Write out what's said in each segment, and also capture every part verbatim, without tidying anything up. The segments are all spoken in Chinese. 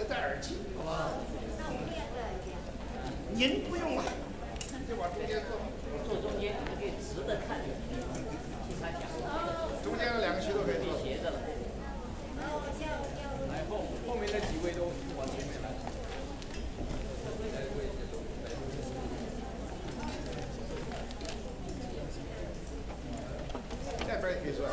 戴耳机，好吧？您不用了，就往中间坐， 坐中间，你可以直着看听他讲。 中间的两个区都可以坐。 斜着了。 来后后面那几位都往前面来。 这边也可以坐。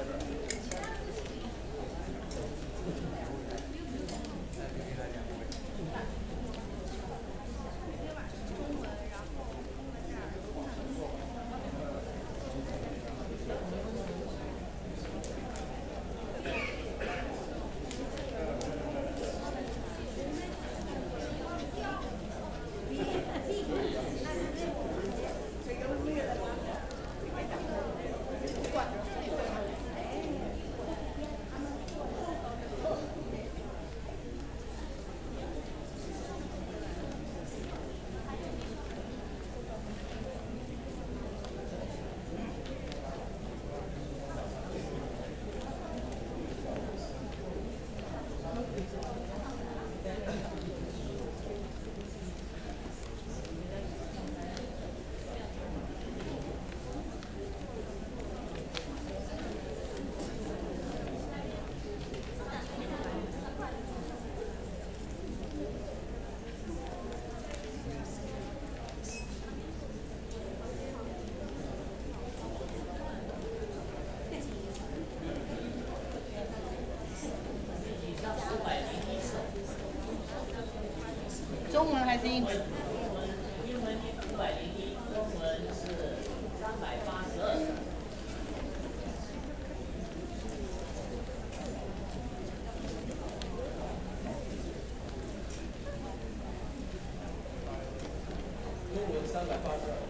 中文还是英文？ 英文五百零一，中文是三百八十二。 中文三百八十二。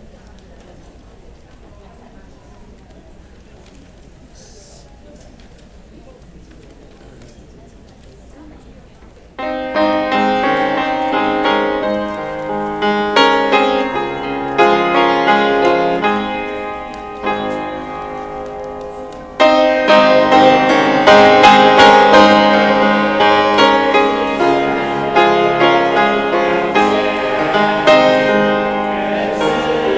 Yes.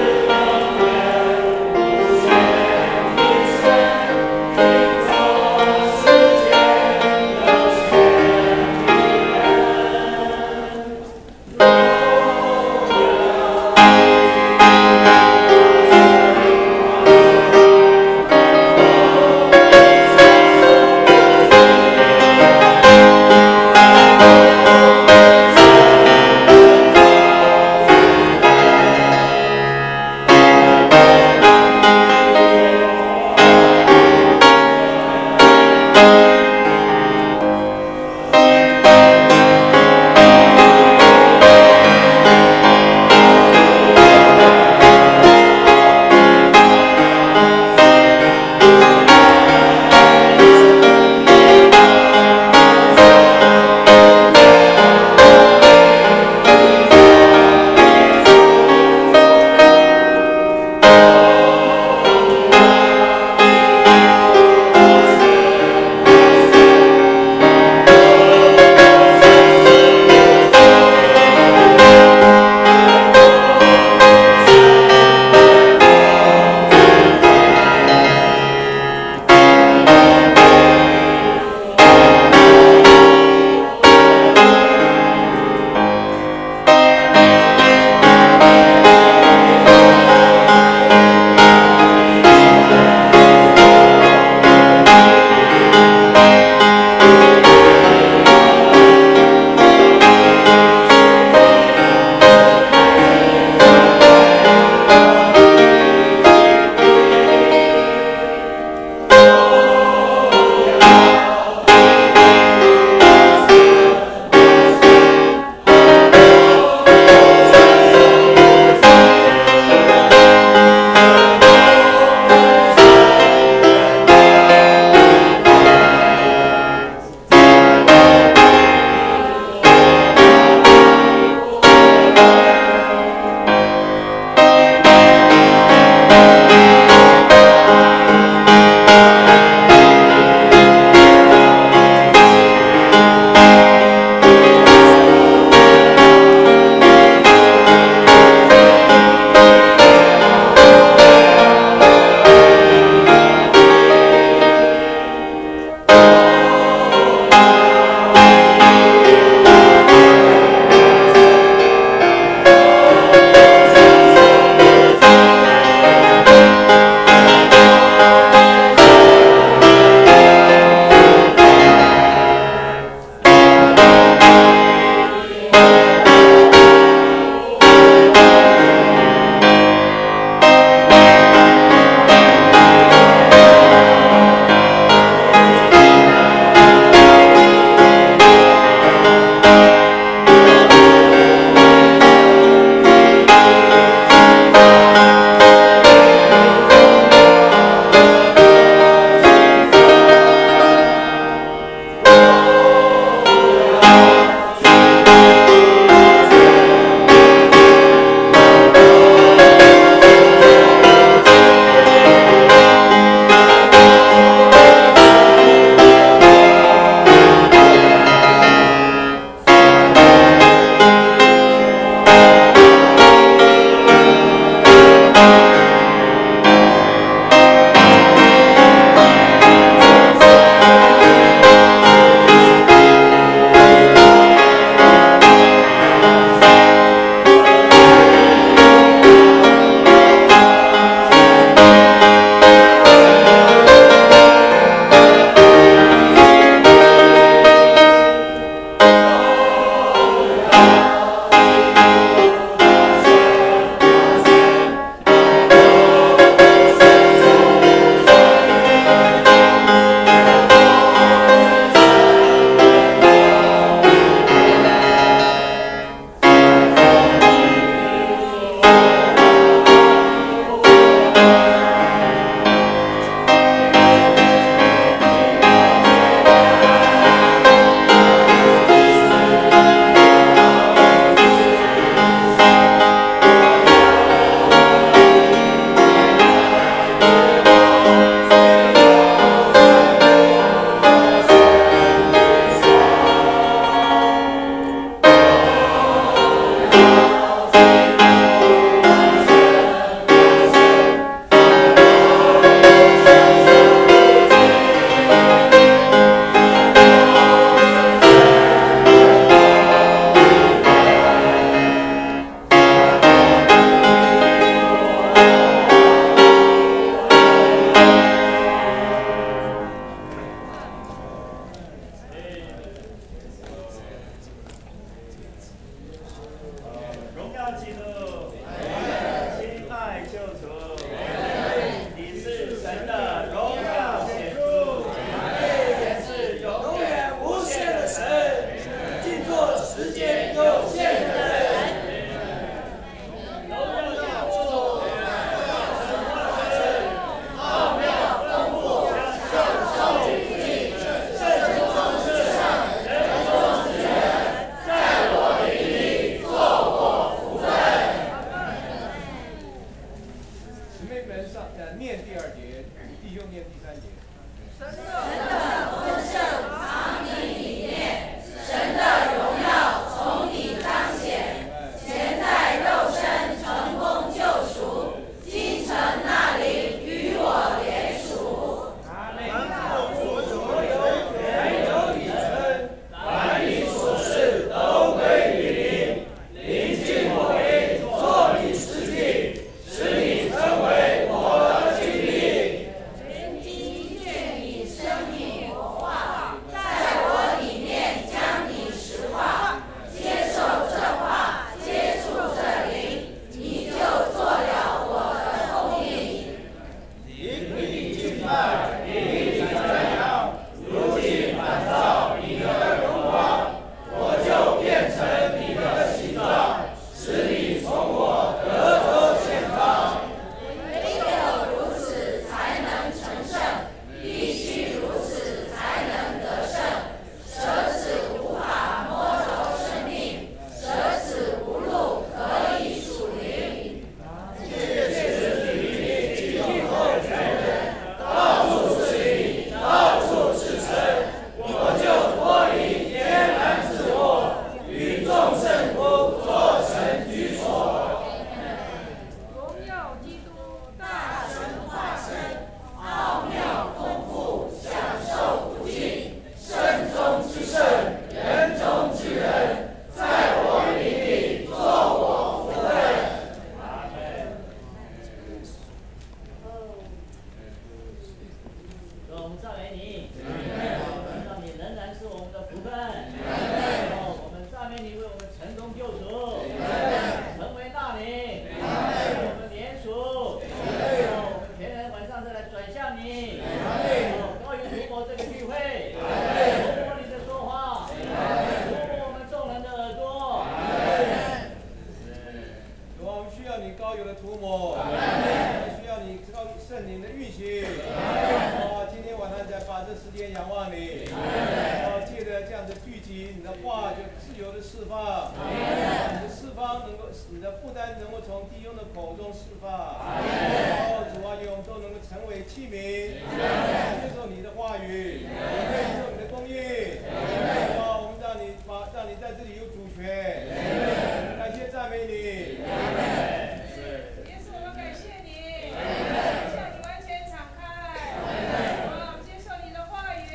涂抹，需要你靠圣灵的运行。哦，今天晚上在把这时间仰望你，哦，借着这样的聚集，你的话就自由的释放，你的释放能够，你的负担能够从弟兄的口中释放。哦，主啊，永都能够成为器皿，接受你的话语，接受你的供应。哦，我们让你把让你在这里有主权，感谢赞美你。 耶稣，我感谢你，向你完全敞开，我接受你的话语，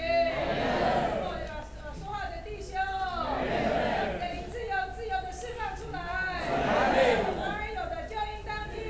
说话的弟兄，给你自由自由的释放出来，该有的就应当听。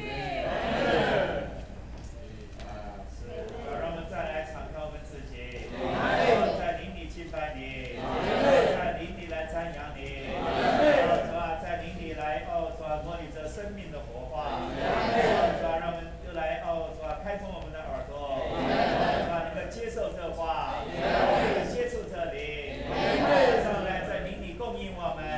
让我们再来敞开我们自己，在灵里敬拜你，在灵里来赞扬你，是吧？在灵里来哦，是吧？模拟着生命的活化，是吧？让我们又来哦，是吧？开通我们的耳朵，是吧？能够接受这话，能够接触这灵，上来在灵里供应我们。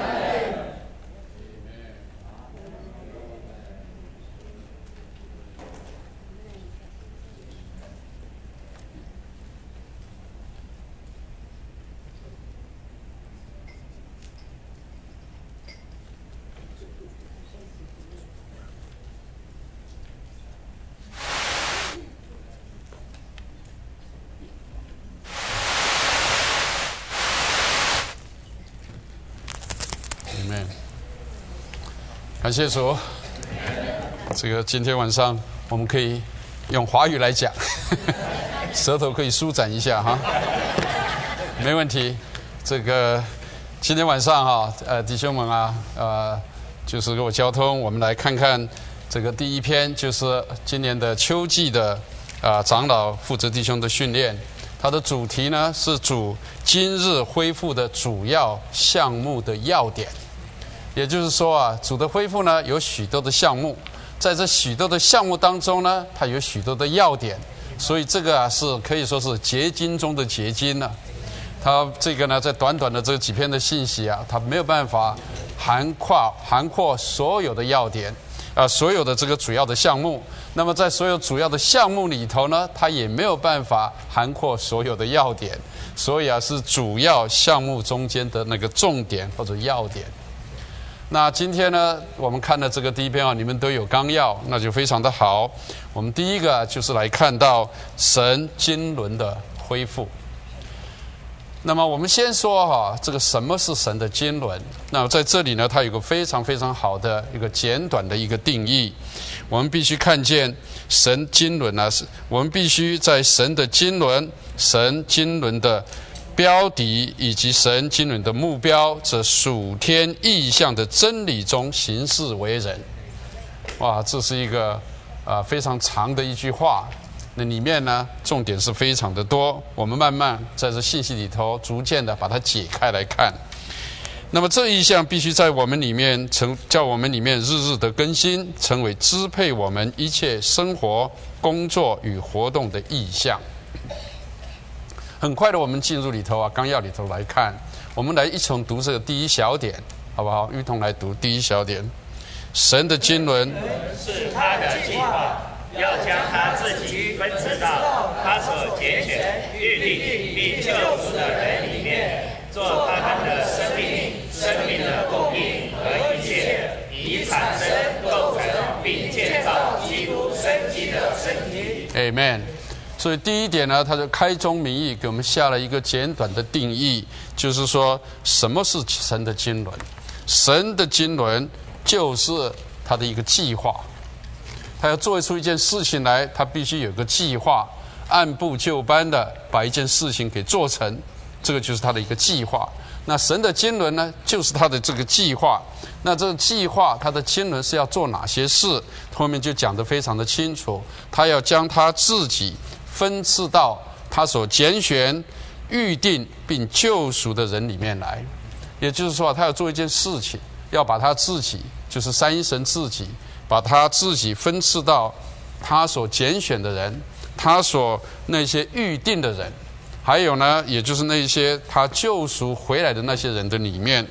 感谢主，这个今天晚上我们可以用华语来讲，舌头可以舒展一下哈，没问题。这个今天晚上哈，呃，弟兄们啊，呃，就是给我交通，我们来看看这个第一篇，就是今年的秋季的啊、呃、长老负责弟兄的训练，它的主题呢是主今日恢复的主要项目的要点。也就是说啊，主的恢复呢有许多的项目，在这许多的项目当中呢，它有许多的要点，所以这个啊是可以说是结晶中的结晶了、啊。它这个呢，在短短的这几篇的信息啊，它没有办法涵括涵括所有的要点啊、呃，所有的这个主要的项目。那么在所有主要的项目里头呢，它也没有办法涵括所有的要点，所以啊是主要项目中间的那个重点或者要点。那今天呢，我们看的这个第一篇啊，你们都有纲要，那就非常的好。我们第一个就是来看到神经纶的恢复。那么我们先说哈，这个什么是神的经纶？那在这里呢，它有个非常非常好的一个简短的一个定义。我们必须看见神经纶呢，是我们必须在神的经纶、神经纶的标的以及神经纶的目标，这属天意象的真理中行事为人。哇，这是一个啊、呃、非常长的一句话。那里面呢，重点是非常的多。我们慢慢在这信息里头，逐渐的把它解开来看。那么这一项必须在我们里面成，叫我们里面日日的更新，成为支配我们一切生活、工作与活动的意象。很快的，我们进入里头啊，纲要里头来看，我们来一同读这个第一小点，好不好？一同来读第一小点。神的经纶是他的计划，要将他自己分赐到他所拣选、预定并救赎的人里面，做他们的生命、生命的供应和一切，以产生、构成并建造基督生机的身体。 Amen。所以第一点呢，他就开宗明义给我们下了一个简短的定义，就是说什么是神的经纶？神的经纶就是他的一个计划，他要做出一件事情来，他必须有个计划，按部就班的把一件事情给做成，这个就是他的一个计划。那神的经纶呢，就是他的这个计划。那这个计划，他的经纶是要做哪些事？后面就讲得非常的清楚，他要将他自己分赐到他所拣选、预定并救赎的人里面来。也就是说，他要做一件事情，要把他自己，就是三一神自己，把他自己分赐到他所拣选的人，他所那些预定的人，还有呢，也就是那些他救赎回来的那些人的里面。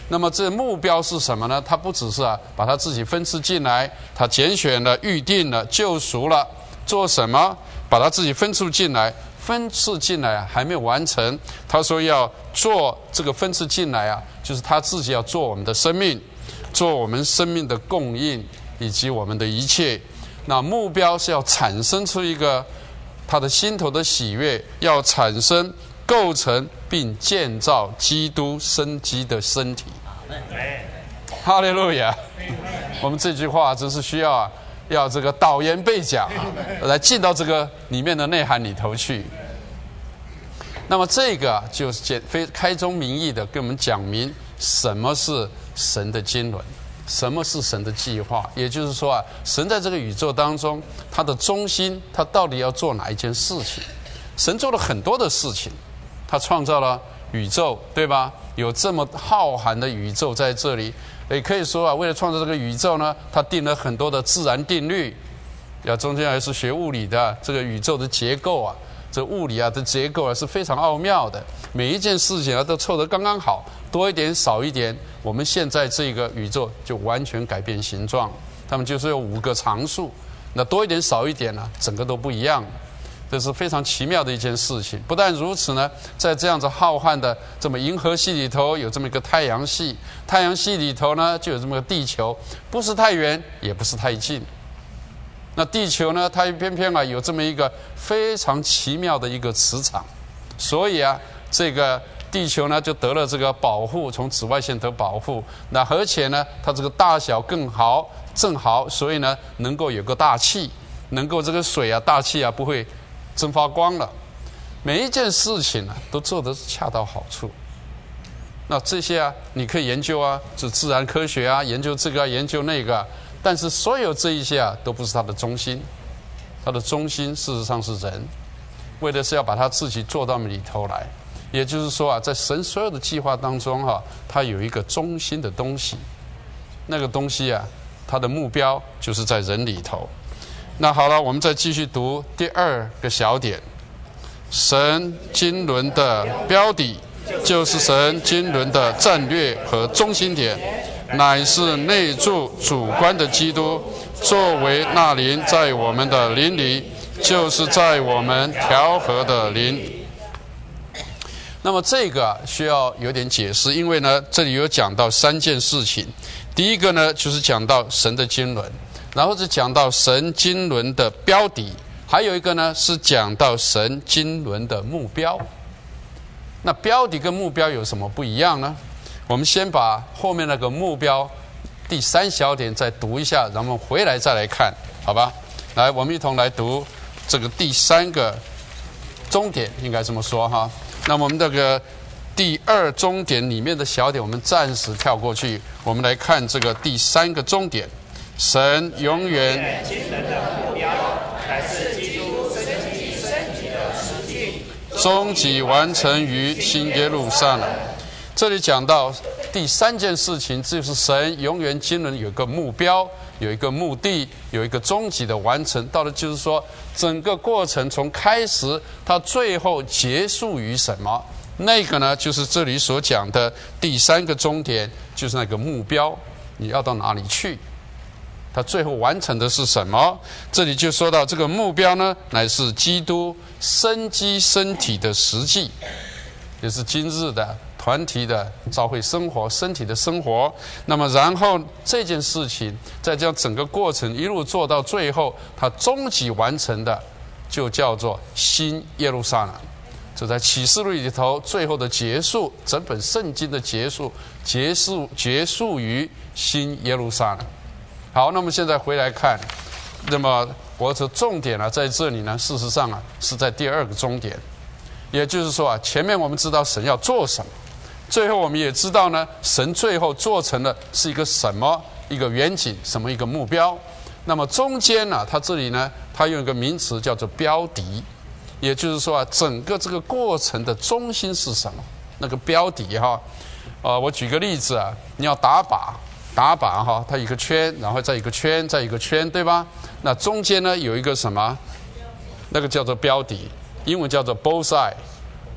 那么这目标是什么呢？他不只是啊把他自己分赐进来，他拣选了、预定了、救赎了，做什么？把他自己分赐进来，分赐进来啊还没有完成。他说要做这个分赐进来啊，就是他自己要做我们的生命，做我们生命的供应以及我们的一切。那目标是要产生出一个他的心头的喜悦，要产生构成并建造基督生机的身体。哈利路亚！我们这句话真是需要啊，要这个导言背讲，来进到这个里面的内涵里头去。那么这个就是简非开宗明义的跟我们讲明什么是神的经纶，什么是神的计划。也就是说啊，神在这个宇宙当中，他的中心，他到底要做哪一件事情？神做了很多的事情，他创造了宇宙，对吧？有这么浩瀚的宇宙在这里，也可以说啊，为了创造这个宇宙呢，他定了很多的自然定律。要中间还是学物理的，这个宇宙的结构啊，这物理啊的结构啊是非常奥妙的。每一件事情啊都凑得刚刚好，多一点少一点，我们现在这个宇宙就完全改变形状。他们就是有五个常数，那多一点少一点呢、啊，整个都不一样。这是非常奇妙的一件事情。不但如此呢，在这样子浩瀚的这么银河系里头，有这么一个太阳系，太阳系里头呢就有这么个地球，不是太远，也不是太近。那地球呢，它偏偏啊有这么一个非常奇妙的一个磁场，所以啊，这个地球呢就得了这个保护，从紫外线得保护。那而且呢，它这个大小更好，正好，所以呢能够有个大气，能够这个水啊、大气啊不会蒸发光了。每一件事情呢、啊、都做得恰到好处。那这些啊，你可以研究啊，就自然科学啊，研究这个、啊、研究那个、啊。但是所有这一些啊，都不是它的中心。它的中心事实上是人，为的是要把他自己做到里头来。也就是说啊，在神所有的计划当中哈、啊，它有一个中心的东西。那个东西啊，它的目标就是在人里头。那好了，我们再继续读第二个小点。神经纶的标的，就是神经纶的战略和中心点，乃是内住主观的基督，作为那灵在我们的灵里，就是在我们调和的灵。那么这个需要有点解释，因为呢，这里有讲到三件事情。第一个呢，就是讲到神的经纶，然后是讲到神经纶的标的，还有一个呢是讲到神经纶的目标。那标的跟目标有什么不一样呢？我们先把后面那个目标第三小点再读一下，然后我们回来再来看，好吧？来，我们一同来读这个第三个终点，应该这么说哈。那么我们这个第二终点里面的小点，我们暂时跳过去，我们来看这个第三个终点。神永远经纶的目标，乃是基督身体身体的实际， 终极完成于新耶路撒冷。这里讲到第三件事情，就是神永远经纶有一个目标，有一个目的，有一个终极的完成。到了就是说，整个过程从开始到最后结束于什么？那个呢，就是这里所讲的第三个终点，就是那个目标，你要到哪里去？它最后完成的是什么？这里就说到这个目标呢，乃是基督生机身体的实际，也是今日的团体的教会生活、身体的生活。那么然后这件事情在这样整个过程一路做到最后，它终极完成的就叫做新耶路撒冷。这在启示录里头最后的结束，整本圣经的结束，结束结束于新耶路撒冷。好，那么现在回来看，那么我的重点呢，在这里呢，事实上啊是在第二个终点。也就是说啊，前面我们知道神要做什么，最后我们也知道呢，神最后做成的是一个什么一个远景，什么一个目标。那么中间呢、啊，它这里呢，它用一个名词叫做标的，也就是说啊，整个这个过程的中心是什么？那个标的哈，呃，我举个例子啊，你要打靶，打靶哈，它一个圈，然后再一个圈，再一个圈，对吧？那中间呢有一个什么？那个叫做标的。英文叫做 bullseye，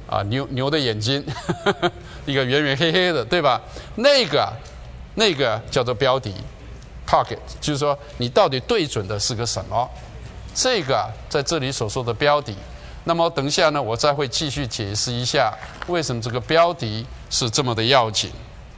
啊牛牛的眼睛，呵呵一个圆圆黑黑的，对吧？那个那个叫做标的 target， 就是说你到底对准的是个什么？这个在这里所说的标的。那么等一下呢，我再会继续解释一下为什么这个标的是这么的要紧。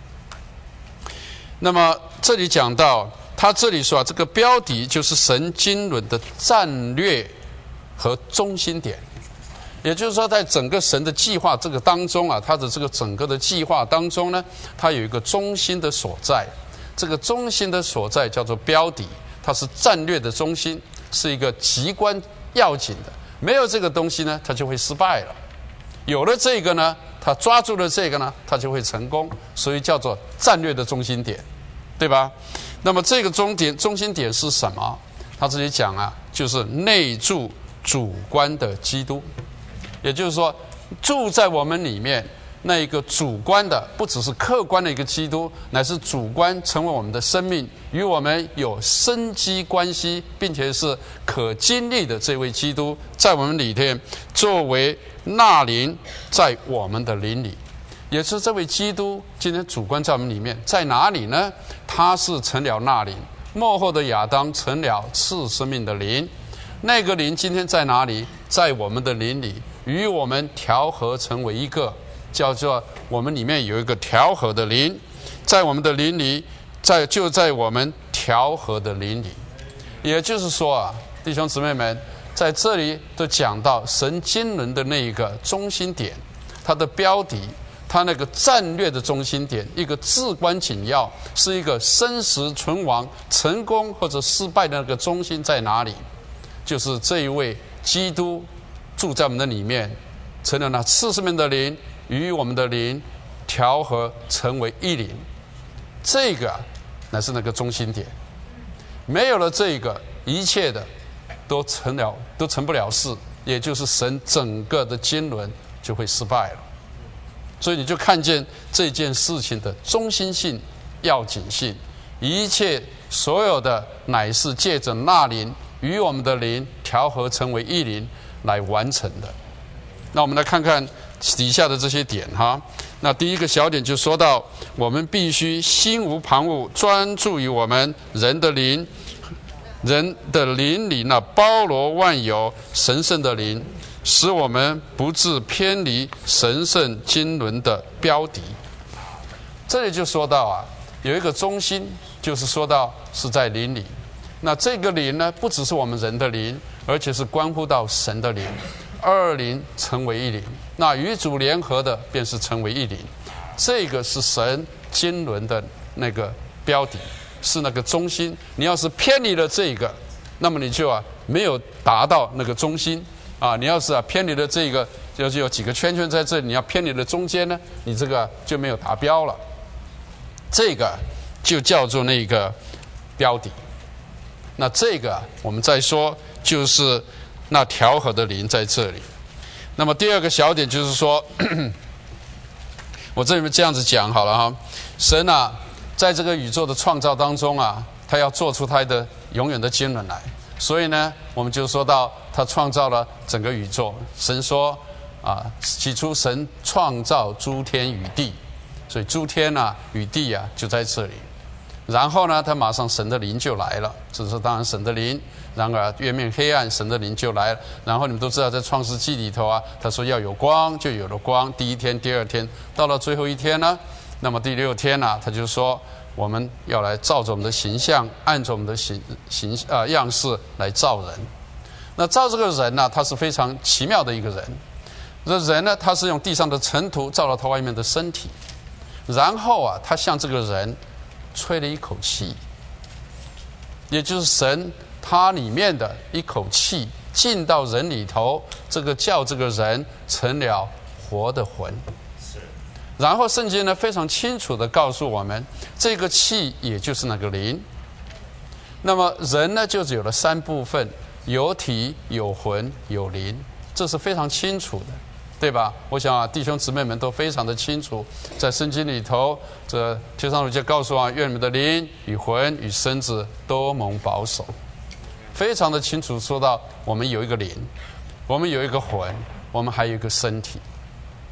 那么这里讲到，他这里说啊，这个标的就是神经纶的战略和中心点，也就是说，在整个神的计划这个当中啊，他的这个整个的计划当中呢，它有一个中心的所在，这个中心的所在叫做标的，它是战略的中心，是一个极关要紧的。没有这个东西呢，它就会失败了；有了这个呢，他抓住了这个呢，他就会成功，所以叫做战略的中心点，对吧？那么这个终点中心点是什么？他这里讲啊，就是内住主观的基督，也就是说，住在我们里面那一个主观的，不只是客观的一个基督，乃是主观成为我们的生命，与我们有生机关系，并且是可经历的这位基督，在我们里面作为纳灵，在我们的灵里，也是这位基督今天主观在我们里面，在哪里呢？他是成了纳灵，末后的亚当成了赐生命的灵，那个灵今天在哪里？在我们的灵里，与我们调和成为一个。叫做我们里面有一个调和的灵，在我们的灵里，在就在我们调和的灵里，也就是说啊，弟兄姊妹们，在这里都讲到神经纶的那一个中心点，它的标的，它那个战略的中心点，一个至关紧要，是一个生死存亡、成功或者失败的那个中心在哪里？就是这一位基督住在我们的里面，成了那赐生命的灵。与我们的灵调和成为一灵，这个乃是那个中心点。没有了这个，一切的都成了都成不了事，也就是神整个的经纶就会失败了。所以你就看见这件事情的中心性、要紧性，一切所有的乃是借着那灵与我们的灵调和成为一灵来完成的。那我们来看看底下的这些点哈。那第一个小点就说到，我们必须心无旁骛，专注于我们人的灵，人的灵里那包罗万有神圣的灵，使我们不致偏离神圣经纶的标的。这里就说到啊，有一个中心，就是说到是在灵里。那这个灵呢，不只是我们人的灵，而且是关乎到神的灵。二灵成为一灵，那与主联合的便是成为一灵，这个是神经纶的那个标的，是那个中心。你要是偏离了这个，那么你就啊没有达到那个中心啊。你要是啊偏离了这个，就是有几个圈圈在这里，你要偏离了中间呢，你这个就没有达标了。这个就叫做那个标的。那这个我们再说，就是那调和的灵在这里。那么第二个小点就是说，我这里面这样子讲好了哈，神啊，在这个宇宙的创造当中啊，他要做出他的永远的经纶来。所以呢，我们就说到他创造了整个宇宙。神说啊，起初神创造诸天与地，所以诸天啊与地啊就在这里。然后呢，他马上神的灵就来了，这是当然神的灵。然而月面黑暗，神的灵就来了。然后你们都知道，在创世纪里头啊，他说要有光，就有了光。第一天、第二天，到了最后一天呢，那么第六天呢、啊，他就说我们要来照着我们的形象，按着我们的形形啊样式来造人。那造这个人呢、啊，他是非常奇妙的一个人。这人呢，他是用地上的尘土造了他外面的身体，然后啊，他向这个人吹了一口气，也就是神他里面的一口气进到人里头，这个叫这个人成了活的魂。然后圣经呢非常清楚地告诉我们，这个气也就是那个灵。那么人呢就只有了三部分，有体有魂有灵，这是非常清楚的，对吧？我想啊，弟兄姊妹们都非常的清楚，在圣经里头，这天上主就告诉啊，愿你们的灵与魂与身子都蒙保守，非常的清楚说到，我们有一个灵，我们有一个魂，我们还有一个身体。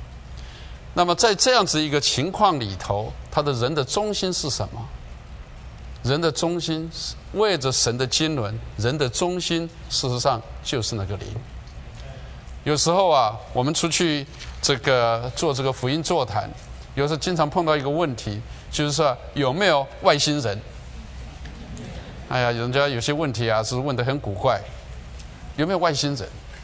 那么在这样子一个情况里头，他的人的中心是什么？人的中心为着神的经纶，人的中心事实上就是那个灵。有时候啊，我们出去这个做这个福音座谈，有时候经常碰到一个问题，就是说有没有外星人？哎呀，人家有些问题啊是问得很古怪，有没有外星人？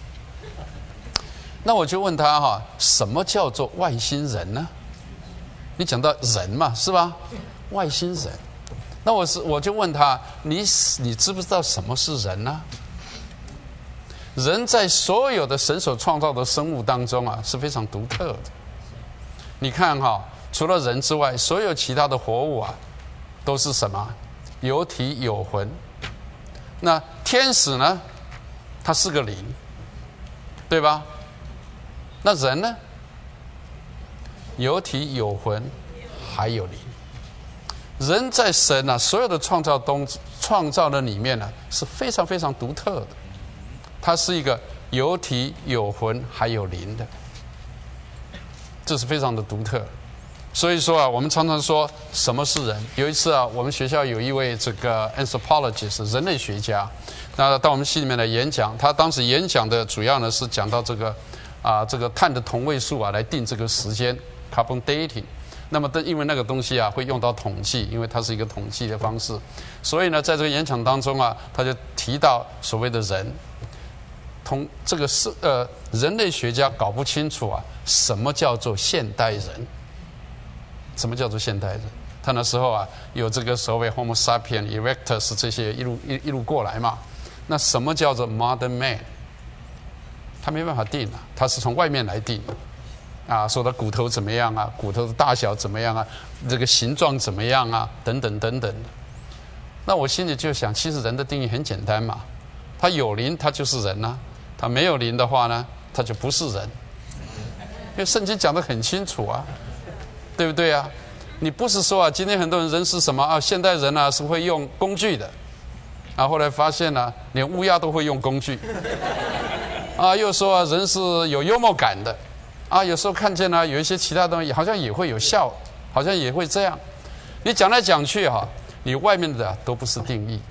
那我就问他哈，什么叫做外星人呢？你讲到人嘛，是吧？外星人，那我是我就问他，你你知不知道什么是人呢？人在所有的神所创造的生物当中啊，是非常独特的。你看哈，除了人之外，所有其他的活物啊，都是什么？有体有魂。那天使呢？它是个灵，对吧？那人呢？有体有魂，还有灵。人在神啊所有的创造中创造的里面呢、啊，是非常非常独特的。它是一个有体有魂还有灵的，这是非常的独特。所以说啊，我们常常说什么是人？有一次啊，我们学校有一位这个 anthropologist 人类学家，那到我们系里面来演讲。他当时演讲的主要呢是讲到这个啊这个碳的同位素啊来定这个时间 carbon dating。那么，因为那个东西啊会用到统计，因为它是一个统计的方式，所以呢，在这个演讲当中啊，他就提到所谓的人，同这个是呃人类学家搞不清楚啊，什么叫做现代人？什么叫做现代人？他那时候啊有这个所谓 Homo sapiens erectus 这些一路一一路过来嘛，那什么叫做 modern man？ 他没办法定啊，他是从外面来定。啊，说的骨头怎么样啊？骨头的大小怎么样啊？这个形状怎么样啊？等等等等。那我心里就想，其实人的定义很简单嘛，他有灵，他就是人呐、啊；他没有灵的话呢，他就不是人。因为圣经讲得很清楚啊，对不对啊？你不是说啊，今天很多人人是什么啊？现代人啊是会用工具的，啊，后来发现呢、啊，连乌鸦都会用工具。啊，又说、啊、人是有幽默感的。啊，有时候看见呢、啊，有一些其他东西好像也会有效，好像也会这样。你讲来讲去哈、啊，你外面的、啊、都不是定义。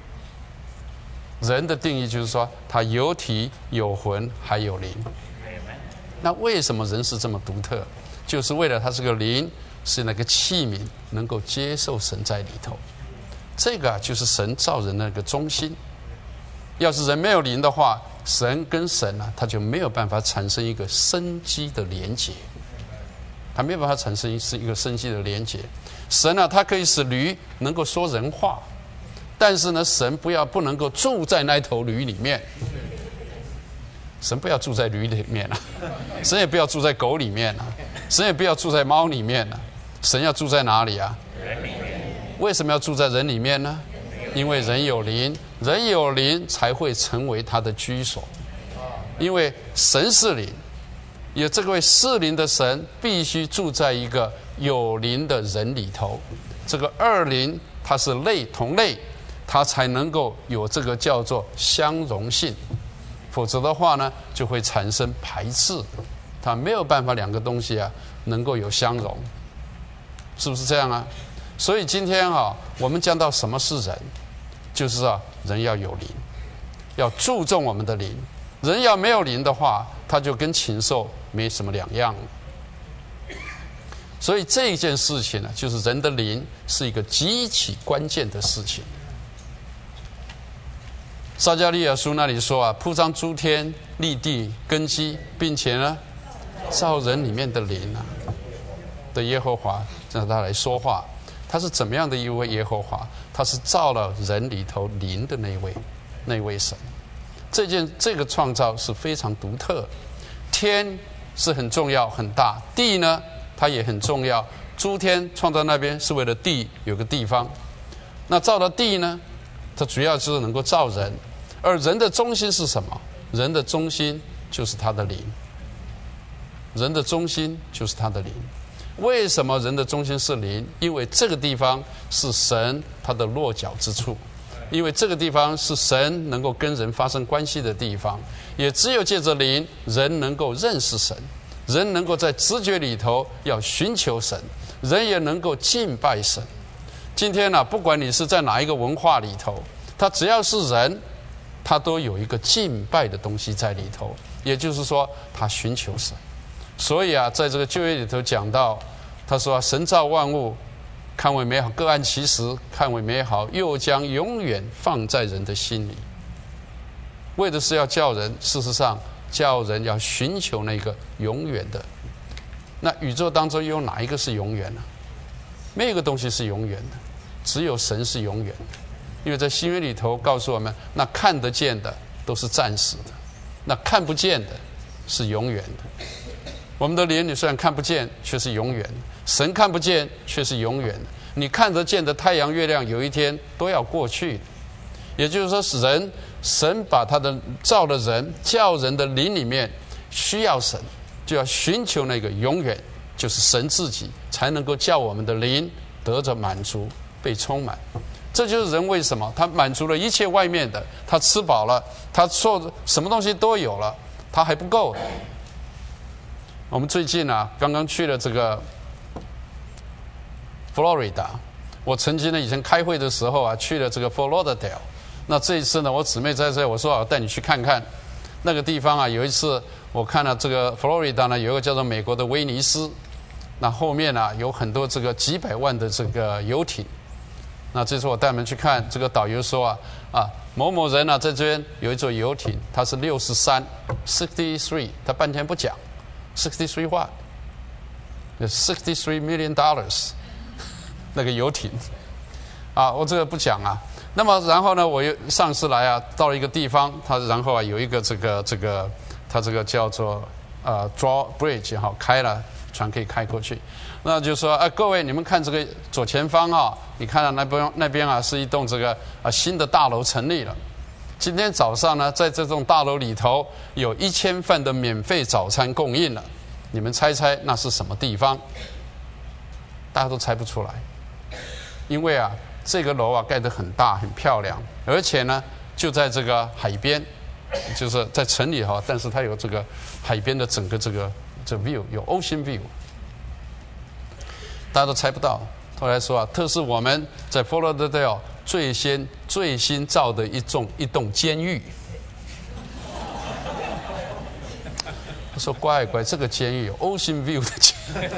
人的定义就是说，他有体有魂还有灵。那为什么人是这么独特？就是为了他这个灵是那个器皿，能够接受神在里头。这个、啊、就是神造人的那个中心。要是人没有灵的话，神跟神啊，他就没有办法产生一个生机的连结，他没有办法产生是一个生机的连结。神啊，他可以使驴能够说人话，但是呢，神不要不能够住在那头驴里面。神不要住在驴里面啊，神也不要住在狗里面啊，神也不要住在猫里面啊，神要住在哪里啊？人里面。为什么要住在人里面呢？因为人有灵，人有灵才会成为他的居所。因为神是灵，有这位是灵的神必须住在一个有灵的人里头。这个二灵它是类同类，它才能够有这个叫做相容性。否则的话呢，就会产生排斥，它没有办法两个东西啊能够有相容，是不是这样啊？所以今天啊，我们讲到什么是人，就是啊，人要有灵，要注重我们的灵。人要没有灵的话，他就跟禽兽没什么两样。所以这一件事情呢，就是人的灵是一个极其关键的事情。撒迦利亚书那里说啊，铺张诸天，立地根基，并且呢，造人里面的灵啊的耶和华，让他来说话。他是怎么样的一位耶和华？他是造了人里头灵的那位，那位神。这件这个创造是非常独特。天是很重要很大，地呢它也很重要。诸天创造那边是为了地有个地方，那造了地呢，它主要就是能够造人。而人的中心是什么？人的中心就是他的灵。人的中心就是他的灵。为什么人的中心是灵？因为这个地方是神他的落脚之处，因为这个地方是神能够跟人发生关系的地方，也只有借着灵，人能够认识神， 人能够在直觉里头要寻求神，人也能够敬拜神。今天呢、啊，不管你是在哪一个文化里头，他只要是人，他都有一个敬拜的东西在里头，也就是说，他寻求神。所以啊，在这个旧约里头讲到，他说、啊、神造万物，看为美好，各按其时看为美好，又将永远放在人的心里，为的是要叫人，事实上叫人要寻求那个永远的。那宇宙当中有哪一个是永远呢？没有一个东西是永远的，只有神是永远的。因为在新约里头告诉我们，那看得见的都是暂时的，那看不见的是永远的。我们的脸你虽然看不见，却是永远的；神看不见，却是永远的。你看得见的太阳、月亮，有一天都要过去的。也就是说，人神把他的造的人，叫人的灵里面需要神，就要寻求那个永远，就是神自己，才能够叫我们的灵得着满足，被充满。这就是人为什么他满足了一切外面的，他吃饱了，他做什么东西都有了，他还不够的。我们最近啊，刚刚去了这个佛罗里达。我曾经呢，以前开会的时候啊，去了这个 Fort Lauderdale。那这一次呢，我姊妹在这，我说我带你去看看那个地方啊。有一次我看了这个佛罗里达呢，有一个叫做美国的威尼斯，那后面呢、啊、有很多这个几百万的这个游艇。那这次我带他们去看，这个导游说啊啊某某人啊在这边有一座游艇，它是六十三 sixty three， 他半天不讲 sixty three what sixty three million dollars 那个游艇啊，我这个不讲啊。那么然后呢，我又上次来啊，到了一个地方，它然后啊有一个这个这个它这个叫做呃 drawbridge 哈，开了船可以开过去。那就说啊，各位你们看这个左前方啊，你看到那边那边啊是一栋这个啊新的大楼成立了。今天早上呢，在这栋大楼里头有一千份的免费早餐供应了。你们猜猜那是什么地方？大家都猜不出来，因为啊这个楼啊盖得很大很漂亮，而且呢就在这个海边，就是在城里哈，但是它有这个海边的整个这个这 view， 有 ocean view。大家都猜不到。后来说啊，这是我们在 Fort Lauderdale 最先最新造的一栋一栋监狱。我说乖乖，这个监狱有 ocean view 的监狱。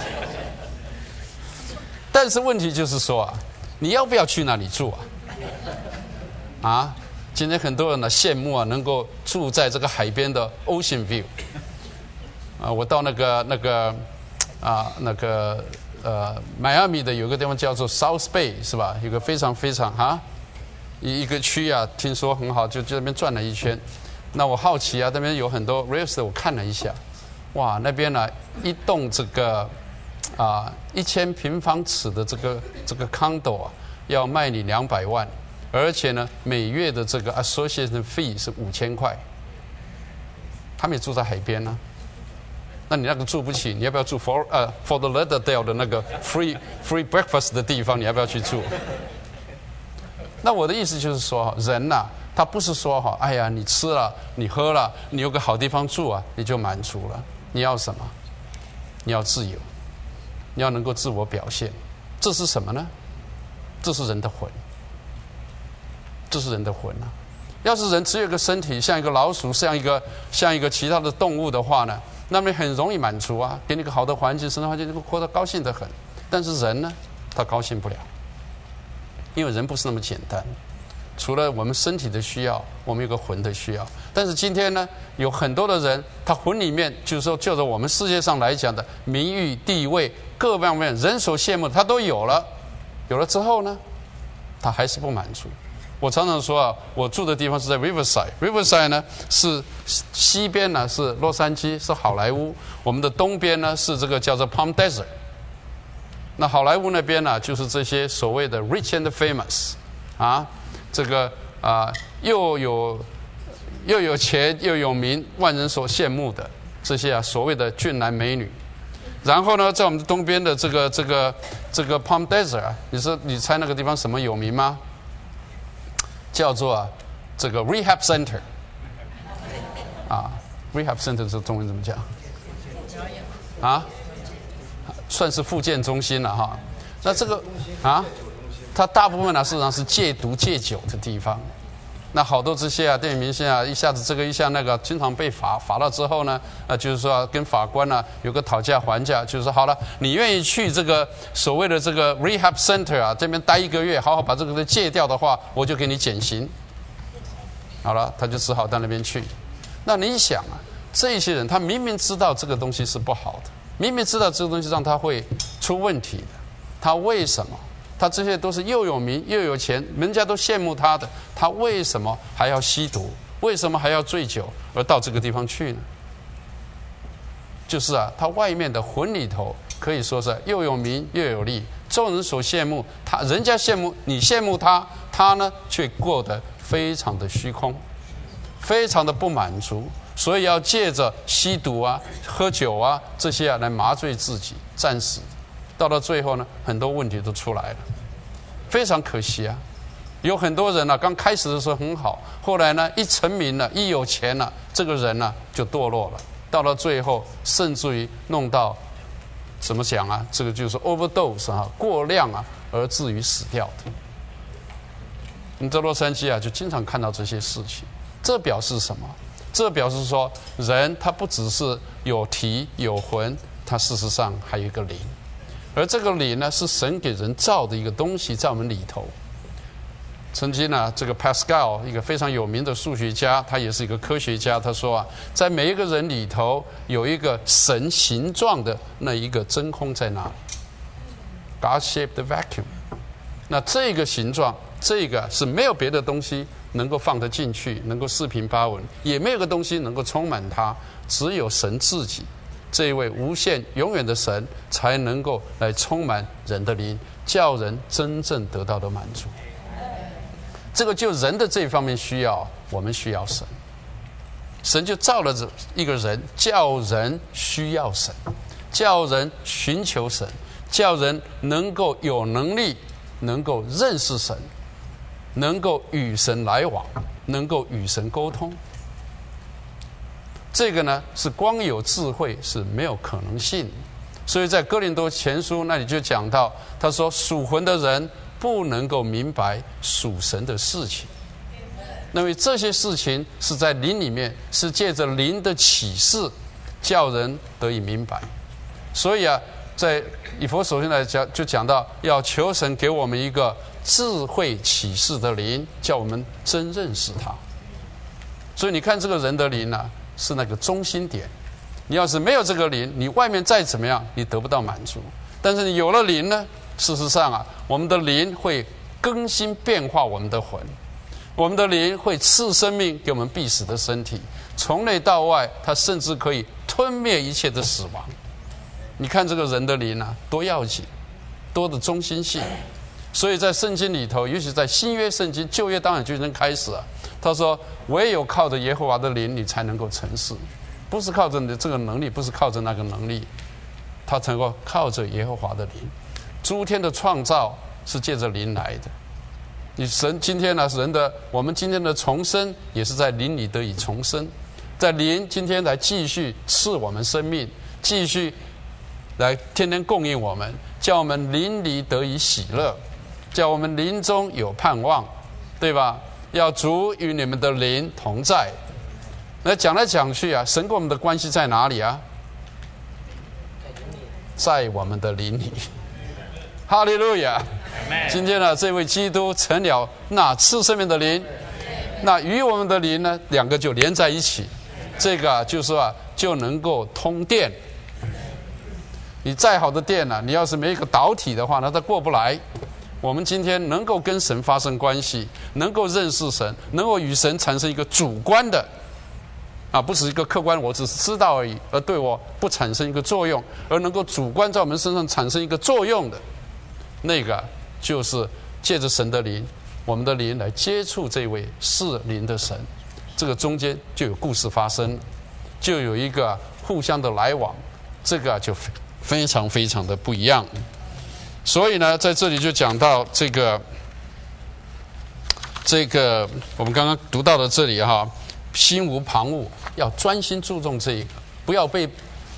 但是问题就是说啊，你要不要去那里住啊？啊，今天很多人呢羡慕啊，能够住在这个海边的 ocean view。啊，我到那个那个啊那个。呃，迈阿密的有个地方叫做 South Bay 是吧？有个非常非常哈一一个区啊，听说很好，就就那边转了一圈。那我好奇啊，那边有很多 real estate， 我看了一下，哇，那边呢一栋这个啊一千平方尺的这个这个 condo 啊，要卖你两百万，而且呢每月的这个 association fee 是五千块。他们也住在海边呢、啊。那你那个住不起，你要不要住 for 呃 Fort Lauderdale 的那个 free free breakfast 的地方？你要不要去住？那我的意思就是说，人呐、啊，他不是说哈，哎呀，你吃了，你喝了，你有个好地方住啊，你就满足了。你要什么？你要自由，你要能够自我表现。这是什么呢？这是人的魂，这是人的魂啊！要是人只有一个身体，像一个老鼠，像一个像一个其他的动物的话呢？那么很容易满足啊，给你个好的环境，生活环境，活得高兴得很。但是人呢，他高兴不了，因为人不是那么简单。除了我们身体的需要，我们有个魂的需要。但是今天呢，有很多的人，他魂里面就是说，就着我们世界上来讲的名誉、地位各方面人所羡慕的，他都有了。有了之后呢，他还是不满足。我常常说啊，我住的地方是在 Riverside，Riverside 呢是西边呢是洛杉矶，是好莱坞；我们的东边呢是这个叫做 Palm Desert。那好莱坞那边呢，就是这些所谓的 rich and famous， 啊，这个啊又有又有钱又有名，万人所羡慕的这些啊所谓的俊男美女。然后呢，在我们东边的这个这个这个 Palm Desert 啊，你说你猜那个地方什么有名吗？叫做、啊、这个 rehab center 啊 ，rehab center 是中文怎么讲？ 啊，算是复健中心了哈。那这个啊，它大部分呢，事实上是戒毒戒酒的地方。那好多这些啊，电影明星啊，一下子这个一下那个，经常被罚，罚了之后呢，呃，就是说跟法官呢、啊、有个讨价还价，就是说好了，你愿意去这个所谓的这个 rehab center 啊这边待一个月，好好把这个戒掉的话，我就给你减刑。好了，他就只好到那边去。那你想啊，这些人他明明知道这个东西是不好的，明明知道这个东西让他会出问题的，他为什么？他这些都是又有名又有钱，人家都羡慕他的，他为什么还要吸毒？为什么还要醉酒而到这个地方去呢？就是啊，他外面的魂里头可以说是又有名又有利，众人所羡慕，他人家羡慕你羡慕他，他呢却过得非常的虚空，非常的不满足，所以要借着吸毒啊、喝酒啊这些啊来麻醉自己，暂时。到了最后呢，很多问题都出来了，非常可惜啊。有很多人呢、啊，刚开始的时候很好，后来呢，一成名了，一有钱了，这个人呢、啊、就堕落了。到了最后，甚至于弄到怎么讲啊？这个就是 overdose 啊，过量啊，而至于死掉的。你在洛杉矶啊，就经常看到这些事情。这表示什么？这表示说，人他不只是有体有魂，他事实上还有一个灵。而这个灵呢，是神给人造的一个东西，在我们里头。曾经呢，这个 Pascal 一个非常有名的数学家，他也是一个科学家，他说啊，在每一个人里头有一个神形状的那一个真空在那里 ，God-shaped vacuum。那这个形状，这个是没有别的东西能够放得进去，能够四平八稳，也没有个东西能够充满它，只有神自己。这一位无限永远的神才能够来充满人的灵，叫人真正得到的满足。这个就人的这一方面需要，我们需要神。神就造了这一个人，叫人需要神，叫人寻求神，叫人能够有能力，能够认识神，能够与神来往，能够与神沟通。这个呢，是光有智慧是没有可能性。所以在哥林多前书那里就讲到，他说属魂的人不能够明白属神的事情，因为这些事情是在灵里面，是借着灵的启示叫人得以明白。所以啊，在以弗所书来讲就讲到，要求神给我们一个智慧启示的灵，叫我们真认识他。所以你看这个人的灵啊，是那个中心点。你要是没有这个灵，你外面再怎么样，你得不到满足。但是你有了灵呢，事实上啊，我们的灵会更新变化我们的魂，我们的灵会赐生命给我们必死的身体，从内到外，它甚至可以吞灭一切的死亡。你看这个人的灵啊，多要紧，多的中心性。所以在圣经里头，尤其在新约圣经，旧约当然就已经开始了。他说唯有靠着耶和华的灵，你才能够成事，不是靠着你的这个能力，不是靠着那个能力，他能够靠着耶和华的灵。诸天的创造是借着灵来的。你神今天呢，人的我们今天的重生也是在灵里得以重生，在灵今天来继续赐我们生命，继续来天天供应我们，叫我们灵里得以喜乐，叫我们灵中有盼望，对吧？要主与你们的灵同在。那讲来讲去啊，神跟我们的关系在哪里啊？在我们的灵里。哈利路亚！今天呢，这位基督成了那赐生命的灵，那与我们的灵呢，两个就连在一起。这个、啊、就是说啊，就能够通电。你再好的电呢、啊，你要是没一个导体的话呢，它过不来。我们今天能够跟神发生关系，能够认识神，能够与神产生一个主观的啊，不是一个客观，我只是知道而已，而对我不产生一个作用，而能够主观在我们身上产生一个作用的，那个就是借着神的灵，我们的灵来接触这位是灵的神，这个中间就有故事发生，就有一个互相的来往，这个就非常非常的不一样。所以呢，在这里就讲到这个，这个我们刚刚读到的这里哈，心无旁骛，要专心注重这个，不要被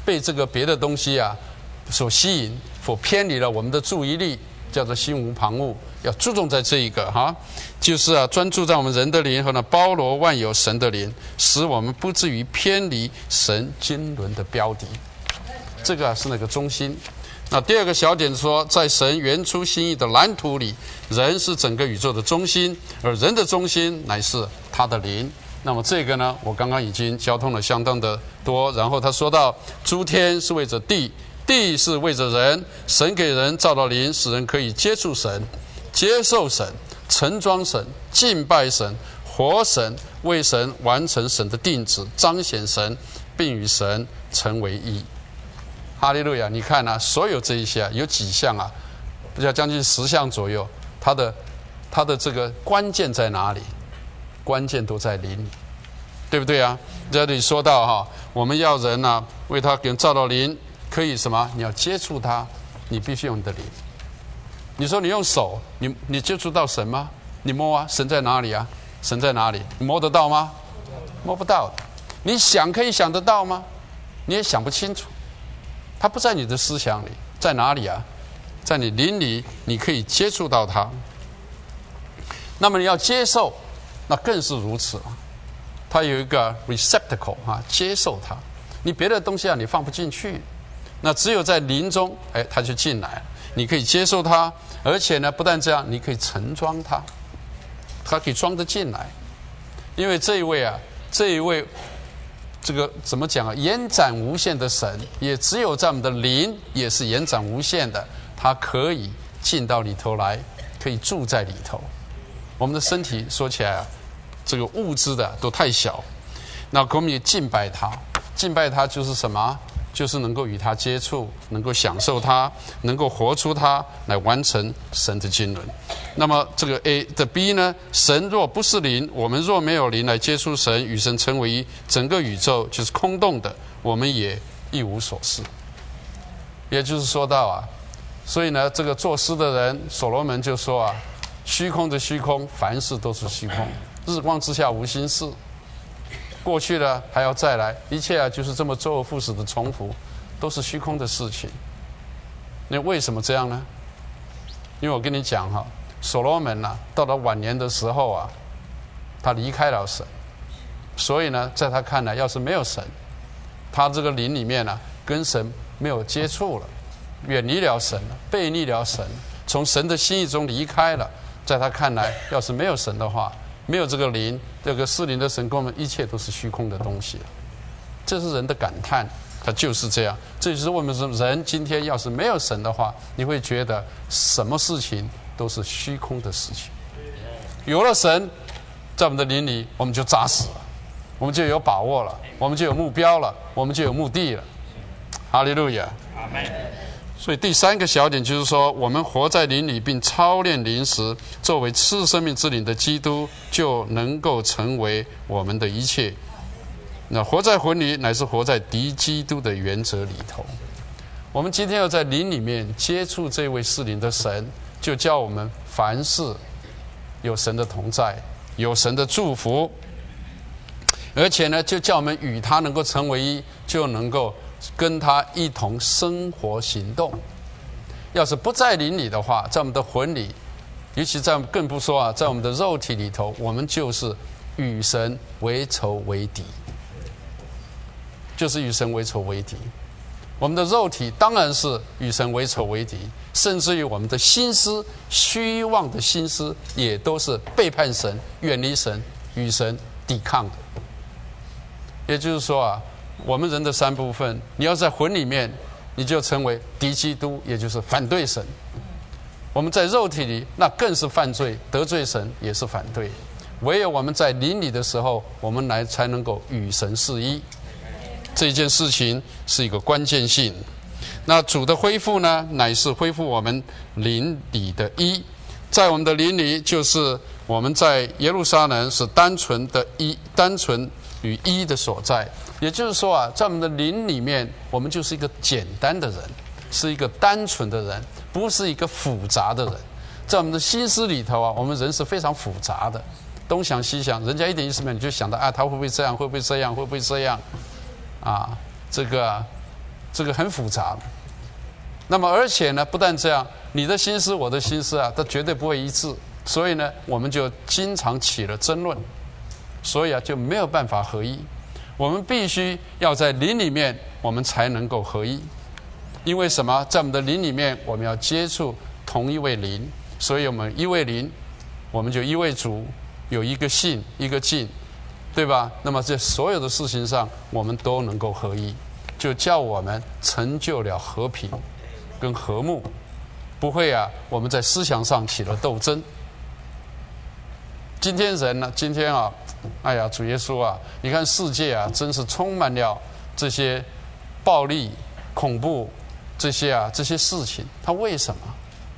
被这个别的东西啊所吸引，或偏离了我们的注意力，叫做心无旁骛。要注重在这一个哈，就是啊专注在我们人的灵和呢包罗万有神的灵，使我们不至于偏离神经纶的标的。这个、啊、是那个中心。那第二个小点说，在神原初心意的蓝图里，人是整个宇宙的中心，而人的中心乃是他的灵。那么这个呢，我刚刚已经交通了相当的多。然后他说到，诸天是为着地，地是为着人，神给人造了灵，使人可以接触神、接受神、盛装神、敬拜神、活神，为神完成神的定旨，彰显神，并与神成为一。哈利路亚！你看啊，所有这一些、啊、有几项啊，要将近十项左右，它的它的这个关键在哪里？关键都在灵里，对不对啊？这里说到哈，我们要人呢、啊，为他给人造到灵，可以什么？你要接触他，你必须用你的灵。你说你用手，你你接触到神吗？你摸啊，神在哪里啊？神在哪里？你摸得到吗？摸不到。你想可以想得到吗？你也想不清楚。它不在你的思想里，在哪里啊？在你灵里，你可以接触到它。那么你要接受，那更是如此了。它有一个 receptacle 啊，接受它。你别的东西啊，你放不进去。那只有在灵中，哎，它就进来了。你可以接受它，而且呢，不但这样，你可以盛装它，它可以装得进来。因为这一位啊，这一位。这个怎么讲啊？延展无限的神，也只有在我们的灵也是延展无限的，它可以进到里头来，可以住在里头。我们的身体说起来啊，这个物质的都太小，那我们也敬拜它，敬拜它就是什么？就是能够与它接触，能够享受它，能够活出它，来完成神的经纶。那么这个 A 的 B 呢？神若不是灵，我们若没有灵来接触神，与神成为一，整个宇宙就是空洞的，我们也一无所事。也就是说到啊，所以呢，这个作诗的人所罗门就说啊，虚空的虚空，凡事都是虚空，日光之下无心事。过去了还要再来，一切啊就是这么周而复始的重复，都是虚空的事情。那为什么这样呢？因为我跟你讲哈，所罗门啊，到了晚年的时候啊，他离开了神，所以呢，在他看来，要是没有神，他这个灵里面呢、啊，跟神没有接触了，远离了神了，背逆了神，从神的心意中离开了。在他看来，要是没有神的话，没有这个灵，这个是灵的神跟我们，一切都是虚空的东西。这是人的感叹，他就是这样。这就是为什么人今天要是没有神的话，你会觉得什么事情都是虚空的事情。有了神，在我们的灵里，我们就扎实了，我们就有把握了，我们就有目标了，我们就有目的了。哈利路亚，阿们。所以第三个小点就是说，我们活在灵里并操练灵时，作为赐生命之灵的基督，就能够成为我们的一切。那活在魂里，乃是活在敌基督的原则里头。我们今天要在灵里面接触这位是灵的神，就叫我们凡事有神的同在，有神的祝福，而且呢，就叫我们与他能够成为一，就能够跟他一同生活行动。要是不在灵里的话，在我们的魂里，尤其在更不说啊，在我们的肉体里头，我们就是与神为仇为敌，就是与神为仇为敌。我们的肉体当然是与神为仇为敌，甚至于我们的心思、虚妄的心思，也都是背叛神、远离神、与神抵抗的。也就是说啊，我们人的三部分，你要在魂里面，你就成为敌基督，也就是反对神。我们在肉体里，那更是犯罪，得罪神也是反对。唯有我们在灵里的时候，我们来才能够与神是一。这件事情是一个关键性。那主的恢复呢，乃是恢复我们灵里的一。在我们的灵里，就是我们在耶路撒冷是单纯的一，单纯与一的所在。也就是说啊，在我们的灵里面，我们就是一个简单的人，是一个单纯的人，不是一个复杂的人。在我们的心思里头啊，我们人是非常复杂的，东想西想，人家一点意思没有，你就想到啊，他会不会这样，会不会这样，会不会这样啊？这个这个很复杂。那么而且呢，不但这样，你的心思我的心思啊，它绝对不会一致，所以呢，我们就经常起了争论，所以啊就没有办法合一。我们必须要在灵里面，我们才能够合一。因为什么？在我们的灵里面，我们要接触同一位灵，所以我们一位灵，我们就一位主，有一个信，一个敬，对吧？那么在所有的事情上，我们都能够合一，就叫我们成就了和平跟和睦，不会啊，我们在思想上起了斗争。今天人呢，今天啊，哎呀，主耶稣啊，你看世界啊，真是充满了这些暴力、恐怖这些啊这些事情。它为什么？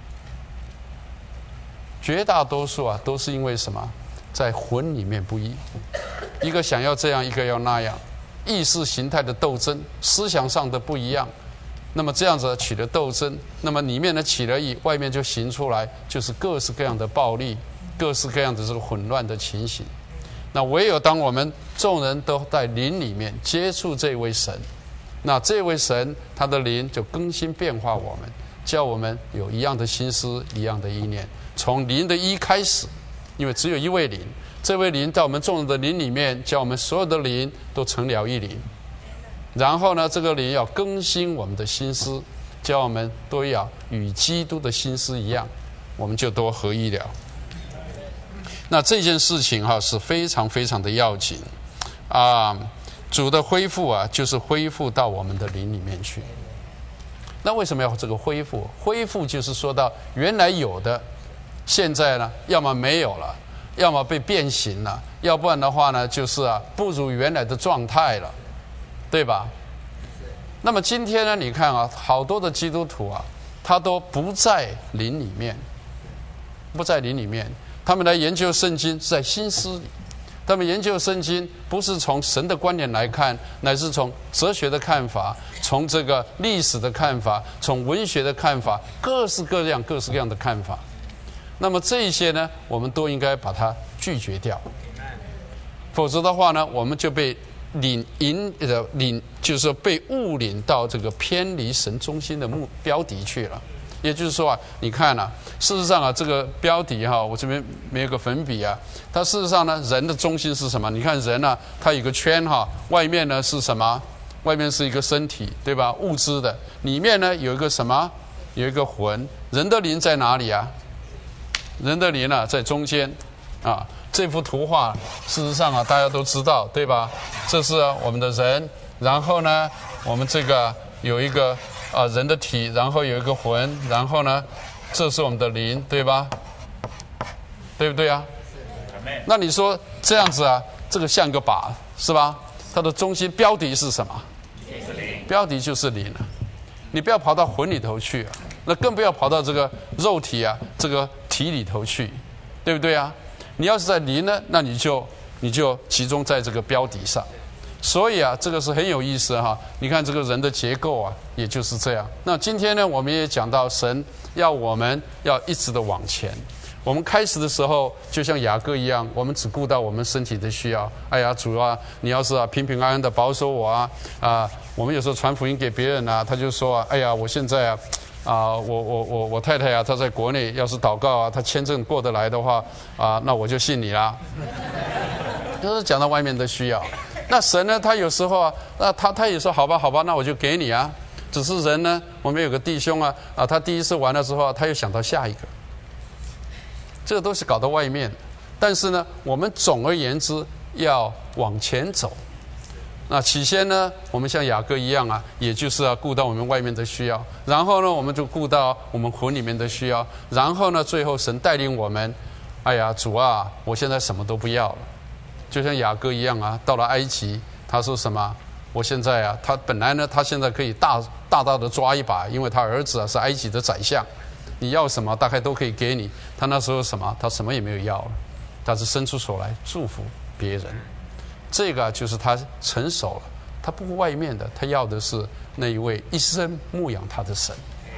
绝大多数啊，都是因为什么？在魂里面不一，一个想要这样，一个要那样，意识形态的斗争，思想上的不一样。那么这样子起了斗争，那么里面呢起了义，外面就行出来，就是各式各样的暴力，各式各样的这个混乱的情形。那唯有当我们众人都在灵里面接触这位神，那这位神他的灵就更新变化我们，叫我们有一样的心思，一样的意念，从灵的一开始，因为只有一位灵，这位灵在我们众人的灵里面，叫我们所有的灵都成了一灵。然后呢，这个灵要更新我们的心思，叫我们都要与基督的心思一样，我们就都合一了。那这件事情哈、啊、是非常非常的要紧啊！主的恢复啊，就是恢复到我们的灵里面去。那为什么要这个恢复？恢复就是说到原来有的，现在呢，要么没有了，要么被变形了，要不然的话呢，就是啊不如原来的状态了，对吧？那么今天呢，你看啊，好多的基督徒啊，他都不在灵里面，不在灵里面。他们来研究圣经是在心思里，他们研究圣经不是从神的观点来看，乃是从哲学的看法，从这个历史的看法，从文学的看法，各式各样各式各样的看法。那么这一些呢，我们都应该把它拒绝掉，否则的话呢，我们就被领引的领，就是说被误领到这个偏离神中心的目标题去了。也就是说啊，你看啊，事实上啊，这个标题哈、啊，我这边没有个粉笔啊。它事实上呢，人的中心是什么？你看人呢、啊，它有个圈哈、啊，外面呢是什么？外面是一个身体，对吧？物质的，里面呢有一个什么？有一个魂。人的灵在哪里啊？人的灵呢、啊、在中间啊。这幅图画事实上啊，大家都知道，对吧？这是、啊、我们的人，然后呢，我们这个有一个。啊，人的体，然后有一个魂，然后呢，这是我们的灵，对吧？对不对啊？那你说这样子啊，这个像个靶，是吧？它的中心标的是什么？标的就是灵啊！你不要跑到魂里头去、啊，那更不要跑到这个肉体啊，这个体里头去，对不对啊？你要是在灵呢，那你就你就集中在这个标的上。所以啊，这个是很有意思哈。你看这个人的结构啊，也就是这样。那今天呢，我们也讲到神要我们要一直的往前。我们开始的时候，就像雅各一样，我们只顾到我们身体的需要。哎呀，主啊，你要是啊平平安安的保守我啊啊！我们有时候传福音给别人啊，他就说啊，哎呀，我现在啊啊，我我我我太太啊，她在国内，要是祷告啊，她签证过得来的话啊，那我就信你啦。就是讲到外面的需要。那神呢？他有时候啊，那他他也说好吧，好吧，那我就给你啊。只是人呢，我们有个弟兄啊，啊，他第一次完了之后啊，他又想到下一个，这个都是搞到外面。但是呢，我们总而言之要往前走。那起先呢，我们像雅各一样啊，也就是啊，顾到我们外面的需要，然后呢，我们就顾到我们魂里面的需要，然后呢，最后神带领我们，哎呀，主啊，我现在什么都不要了。就像雅各一样啊，到了埃及，他说什么？我现在啊，他本来呢，他现在可以大大大的抓一把，因为他儿子啊是埃及的宰相，你要什么大概都可以给你。他那时候什么？他什么也没有要了，他是伸出手来祝福别人。这个就是他成熟了，他不顾外面的，他要的是那一位一生牧养他的神，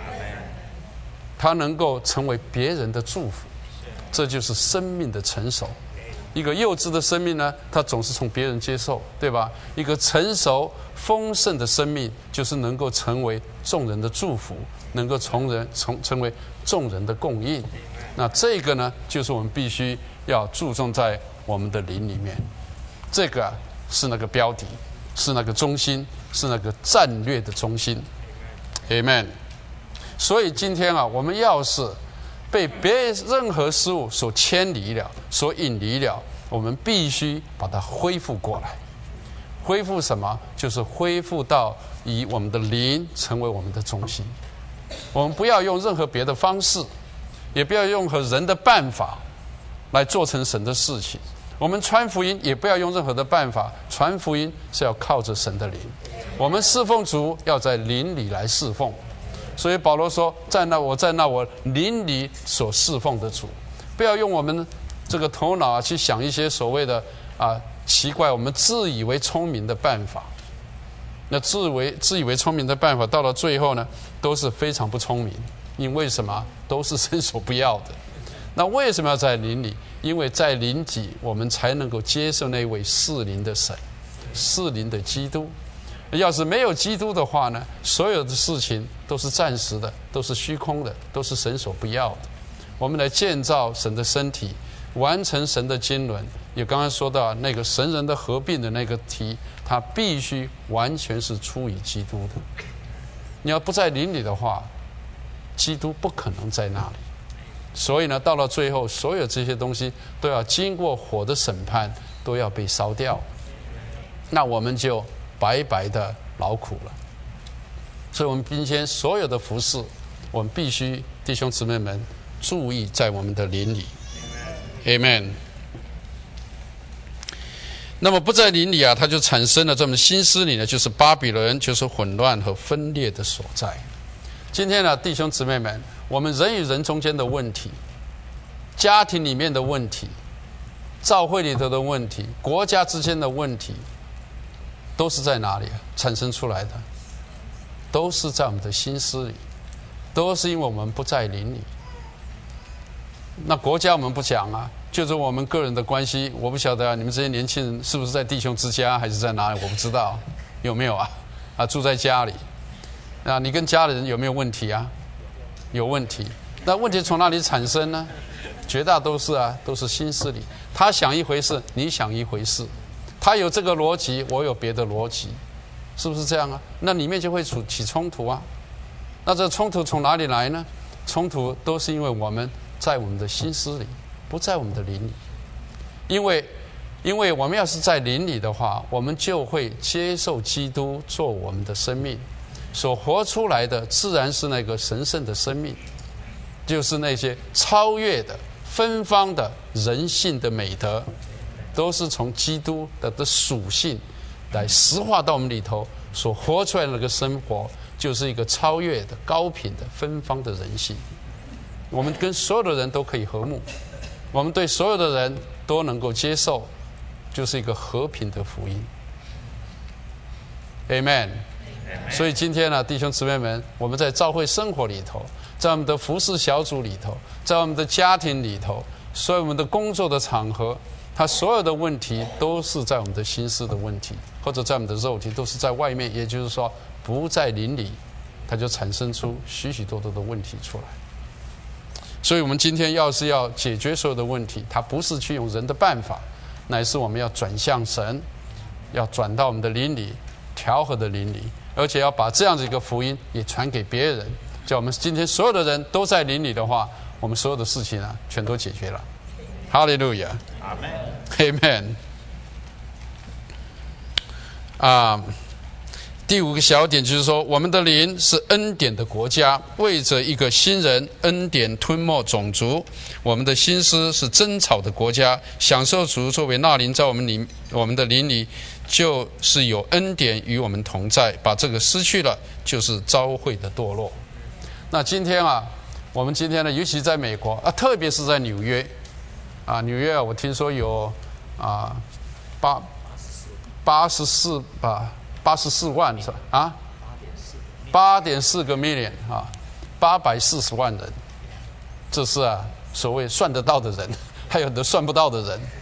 他能够成为别人的祝福，这就是生命的成熟。 一个幼稚的生命呢，它总是从别人接受，对吧？一个成熟丰盛的生命，就是能够成为众人的祝福，能够从人从成为众人的供应。那这个呢，就是我们必须要注重在我们的灵里面。这个、啊、是那个标的，是那个中心，是那个战略的中心。Amen。所以今天啊，我们要是被别任何事物所牵离了、所引离了，我们必须把它恢复过来。恢复什么？就是恢复到以我们的灵成为我们的中心。我们不要用任何别的方式，也不要用任何人的办法来做成神的事情。我们传福音也不要用任何的办法，传福音是要靠着神的灵。我们侍奉主要在灵里来侍奉。所以保罗说，在那我在那我灵里所侍奉的主。不要用我们这个头脑啊去想一些所谓的啊奇怪我们自以为聪明的办法。那自为自以为聪明的办法，到了最后呢，都是非常不聪明。因为什么？都是神所不要的。那为什么要在灵里？因为在灵里，我们才能够接受那位是灵的神，是灵的基督。要是没有基督的话呢，所有的事情都是暂时的，都是虚空的，都是神所不要的。我们来建造神的身体，完成神的经纶。也刚才说到那个神人的合并的那个题，它必须完全是出于基督的。你要不在灵里的话，基督不可能在那里。所以呢，到了最后，所有这些东西都要经过火的审判，都要被烧掉。那我们就白白的劳苦了。所以我们今天所有的服事，我们必须弟兄姊妹们注意在我们的灵里。 Amen。 那么不在灵里啊，它就产生了这么心思里呢，就是巴比伦，就是混乱和分裂的所在。今天呢，弟兄姊妹们，我们人与人中间的问题，家庭里面的问题，教会里头的问题，国家之间的问题，都是在哪里产生出来的？都是在我们的心思里，都是因为我们不在灵里。那国家我们不讲啊，就是我们个人的关系，我不晓得啊，你们这些年轻人是不是在弟兄之家，还是在哪里？我不知道，有没有啊？啊，住在家里，啊，你跟家里人有没有问题啊？有问题。那问题从哪里产生呢？绝大多数啊，都是心思里。他想一回事，你想一回事。他有这个逻辑，我有别的逻辑，是不是这样啊？那里面就会出起冲突啊。那这冲突从哪里来呢？冲突都是因为我们在我们的心思里，不在我们的灵里。因为，因为我们要是在灵里的话，我们就会接受基督做我们的生命，所活出来的自然是那个神圣的生命，就是那些超越的、芬芳的人性的美德，都是从基督的的属性来实化到我们里头，所活出来的那个生活，就是一个超越的、高品的、芬芳的人性。我们跟所有的人都可以和睦，我们对所有的人都能够接受，就是一个和平的福音。Amen。所以今天呢，弟兄姊妹们，我们在教会生活里头，在我们的服事小组里头，在我们的家庭里头，所有我们的工作的场合，它所有的问题都是在我们的心思的问题，或者在我们的肉体，都是在外面，也就是说不在灵里，它就产生出许许多多的问题出来。所以我们今天要是要解决所有的问题，它不是去用人的办法，乃是我们要转向神，要转到我们的灵里，调和的灵里，而且要把这样子一个福音也传给别人。叫我们今天所有的人都在灵里的话，我们所有的事情啊，全都解决了。哈利路亚，阿门， Amen。 啊，第五个小点就是说，我们的灵是恩典的国家，为着一个新人，恩典吞没种族。我们的心思是真草的国家，享受主作为那灵在我们里，我们的灵里，就是有恩典与我们同在。把这个失去了，就是召会的堕落。那今天啊，我们今天呢，尤其在美国啊，特别是在纽约啊，纽约啊，我听说有啊八八十四吧。八十四万是吧？啊，八点四个 million 啊，八百四十万人，这是啊所谓算得到的人，还有的算不到的人。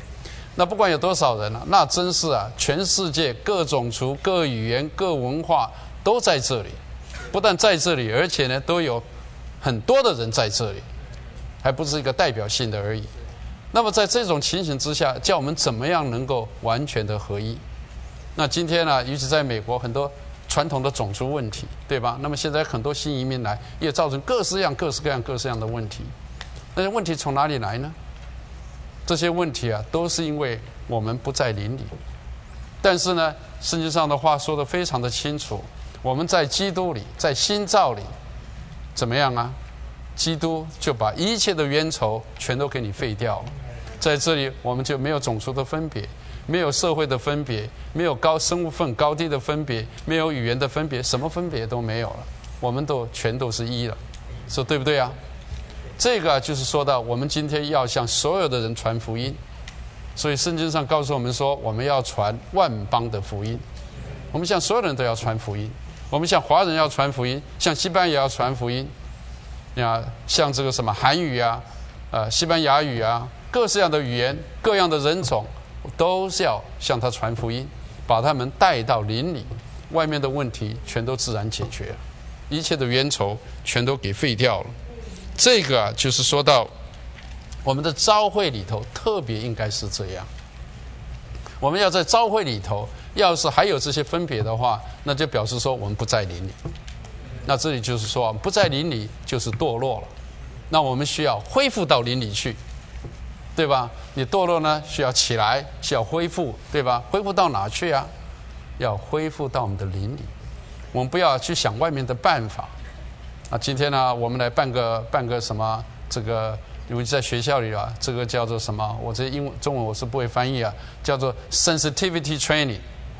那不管有多少人啊，那真是啊，全世界各种族、各语言、各文化都在这里。不但在这里，而且呢，都有很多的人在这里，还不是一个代表性的而已。那么在这种情形之下，叫我们怎么样能够完全的合一？那今天呢，尤其在美国，很多传统的种族问题，对吧？那么现在很多新移民来，也造成各式各样、各式各样、各式各样的问题。那些问题从哪里来呢？这些问题啊，都是因为我们不在灵里。但是呢，圣经上的话说得非常的清楚，我们在基督里，在新造里，怎么样啊？基督就把一切的冤仇全都给你废掉了。在这里，我们就没有种族的分别，没有社会的分别，没有高身份高低的分别，没有语言的分别，什么分别都没有了。我们都全都是一了，说对不对啊？这个就是说到我们今天要向所有的人传福音。所以圣经上告诉我们说，我们要传万邦的福音。我们向所有人都要传福音，我们向华人要传福音，向西班牙要传福音，啊，像这个什么韩语啊，呃，西班牙语啊，各式样的语言，各样的人种，都是要向他传福音，把他们带到灵里，外面的问题全都自然解决了，一切的冤仇全都给废掉了。这个啊，就是说到我们的召会里头，特别应该是这样。我们要在召会里头，要是还有这些分别的话，那就表示说我们不在灵里。那这里就是说，不在灵里就是堕落了。那我们需要恢复到灵里去，对吧？你堕落呢，需要起来，需要恢复，对吧？恢复到哪去啊？要恢复到我们的灵里。我们不要去想外面的办法。啊，今天呢，我们来办个办个什么？这个因为在学校里啊，这个叫做什么？我这英文中文我是不会翻译啊，叫做 sensitivity training。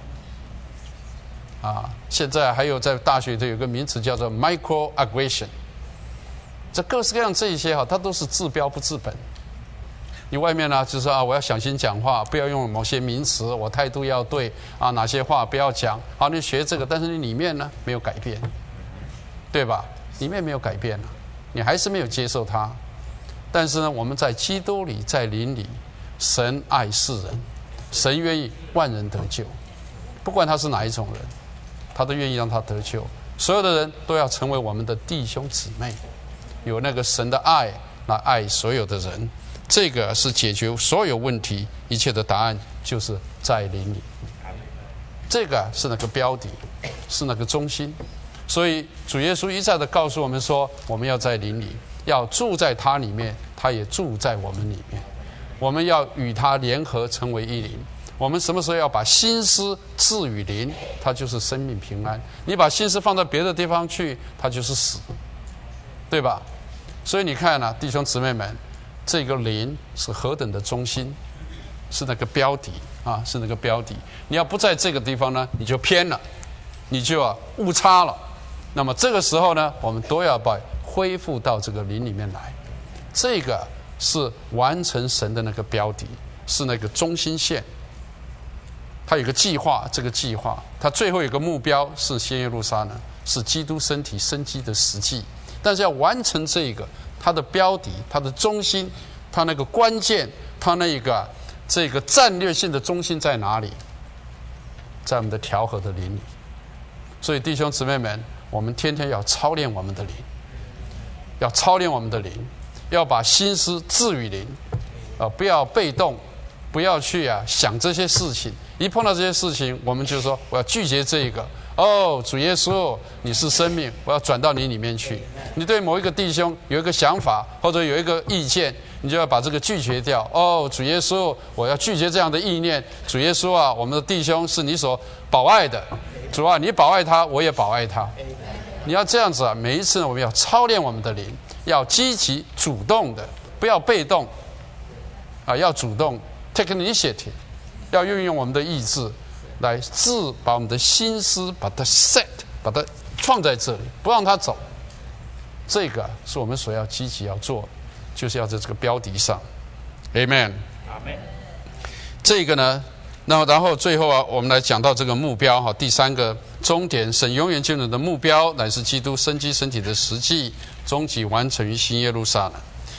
啊，现在还有在大学里头有个名词叫做 microaggression。这各式各样这一些哈，它都是治标不治本。你外面呢，就是啊，我要小心讲话，不要用某些名词，我态度要对啊，哪些话不要讲。好，你学这个，但是你里面呢没有改变，对吧？里面没有改变了，你还是没有接受它。但是呢，我们在基督里，在灵里，神爱世人，神愿意万人得救，不管他是哪一种人，他都愿意让他得救。所有的人都要成为我们的弟兄姊妹，有那个神的爱来爱所有的人。这个是解决所有问题一切的答案，就是在灵里。这个是那个标的，是那个中心。所以主耶稣一再的告诉我们说，我们要在灵里，要住在他里面，他也住在我们里面。我们要与他联合，成为一灵。我们什么时候要把心思置于灵，它就是生命平安。你把心思放到别的地方去，它就是死，对吧？所以你看啊，弟兄姊妹们，这个灵是何等的中心，是那个标的啊，是那个标的。你要不在这个地方呢，你就偏了，你就啊误差了。那么这个时候呢，我们都要把恢复到这个灵里面来。这个是完成神的那个标的，是那个中心线。它有个计划，这个计划它最后有个目标是新耶路撒冷，是基督身体生机的实际。但是要完成这个，它的标的，它的中心，它那个关键，它那个这个战略性的中心在哪里？在我们的调和的灵里。所以弟兄姊妹们，我们天天要操练我们的灵，要操练我们的灵，要把心思置于灵，啊、呃，不要被动，不要去啊想这些事情。一碰到这些事情，我们就说我要拒绝这一个。哦，主耶稣，你是生命，我要转到你里面去。你对某一个弟兄有一个想法或者有一个意见，你就要把这个拒绝掉。哦，主耶稣，我要拒绝这样的意念。主耶稣啊，我们的弟兄是你所保爱的。主啊，你保爱他，我也保爱他。你要这样子啊，每一次呢，我们要操练我们的灵，要积极主动的，不要被动啊，要主动 take initiative， 要运用我们的意志来自把我们的心思把它 set， 把它放在这里，不让它走。这个是我们所要积极要做，就是要在这个标的上 ，Amen。Amen。这个呢，那么然后最后啊，我们来讲到这个目标哈，第三个终点，神永远救人的目标乃是基督生机身体的实际，终极完成于新耶路撒冷。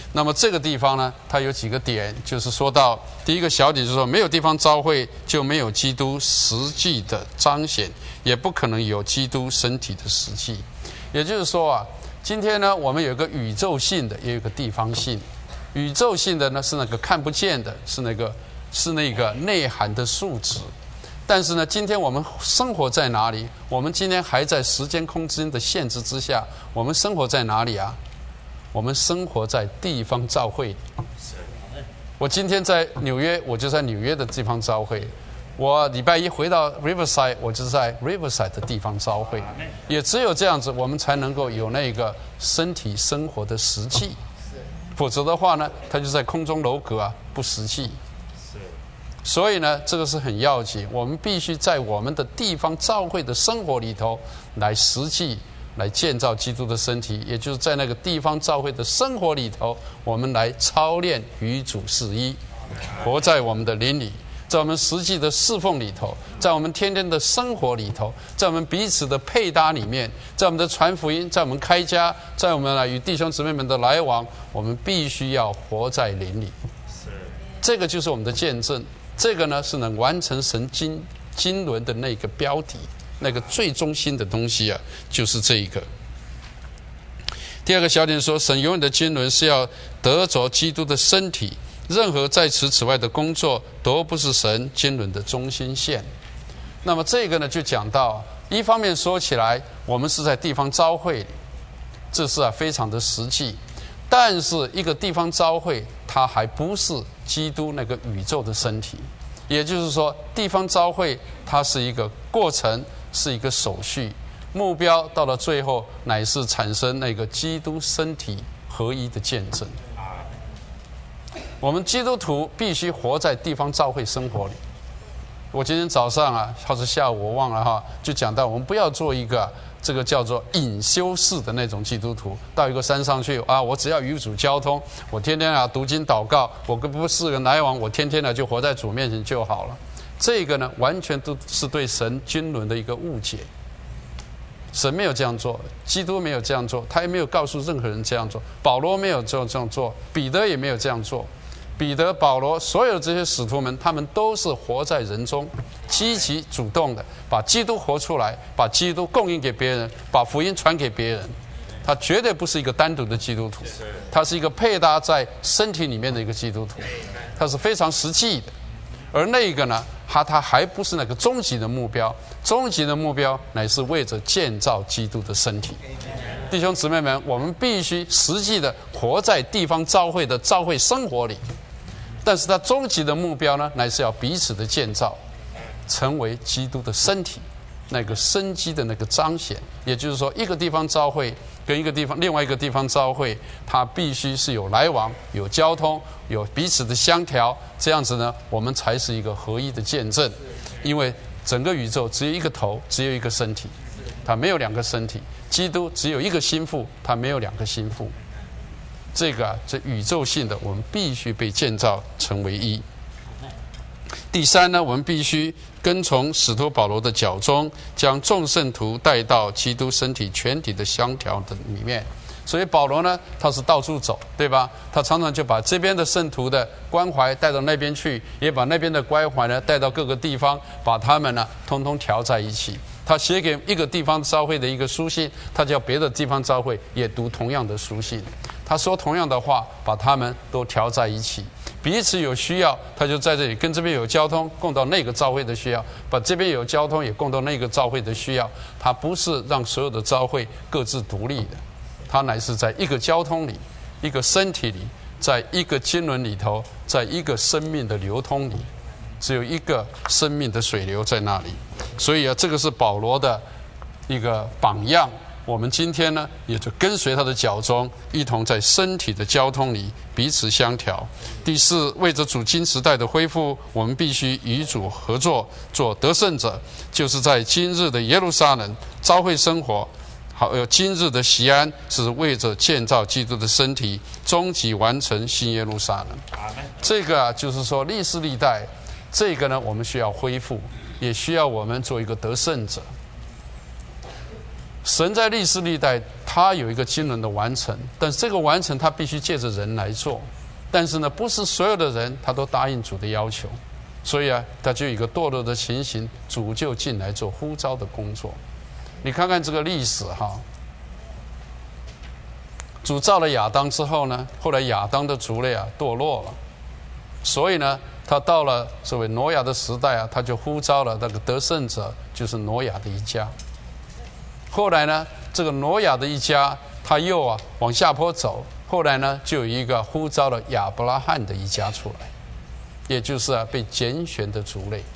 那么这个地方呢，它有几个点，就是说到第一个小点，就是说没有地方召会，就没有基督实际的彰显，也不可能有基督身体的实际。也就是说啊，今天呢，我们有一个宇宙性的，也有一个地方性。宇宙性的呢是那个看不见的，是那个是那个内涵的数值。但是呢，今天我们生活在哪里？我们今天还在时间空间的限制之下，我们生活在哪里啊？我们生活在地方召会。我今天在纽约，我就在纽约的地方召会；我礼拜一回到 Riverside， 我就在 Riverside 的地方召会。也只有这样子，我们才能够有那个身体生活的实际。否则的话呢，它就在空中楼阁啊，不实际。所以呢，这个是很要紧，我们必须在我们的地方召会的生活里头来实际来建造基督的身体，也就是在那个地方召会的生活里头，我们来操练与主是一，活在我们的灵里，在我们实际的侍奉里头，在我们天天的生活里头，在我们彼此的配搭里面，在我们的传福音，在我们开家，在我们来与弟兄姊妹们的来往，我们必须要活在灵里。这个就是我们的见证。这个呢是能完成神经经纶的那个标题，那个最中心的东西啊，就是这一个。第二个小点说，神永远的经纶是要得着基督的身体，任何在此此外的工作都不是神经纶的中心线。那么这个呢，就讲到一方面说起来，我们是在地方召会里，这是啊非常的实际。但是一个地方召会，它还不是基督那个宇宙的身体。也就是说，地方召会它是一个过程，是一个手续，目标到了最后乃是产生那个基督身体合一的见证。我们基督徒必须活在地方召会生活里。我今天早上啊，还是下午我忘了哈，就讲到我们不要做一个这个叫做隐修式的那种基督徒，到一个山上去啊，我只要与主交通，我天天啊读经祷告，我跟不是人来往，我天天呢就活在主面前就好了。这个呢，完全都是对神经纶的一个误解。神没有这样做，基督没有这样做，他也没有告诉任何人这样做。保罗没有这样这样做，彼得也没有这样做。彼得、保罗，所有这些使徒们，他们都是活在人中，积极主动的把基督活出来，把基督供应给别人，把福音传给别人。他绝对不是一个单独的基督徒，他是一个配搭在身体里面的一个基督徒，他是非常实际的。而那个呢，他他还不是那个终极的目标，终极的目标乃是为着建造基督的身体。弟兄姊妹们，我们必须实际的活在地方召会的召会生活里。但是它终极的目标呢，乃是要彼此的建造，成为基督的身体，那个生机的那个彰显。也就是说，一个地方召会跟一个地方另外一个地方召会，它必须是有来往、有交通、有彼此的相调，这样子呢，我们才是一个合一的见证。因为整个宇宙只有一个头，只有一个身体，它没有两个身体；基督只有一个心腹，它没有两个心腹。这个啊，这宇宙性的，我们必须被建造成为一。第三呢，我们必须跟从使徒保罗的脚中，将众圣徒带到基督身体全体的相调的里面。所以保罗呢，他是到处走，对吧？他常常就把这边的圣徒的关怀带到那边去，也把那边的关怀呢带到各个地方，把他们呢通通调在一起。他写给一个地方召会的一个书信，他叫别的地方召会也读同样的书信。他说同样的话，把他们都调在一起，彼此有需要，他就在这里跟这边有交通，供到那个召会的需要；把这边有交通，也供到那个召会的需要。他不是让所有的召会各自独立的，他乃是在一个交通里，一个身体里，在一个经纶里头，在一个生命的流通里，只有一个生命的水流在那里。所以啊，这个是保罗的一个榜样。我们今天呢，也就跟随他的脚中，一同在身体的交通里彼此相调。第四，为着主今时代的恢复，我们必须与主合作，做得胜者，就是在今日的耶路撒冷召会生活。好，有今日的锡安是为着建造基督的身体，终极完成新耶路撒冷。这个啊，就是说历世历代，这个呢，我们需要恢复，也需要我们做一个得胜者。 神在历世历代，他有一个经纶的完成，但这个完成他必须借着人来做。但是呢，不是所有的人他都答应主的要求，所以啊，他就有一个堕落的情形，主就进来做呼召的工作。你看看这个历史哈，主造了亚当之后呢，后来亚当的族类啊堕落了，所以呢，他到了所谓挪亚的时代啊，他就呼召了那个得胜者，就是挪亚的一家。后来呢，这个挪亚的一家，他又啊往下坡走，后来呢，就有一个呼召了亚伯拉罕的一家出来，也就是啊被拣选的族类。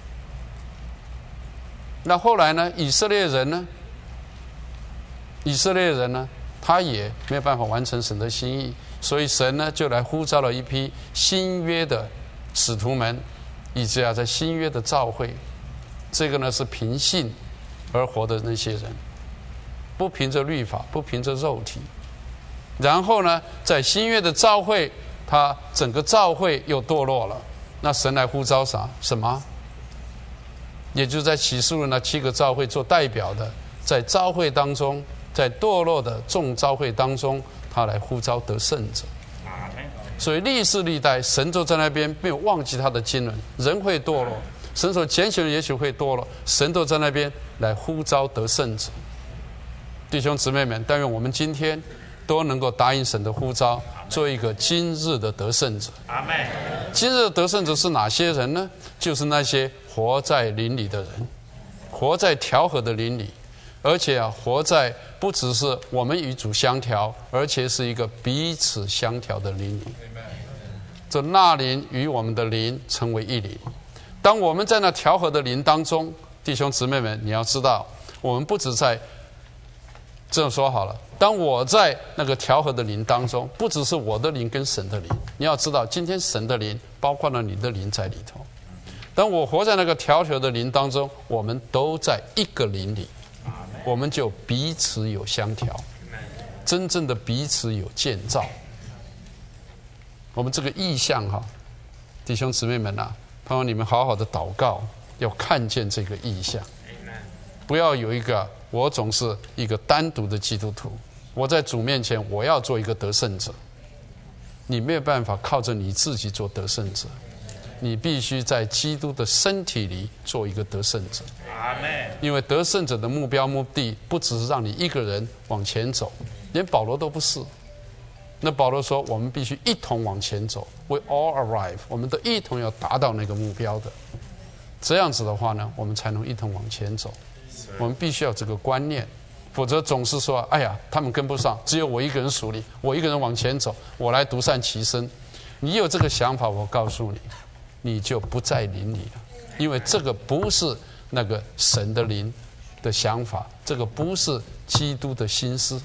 那后来呢，以色列人呢，以色列人呢，他也没有办法完成神的心意，所以神呢就来呼召了一批新约的使徒们，以及啊在新约的召会，这个呢是凭信而活的那些人。不凭着律法，不凭着肉体，然后呢，在新约的召会，他整个召会又堕落了。那神来呼召啥？什么？也就是在启示录那七个召会做代表的，在召会当中，在堕落的众召会当中，他来呼召得胜者。所以历世历代，神就在那边没有忘记他的经纶，人会堕落，神所拣选的也许会堕落，神都在那边来呼召得胜者。弟兄姊妹们，但愿我们今天都能够答应神的呼召，做一个今日的得胜者。 阿们。 今日的得胜者是哪些人呢？就是那些活在灵里的人，活在调和的灵里，而且啊，活在不只是我们与主相调，而且是一个彼此相调的灵里。这那灵与我们的灵成为一灵。当我们在那调和的灵当中，弟兄姊妹们，你要知道，我们不只在这样说好了，当我在那个调和的灵当中，不只是我的灵跟神的灵，你要知道，今天神的灵包括了你的灵在里头。当我活在那个调和的灵当中，我们都在一个灵里，我们就彼此有相调，真正的彼此有建造。我们这个意象哈，弟兄姊妹们啊，盼望你们好好的祷告，要看见这个意象，不要有一个我总是一个单独的基督徒，我在主面前我要做一个得胜者。你没有办法靠着你自己做得胜者，你必须在基督的身体里做一个得胜者。 阿们。因为得胜者的目标目的不只是让你一个人往前走，连保罗都不是。那保罗说，我们必须一同往前走 ，We all arrive， 我们都一同要达到那个目标的。这样子的话呢，我们才能一同往前走。我们必须要有这个观念，否则总是说，哎呀，他们跟不上，只有我一个人属灵，我一个人往前走，我来独善其身。你有这个想法，我告诉你，你就不在灵里了，因为这个不是那个神的灵的想法，这个不是基督的心思，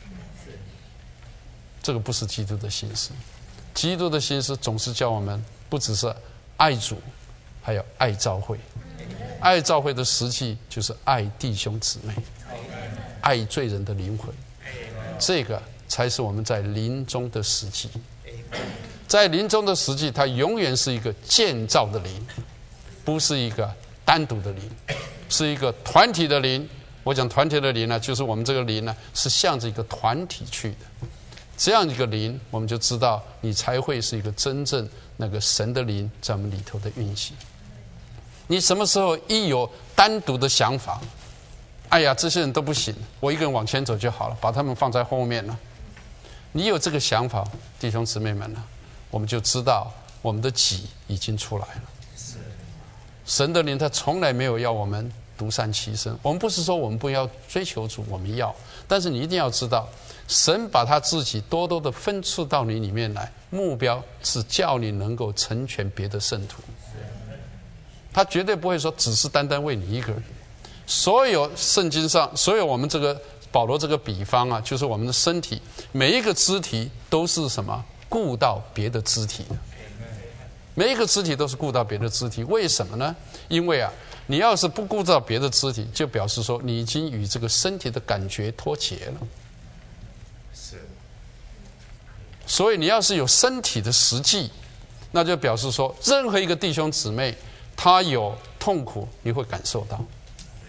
这个不是基督的心思。基督的心思总是叫我们不只是爱主，还有爱教会。爱教会的实际就是爱弟兄姊妹，爱罪人的灵魂，这个才是我们在灵中的实际。在灵中的实际，它永远是一个建造的灵，不是一个单独的灵，是一个团体的灵。我讲团体的灵呢，就是我们这个灵呢是向着一个团体去的。这样一个灵，我们就知道你才会是一个真正那个神的灵在我们里头的运行。你什么时候一有单独的想法，哎呀，这些人都不行，我一个人往前走就好了，把他们放在后面了。你有这个想法，弟兄姊妹们呢，我们就知道我们的己已经出来了。神的灵他从来没有要我们独善其身，我们不是说我们不要追求主，我们要，但是你一定要知道，神把他自己多多的分赐到你里面来，目标是叫你能够成全别的圣徒。他绝对不会说只是单单为你一个人。所有圣经上，所有我们这个保罗这个比方啊，就是我们的身体，每一个肢体都是什么？顾到别的肢体的。每一个肢体都是顾到别的肢体，为什么呢？因为啊，你要是不顾到别的肢体，就表示说你已经与这个身体的感觉脱节了。 是。 所以你要是有身体的实际，那就表示说，任何一个弟兄姊妹，他有痛苦，你会感受到。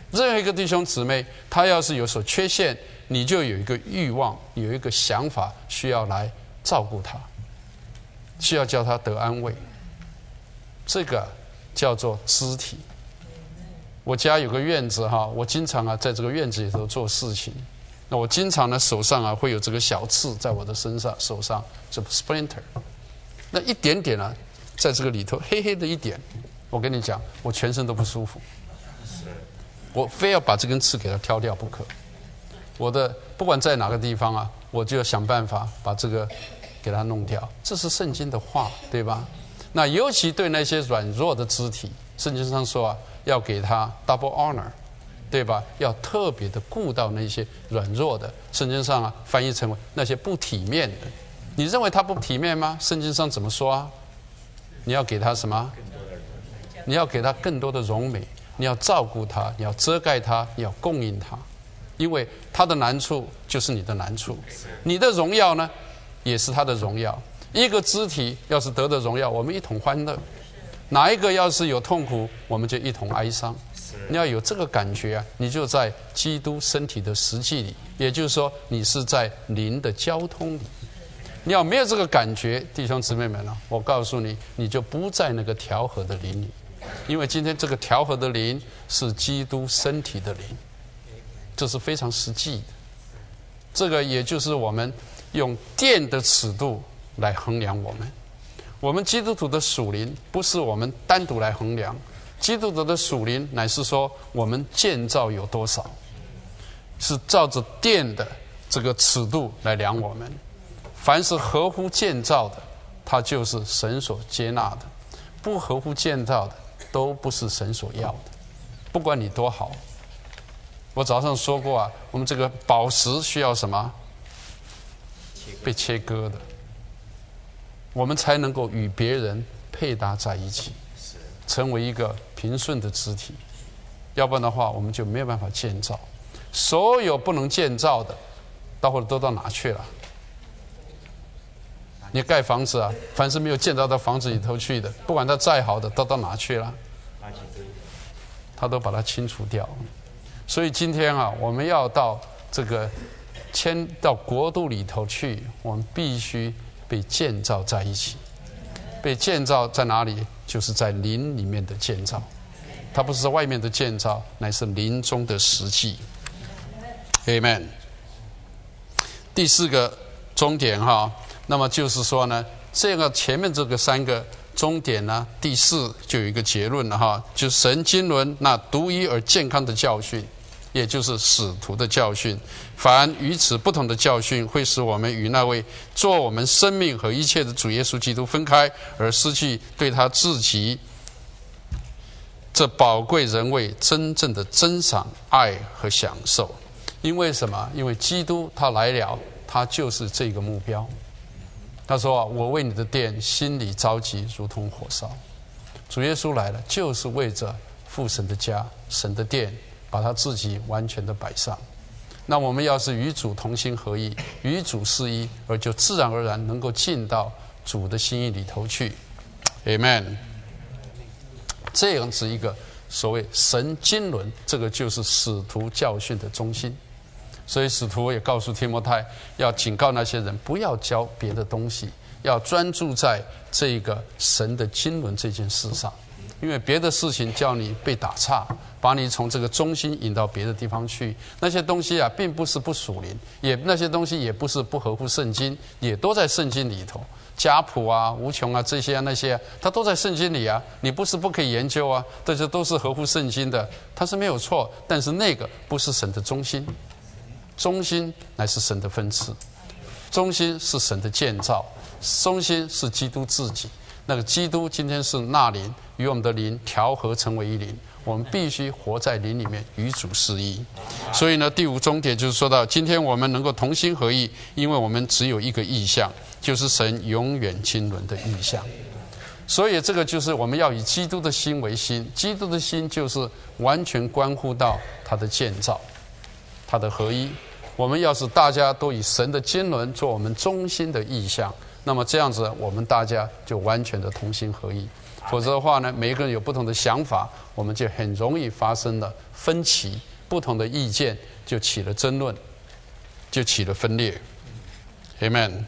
任何一个弟兄姊妹，他要是有所缺陷，你就有一个欲望，有一个想法，需要来照顾他，需要叫他得安慰。这个叫做肢体。我家有个院子哈，我经常啊在这个院子里头做事情。那我经常呢手上啊会有这个小刺在我的身上，手上这 splinter， 那一点点啊，在这个里头黑黑的一点，我跟你讲，我全身都不舒服。我非要把这根刺给它挑掉不可。我的不管在哪个地方啊，我就要想办法把这个给它弄掉。这是圣经的话，对吧？那尤其对那些软弱的肢体，圣经上说啊，要给他 double honor， 对吧？要特别的顾到那些软弱的。圣经上啊翻译成为那些不体面的。你认为他不体面吗？圣经上怎么说啊？你要给他什么？你要给他更多的荣美，你要照顾他，你要遮盖他，你要供应他，因为他的难处就是你的难处，你的荣耀呢，也是他的荣耀。一个肢体要是得的荣耀，我们一同欢乐；哪一个要是有痛苦，我们就一同哀伤。你要有这个感觉啊，你就在基督身体的实际里，也就是说，你是在灵的交通里。你要没有这个感觉，弟兄姊妹们啊，我告诉你，你就不在那个调和的灵里。因为今天这个调和的灵是基督身体的灵，这是非常实际的。这个也就是我们用电的尺度来衡量我们。我们基督徒的属灵不是我们单独来衡量，基督徒的属灵乃是说我们建造有多少，是照着电的这个尺度来量我们。凡是合乎建造的，它就是神所接纳的；不合乎建造的，都不是神所要的。不管你多好，我早上说过啊，我们这个宝石需要什么？被切割的，我们才能够与别人配搭在一起，成为一个平顺的肢体。要不然的话，我们就没有办法建造。所有不能建造的，到后来都到哪去了？你盖房子啊，凡是没有建造到房子里头去的，不管它再好的，都到哪去了？他都把它清除掉。所以今天啊，我们要到这个迁到国度里头去，我们必须被建造在一起。被建造在哪里？就是在灵里面的建造，它不是在外面的建造，乃是灵中的实际。Amen。第四个终点哈。那么就是说呢，这个前面这个三个终点呢，第四就有一个结论了哈，就神经纶那独一而健康的教训，也就是使徒的教训。凡与此不同的教训，会使我们与那位做我们生命和一切的主耶稣基督分开，而失去对他自己这宝贵人位真正的珍赏、爱和享受。因为什么？因为基督他来了，他就是这个目标。他说：“我为你的殿心里着急，如同火烧。”主耶稣来了，就是为着父神的家、神的殿，把他自己完全的摆上。那我们要是与主同心合意，与主是一，而就自然而然能够进到主的心意里头去。Amen。这样子一个所谓神经纶，这个就是使徒教训的中心。所以使徒也告诉提摩太，要警告那些人不要教别的东西，要专注在这个神的经纶这件事上，因为别的事情叫你被打岔，把你从这个中心引到别的地方去。那些东西啊，并不是不属灵，也那些东西也不是不合乎圣经，也都在圣经里头。家谱啊、无穷啊这些啊那些啊，它都在圣经里啊。你不是不可以研究啊，这些都是合乎圣经的，它是没有错。但是那个不是神的中心。中心乃是神的分赐，中心是神的建造，中心是基督自己。那个基督今天是那灵与我们的灵调和成为一灵，我们必须活在灵里面，与主是一。所以呢，第五终点就是说到，今天我们能够同心合意，因为我们只有一个意向，就是神永远经纶的意向。所以这个就是我们要以基督的心为心，基督的心就是完全关乎到他的建造，他的合一。我们要是大家都以神的经纶做我们中心的意向， 那么这样子我们大家就完全的同心合意。否则的话呢，每一个人有不同的想法，我们就很容易发生了分歧，不同的意见就起了争论，就起了分裂。Amen。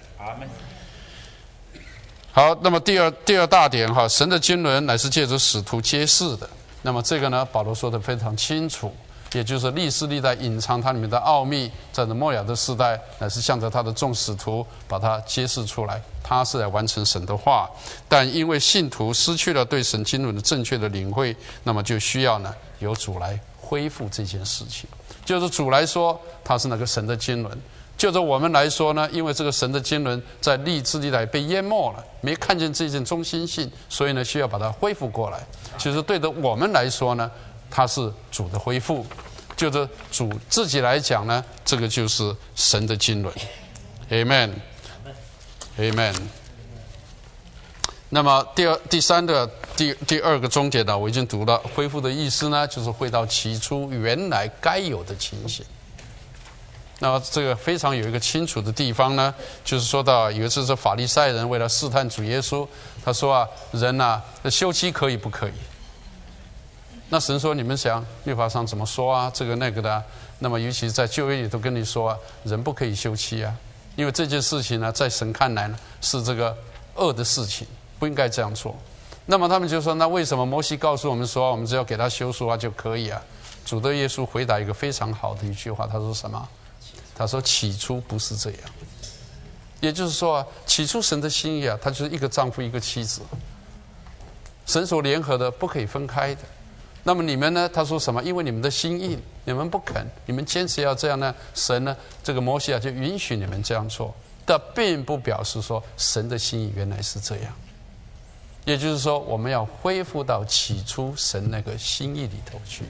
好，那么第二第二大点哈，神的经纶乃是借着使徒揭示的。那么这个呢，保罗说的非常清楚，也就是历世历代隐藏它里面的奥秘，在这末了的时代，乃是向着他的众使徒把它揭示出来。他是来完成神的话，但因为信徒失去了对神经纶的正确的领会，那么就需要呢由主来恢复这件事情。就是主来说，他是那个神的经纶；就着我们来说呢，因为这个神的经纶在历之历来被淹没了，没看见这件中心性，所以呢需要把它恢复过来。其实对着我们来说呢，它是主的恢复；就着主自己来讲呢，这个就是神的经纶。Amen。Amen。那么第二、第三的第第二个终点呢，我已经读了。恢复的意思呢，就是回到起初原来该有的情形。那么这个非常有一个清楚的地方呢，就是说到有一次是法利赛人为了试探主耶稣，他说啊，人啊，休妻可以不可以？那神说，你们想律法上怎么说啊？这个那个的、啊。那么尤其在旧约里都跟你说啊，人不可以休妻啊。因为这件事情呢，在神看来呢是这个恶的事情，不应该这样做。那么他们就说，那为什么摩西告诉我们说，我们只要给他休书啊就可以啊？主的耶稣回答一个非常好的一句话，他说什么？他说起初不是这样。也就是说啊，起初神的心意啊，他就是一个丈夫一个妻子，神所联合的不可以分开的。那么你们呢？他说什么？因为你们的心硬，你们不肯，你们坚持要这样呢？神呢，这个摩西啊，就允许你们这样做，但并不表示说神的心意原来是这样。也就是说，我们要恢复到起初神那个心意里头去。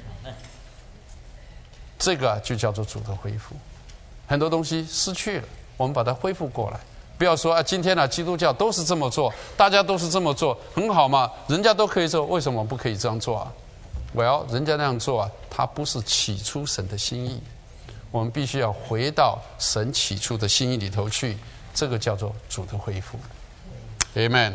这个、啊、就叫做主的恢复。很多东西失去了，我们把它恢复过来。不要说啊，今天呢、啊，基督教都是这么做，大家都是这么做，很好嘛，人家都可以做，为什么我不可以这样做啊？我要人家那样做啊，它不是起初神的心意，我们必须要回到神起初的心意里头去，这个叫做主的恢复。Amen。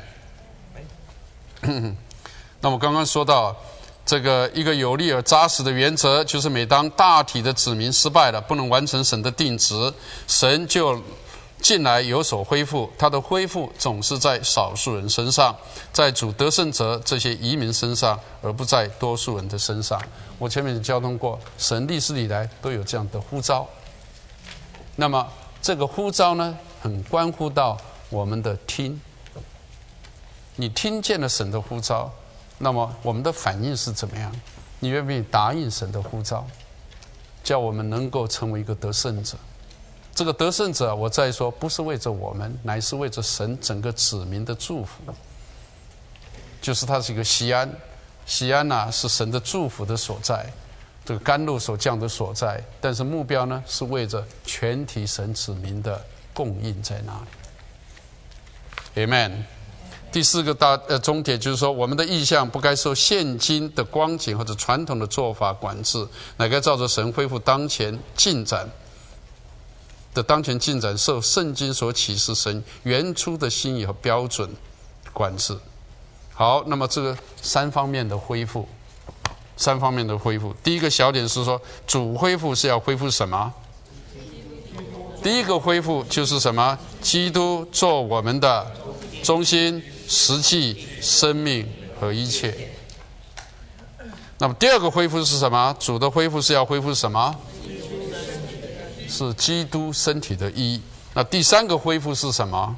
那我刚刚说到这个一个有力而扎实的原则，就是每当大体的子民失败了，不能完成神的定旨，神就进来有所恢复。他的恢复总是在少数人身上，在主得胜者这些移民身上，而不在多数人的身上。我前面交通过，神历史以来都有这样的呼召。那么这个呼召呢，很关乎到我们的听。你听见了神的呼召，那么我们的反应是怎么样？你愿不愿意答应神的呼召，叫我们能够成为一个得胜者？这个得胜者，我再说，不是为着我们，乃是为着神整个子民的祝福。就是它是一个锡安，锡安呐、啊、是神的祝福的所在，这个甘露所降的所在。但是目标呢，是为着全体神子民的供应在那里。Amen。第四个大呃终点就是说，我们的意向不该受现今的光景或者传统的做法管制，乃该照着神恢复当前进展的当前进展，受圣经所启示神原初的心意和标准管制。好，那么这个三方面的恢复，三方面的恢复。第一个小点是说，主恢复是要恢复什么？第一个恢复就是什么？基督做我们的中心、实际、生命和一切。那么第二个恢复是什么？主的恢复是要恢复什么？是基督身体的一。那第三个恢复是什么？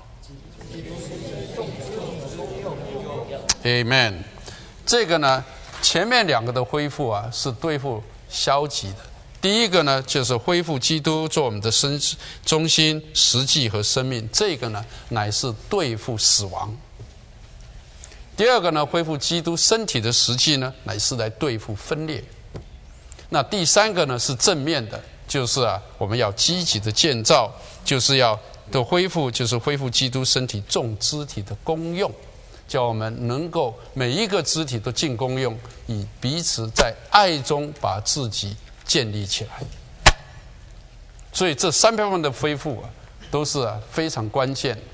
Amen。 这个呢，前面两个的恢复啊，是对付消极的。第一个呢，就是恢复基督做我们的身中心、实际和生命，这个呢，乃是对付死亡。第二个呢，恢复基督身体的实际呢，乃是来对付分裂。那第三个呢，是正面的，就是啊，我们要积极的建造，就是要的恢复，就是恢复基督身体众肢体的功用，叫我们能够每一个肢体都尽功用，以彼此在爱中把自己建立起来。所以这三部分的恢复啊，都是啊非常关键。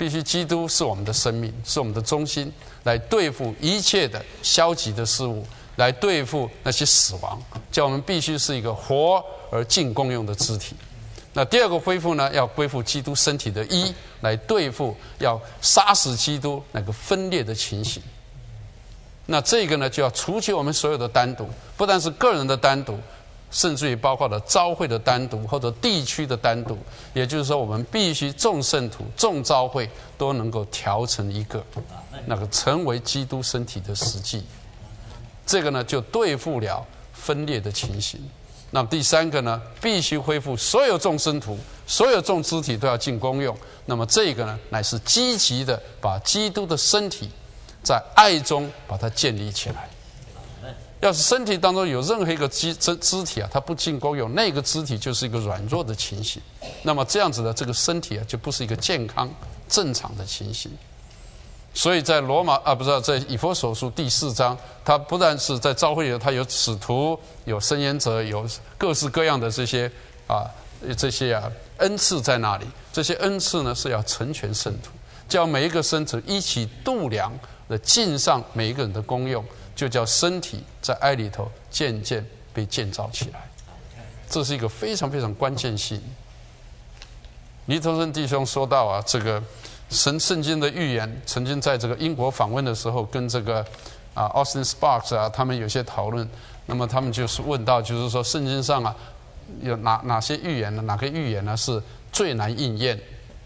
必须基督是我们的生命，是我们的中心，来对付一切的消极的事物，来对付那些死亡，叫我们必须是一个活而尽功用的肢体。那第二个恢复呢，要恢复基督身体的一，来对付要杀死基督那个分裂的情形。那这个呢，就要除去我们所有的单独，不但是个人的单独，甚至于包括了召会的单独或者地区的单独。也就是说，我们必须众圣徒、众召会都能够调成一个，那个成为基督身体的实际。这个呢，就对付了分裂的情形。那么第三个呢，必须恢复所有众生徒、所有众肢体都要尽功用。那么这个呢，乃是积极的把基督的身体在爱中把它建立起来。要是身体当中有任何一个肢肢肢体啊，它不尽功用，那个肢体就是一个软弱的情形。那么这样子的这个身体啊，就不是一个健康正常的情形。所以在罗马啊，不是在以弗所书第四章，它不但是在教会里，它有使徒、有申言者、有各式各样的这些啊这些啊恩赐在那里。这些恩赐呢是要成全圣徒，叫每一个圣徒一起度量的尽上每一个人的功用，就叫身体在爱里头渐渐被建造起来。这是一个非常非常关键性。尼头生弟兄说到啊，这个。神圣经的预言，曾经在这个英国访问的时候，跟这个啊 Austin Sparks 啊，他们有些讨论。那么他们就是问到，就是说圣经上啊，有哪哪些预言呢？哪个预言呢是最难应验？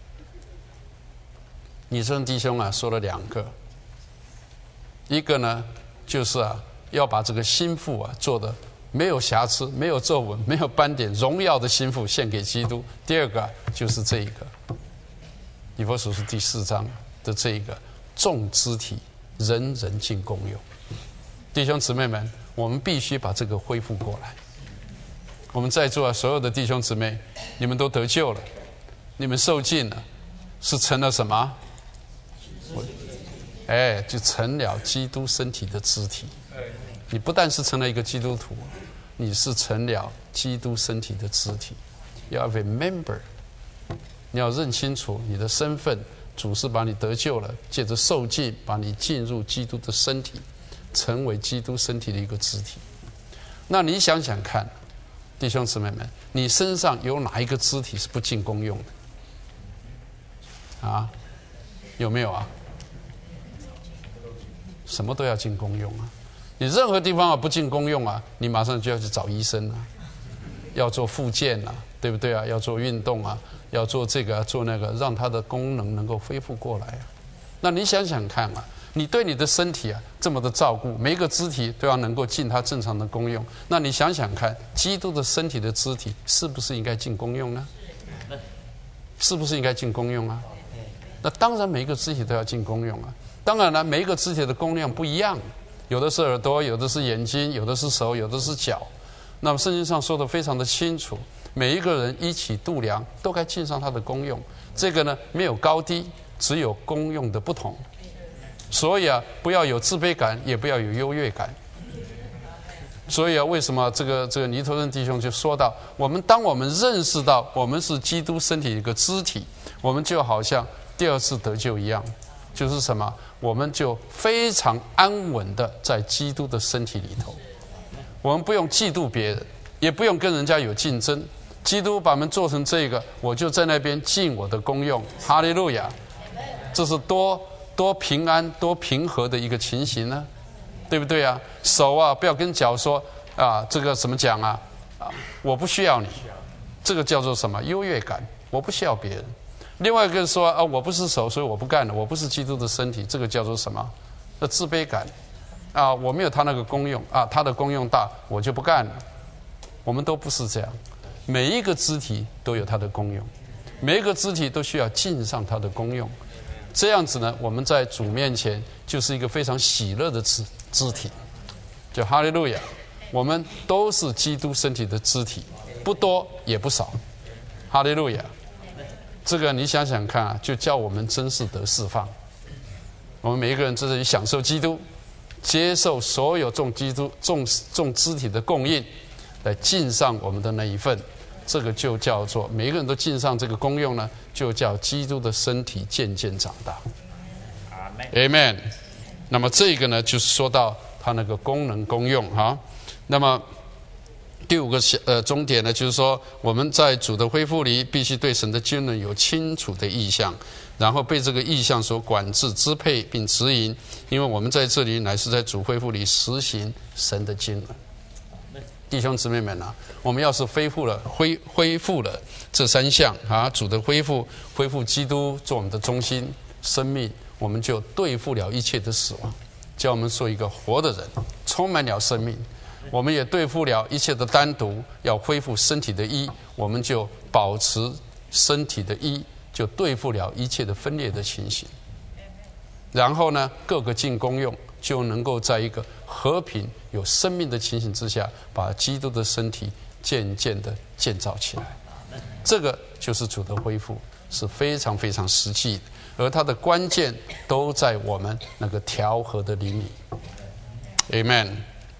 尼生弟兄啊说了两个，一个呢就是啊要把这个心腹啊做的没有瑕疵、没有皱纹、没有斑点、荣耀的心腹献给基督。第二个、啊、就是这一个。以弗所书第四章的这一个众肢体人人尽功用，弟兄姊妹们，我们必须把这个恢复过来。我们在座所有的弟兄姊妹，你们都得救了，你们受尽了，是成了什么？哎，就成了基督身体的肢体。你不但是成了一个基督徒，你是成了基督身体的肢体。要 remember。你要认清楚你的身份，主是把你得救了，借着受尽把你进入基督的身体，成为基督身体的一个肢体。那你想想看，弟兄姊妹们，你身上有哪一个肢体是不尽功用的？啊，有没有啊？什么都要尽功用啊！你任何地方啊不尽功用啊，你马上就要去找医生啊，要做复健啊，对不对啊？要做运动啊。要做这个做那个，让它的功能能够恢复过来啊。那你想想看啊，你对你的身体啊这么的照顾，每一个肢体都要能够尽它正常的功用。那你想想看，基督的身体的肢体是不是应该尽功用呢？是不是应该尽功用啊？那当然，每一个肢体都要尽功用啊。当然了，每一个肢体的功用不一样，有的是耳朵，有的是眼睛，有的是手，有的是脚。那么圣经上说的非常的清楚。每一个人一起度量，都该尽上他的功用。这个呢，没有高低，只有功用的不同。所以啊，不要有自卑感，也不要有优越感。所以啊，为什么这个这个尼头生弟兄就说到，我们当我们认识到我们是基督身体的一个肢体，我们就好像第二次得救一样，就是什么？我们就非常安稳的在基督的身体里头。我们不用嫉妒别人，也不用跟人家有竞争。基督把我们做成这个，我就在那边尽我的功用。哈利路亚！这是多多平安、多平和的一个情形呢，对不对啊？手啊，不要跟脚说啊，这个怎么讲啊？啊，我不需要你，这个叫做什么？优越感，我不需要别人。另外一个说啊，我不是手，所以我不干了，我不是基督的身体，这个叫做什么？那自卑感啊，我没有他那个功用啊，他的功用大，我就不干了。我们都不是这样。每一个肢体都有它的功用，每一个肢体都需要尽上它的功用。这样子呢，我们在主面前就是一个非常喜乐的肢肢体。就哈利路亚，我们都是基督身体的肢体，不多也不少。哈利路亚，这个你想想看啊，就叫我们真是得释放。我们每一个人在这里享受基督，接受所有众基督众众肢体的供应。来尽上我们的那一份， 这个就叫做每个人都尽上这个功用呢，就叫基督的身体渐渐长大。Amen。那么这个呢，就是说到它那个功能功用哈。那么第五个呃终点呢，就是说我们在主的恢复里，必须对神的经纶有清楚的意向，然后被这个意向所管制、支配并指引，因为我们在这里乃是在主恢复里实行神的经纶。弟兄姊妹们啊，我们要是恢复了恢恢复了这三项啊，主的恢复，恢复基督做我们的中心生命，我们就对付了一切的死亡，叫我们做一个活的人，充满了生命。我们也对付了一切的单独，要恢复身体的一，我们就保持身体的一，就对付了一切的分裂的情形。然后呢，各个尽功用，就能够在一个和平有生命的情形之下，把基督的身体渐渐的建造起来。这个就是主的恢复，是非常非常实际的，而它的关键都在我们那个调和的灵里。Amen。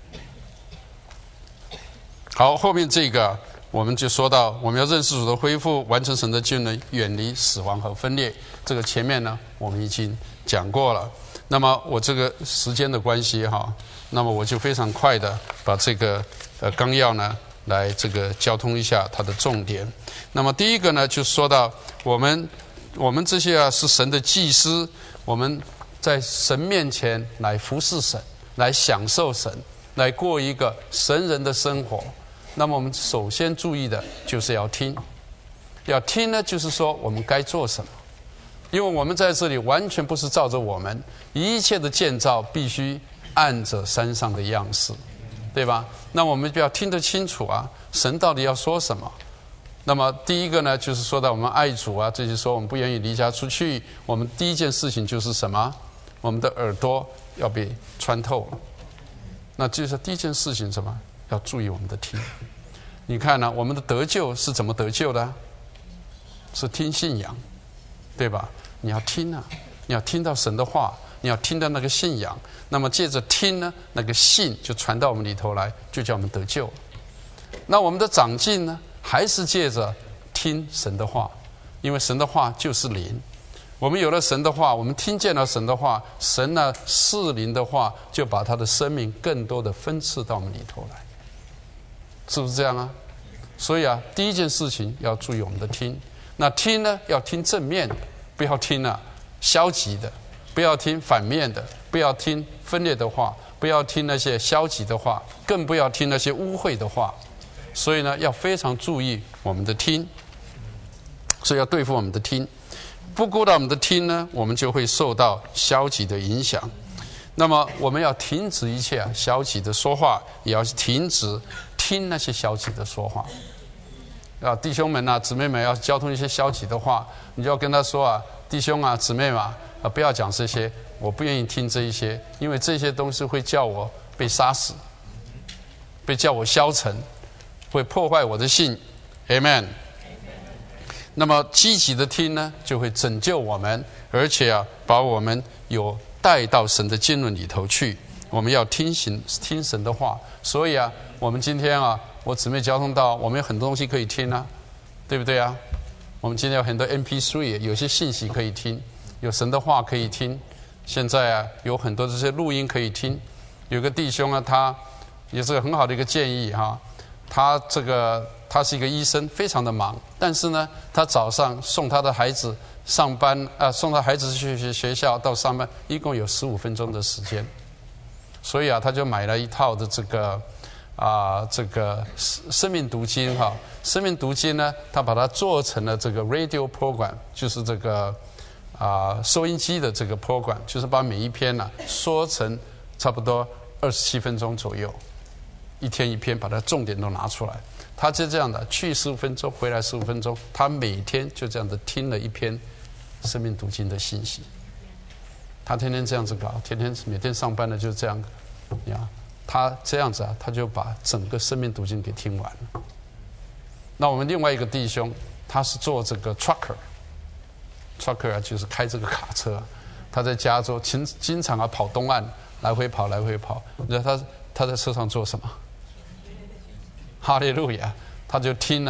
好，后面这个我们就说到，我们要认识主的恢复，完成神的经纶，远离死亡和分裂。这个前面呢，我们已经讲过了。那么我这个时间的关系哈，那么我就非常快的把这个呃纲要呢来这个交通一下它的重点。那么第一个呢，就说到我们我们这些啊是神的祭司，我们在神面前来服侍神，来享受神，来过一个神人的生活。那么我们首先注意的就是要听，要听呢，就是说我们该做什么。因为我们在这里完全不是照着我们一切的建造，必须按着山上的样式，对吧？那我们就要听得清楚啊，神到底要说什么。那么第一个呢，就是说到我们爱主啊，这就是说我们不愿意离家出去。我们第一件事情就是什么？我们的耳朵要被穿透了。那就是第一件事情什么？要注意我们的听。你看呢、啊，我们的得救是怎么得救的？是听信仰，对吧？你要听啊，你要听到神的话，你要听到那个信仰。那么借着听呢，那个信就传到我们里头来，就叫我们得救。那我们的长进呢，还是借着听神的话，因为神的话就是灵。我们有了神的话，我们听见了神的话，神呢是灵的话，就把他的生命更多的分赐到我们里头来，是不是这样啊？所以啊，第一件事情要注意我们的听。那听呢，要听正面的，不要听啊消极的，不要听反面的，不要听分裂的话，不要听那些消极的话，更不要听那些污秽的话。所以呢，要非常注意我们的听，所以要对付我们的听。不顾到我们的听呢，我们就会受到消极的影响。那么我们要停止一切、啊、消极的说话，也要停止听那些消极的说话。啊，弟兄们啊，姊妹们要交通一些消极的话，你就要跟他说啊，弟兄啊，姊妹嘛，啊，不要讲这些，我不愿意听这一些，因为这些东西会叫我被杀死，被叫我消沉，会破坏我的信。Amen。那么积极的听呢，就会拯救我们，而且啊，把我们有带到神的经纶里头去。我们要听神听神的话，所以啊，我们今天啊，我姊妹交通到，我们有很多东西可以听啊，对不对啊？我们今天有很多 M P 三， 有些信息可以听，有神的话可以听。现在啊，有很多这些录音可以听。有个弟兄啊，他也是很好的一个建议哈、啊，他这个。他是一个医生，非常的忙，但是呢，他早上送他的孩子上班，啊、呃，送他孩子去学校到上班，一共有十五分钟的时间，所以啊，他就买了一套的这个啊、呃，这个生命读经哈，生命读经呢，他把它做成了这个 radio program， 就是这个啊、呃、收音机的这个 program， 就是把每一篇呢、啊、说成差不多二十七分钟左右，一天一篇，把它重点都拿出来。他就这样的去十五分钟，回来十五分钟，他每天就这样的听了一篇生命读经的信息。他天天这样子搞，天天每天上班的就是这样。呀，他这样子啊，他就把整个生命读经给听完了。那我们另外一个弟兄，他是做这个 trucker，trucker 啊，就是开这个卡车。他在加州经经常啊跑东岸，来回跑，来回跑。你知道他他在车上做什么？哈利路亚，他就听啊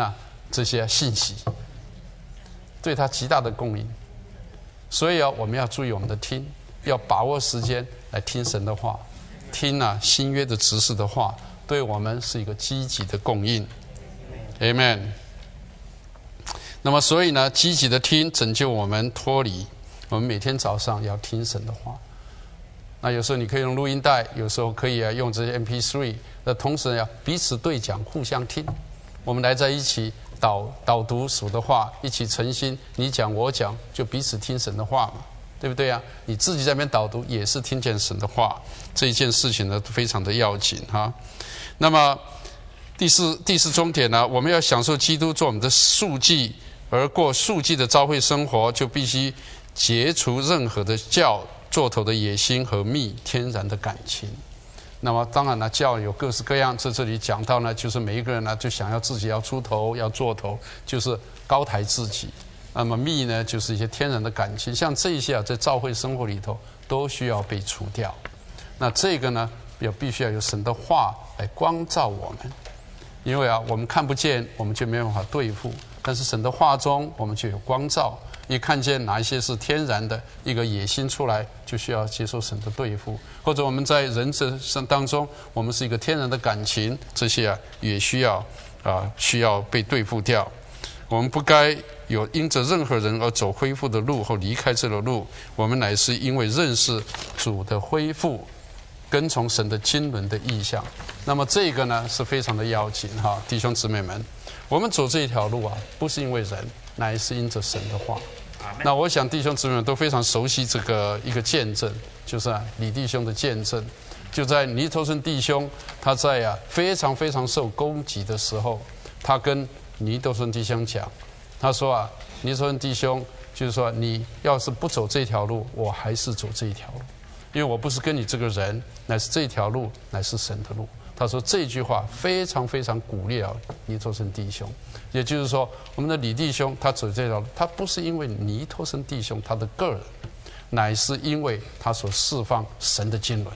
这些信息，对他极大的供应。所以啊，我们要注意我们的听，要把握时间来听神的话，听啊新约的执事的话，对我们是一个积极的供应。Amen。那么，所以呢，积极的听拯救我们脱离。我们每天早上要听神的话。那有时候你可以用录音带，有时候可以啊用这些 M P 三。那同时要彼此对讲，互相听。我们来在一起导导读主的话，一起诚心，你讲我讲，就彼此听神的话嘛，对不对啊？你自己在那边导读，也是听见神的话，这一件事情呢非常的要紧哈。那么第四第四重点呢，我们要享受基督做我们的素祭，而过素祭的召会生活，就必须解除任何的教做头的野心和蜜天然的感情。那么当然了，教有各式各样，在这里讲到呢，就是每一个人呢就想要自己要出头，要做头，就是高抬自己。那么蜜呢，就是一些天然的感情，像这些啊，在教会生活里头都需要被除掉。那这个呢，也必须要有神的话来光照我们，因为啊，我们看不见，我们就没办法对付；但是神的话中，我们就有光照。一看见哪一些是天然的一个野心出来，就需要接受神的对付；或者我们在人生当中，我们是一个天然的感情，这些啊也需要啊需要被对付掉。我们不该有因着任何人而走恢复的路或离开这个路，我们乃是因为认识主的恢复，跟从神的经纶的意象。那么这个呢是非常的要紧哈，弟兄姊妹们，我们走这一条路啊，不是因为人，乃是因着神的话。那我想弟兄姊妹们都非常熟悉这个一个见证，就是啊李弟兄的见证。就在尼头生弟兄他在啊非常非常受攻击的时候，他跟尼头生弟兄讲，他说啊尼头生弟兄，就是说你要是不走这条路，我还是走这一条路，因为我不是跟你这个人，乃是这条路乃是神的路。他说这句话非常非常鼓励了尼头生弟兄，也就是说我们的李弟兄他走这条路，他不是因为尼头生弟兄他的个人，乃是因为他所释放神的经纶，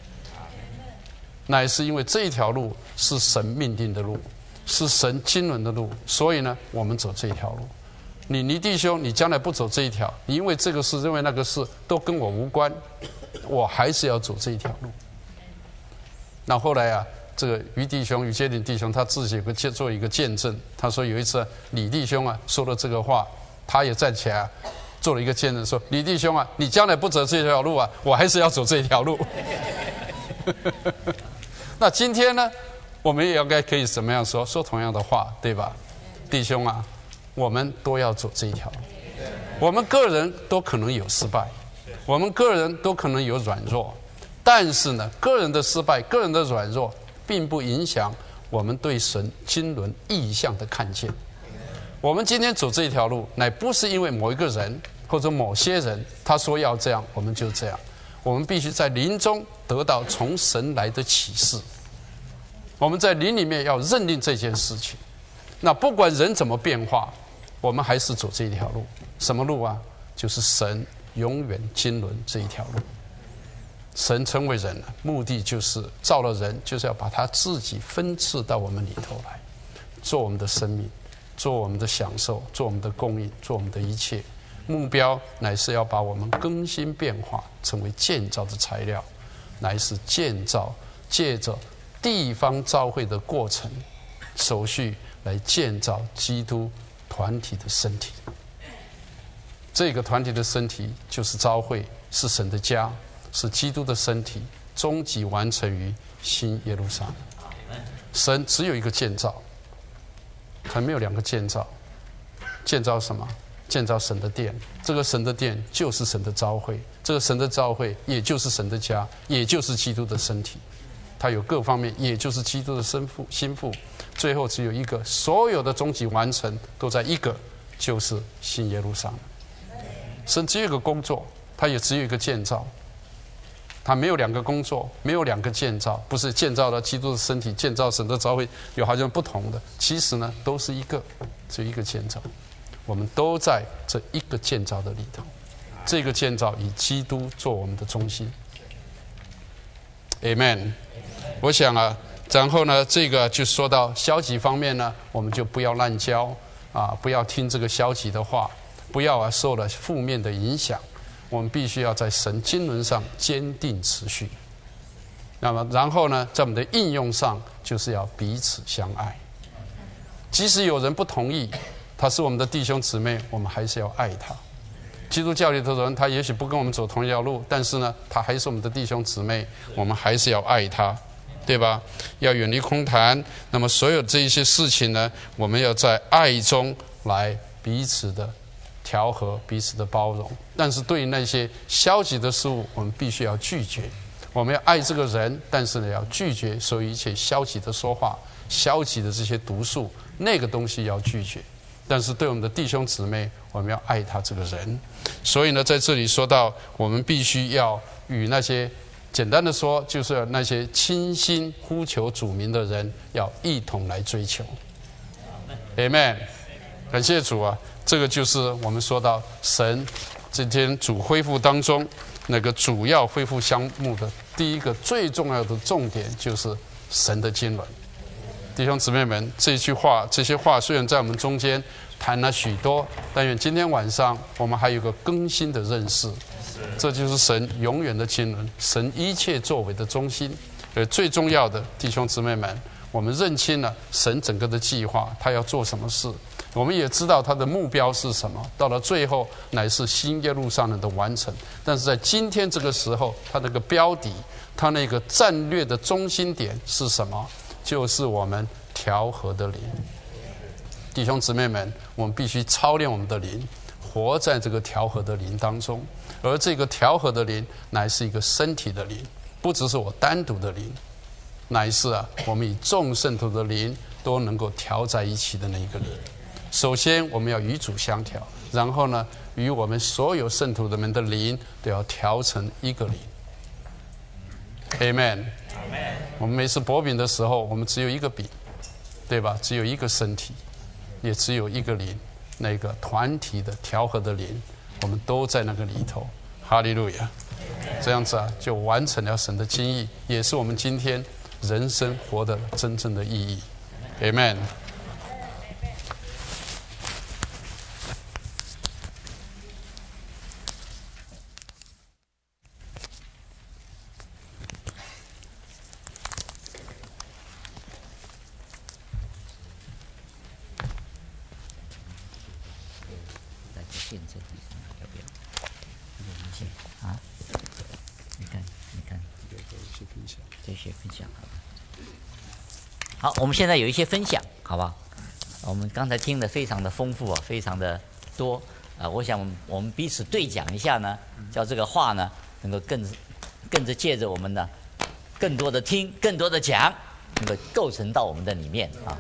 乃是因为这一条路是神命定的路，是神经纶的路，所以呢我们走这一条路。你尼弟兄你将来不走这一条，你因为这个事因为那个事都跟我无关，我还是要走这一条路。那后来啊这个于弟兄于接林弟兄他自己有个做一个见证，他说有一次李弟兄啊说了这个话，他也站起来、啊、做了一个见证，说李弟兄啊，你将来不走这条路啊，我还是要走这条路。那今天呢我们也应该可以怎么样说说同样的话，对吧？弟兄啊，我们都要走这一条路，我们个人都可能有失败，我们个人都可能有软弱，但是呢个人的失败个人的软弱并不影响我们对神经纶意象的看见。我们今天走这条路乃不是因为某一个人或者某些人他说要这样我们就这样，我们必须在灵中得到从神来的启示，我们在灵里面要认定这件事情。那不管人怎么变化，我们还是走这一条路。什么路啊？就是神永远经纶这一条路。神成为人，目的就是造了人，就是要把他自己分赐到我们里头来，做我们的生命，做我们的享受，做我们的供应，做我们的一切。目标乃是要把我们更新变化，成为建造的材料，乃是建造借着地方召会的过程手续来建造基督团体的身体。这个团体的身体就是召会，是神的家，是基督的身体，终极完成于新耶路撒冷。神只有一个建造，还没有两个建造。建造什么？建造神的殿。这个神的殿就是神的召会，这个神的召会也就是神的家，也就是基督的身体。它有各方面，也就是基督的身父心腹。最后只有一个，所有的终极完成都在一个，就是新耶路撒冷。神只有一个工作，他也只有一个建造，他没有两个工作，没有两个建造，不是建造了基督的身体，建造神的召会有好像不同的，其实呢都是一个，只有一个建造。我们都在这一个建造的里头，这个建造以基督做我们的中心。 Amen。 我想啊，然后呢这个就说到消极方面呢，我们就不要滥交， 啊，不要听这个消极的话，不要啊受了负面的影响。我们必须要在神经纶上坚定持续。那么，然后呢，在我们的应用上，就是要彼此相爱。即使有人不同意，他是我们的弟兄姊妹，我们还是要爱他。基督教里头的人，他也许不跟我们走同一条路，但是呢，他还是我们的弟兄姊妹，我们还是要爱他，对吧？要远离空谈。那么，所有这一些事情呢，我们要在爱中来彼此的调和，彼此的包容。但是对于那些消极的事物，我们必须要拒绝。我们要爱这个人，但是呢，要拒绝所有一切消极的说话、消极的这些毒素，那个东西要拒绝。但是对我们的弟兄姊妹，我们要爱他这个人。所以呢，在这里说到，我们必须要与那些简单的说，就是那些倾心呼求主名的人，要一同来追求。Amen。感谢主啊！这个就是我们说到神今天主恢复当中那个主要恢复项目的第一个最重要的重点，就是神的经纶。弟兄姊妹们，这句话这些话虽然在我们中间谈了许多，但愿今天晚上我们还有个更新的认识。这就是神永远的经纶，神一切作为的中心。呃，最重要的，弟兄姊妹们，我们认清了神整个的计划，他要做什么事。我们也知道他的目标是什么，到了最后乃是新耶路撒冷的完成。但是在今天这个时候，他那个标的，他那个战略的中心点是什么？就是我们调和的灵。弟兄姊妹们，我们必须操练我们的灵，活在这个调和的灵当中。而这个调和的灵，乃是一个身体的灵，不只是我单独的灵，乃是啊，我们以众圣徒的灵都能够调在一起的那一个灵。首先，我们要与主相调，然后呢，与我们所有圣徒的们的灵都要调成一个灵。Amen。我们每次薄饼的时候，我们只有一个饼，对吧？只有一个身体，也只有一个灵，那个团体的调和的灵，我们都在那个里头。哈利路亚！这样子啊，就完成了神的心意，也是我们今天人生活的真正的意义。Amen。 见证要不要？有一些啊，你看，你看，这些分享，这些分享，好吧。好，我们现在有一些分享，好吧？我们刚才听的非常的丰富啊，非常的多啊、呃。我想我们彼此对讲一下呢，叫这个话呢，能够更更着借着我们呢，更多的听，更多的讲，能够构成到我们的里面啊。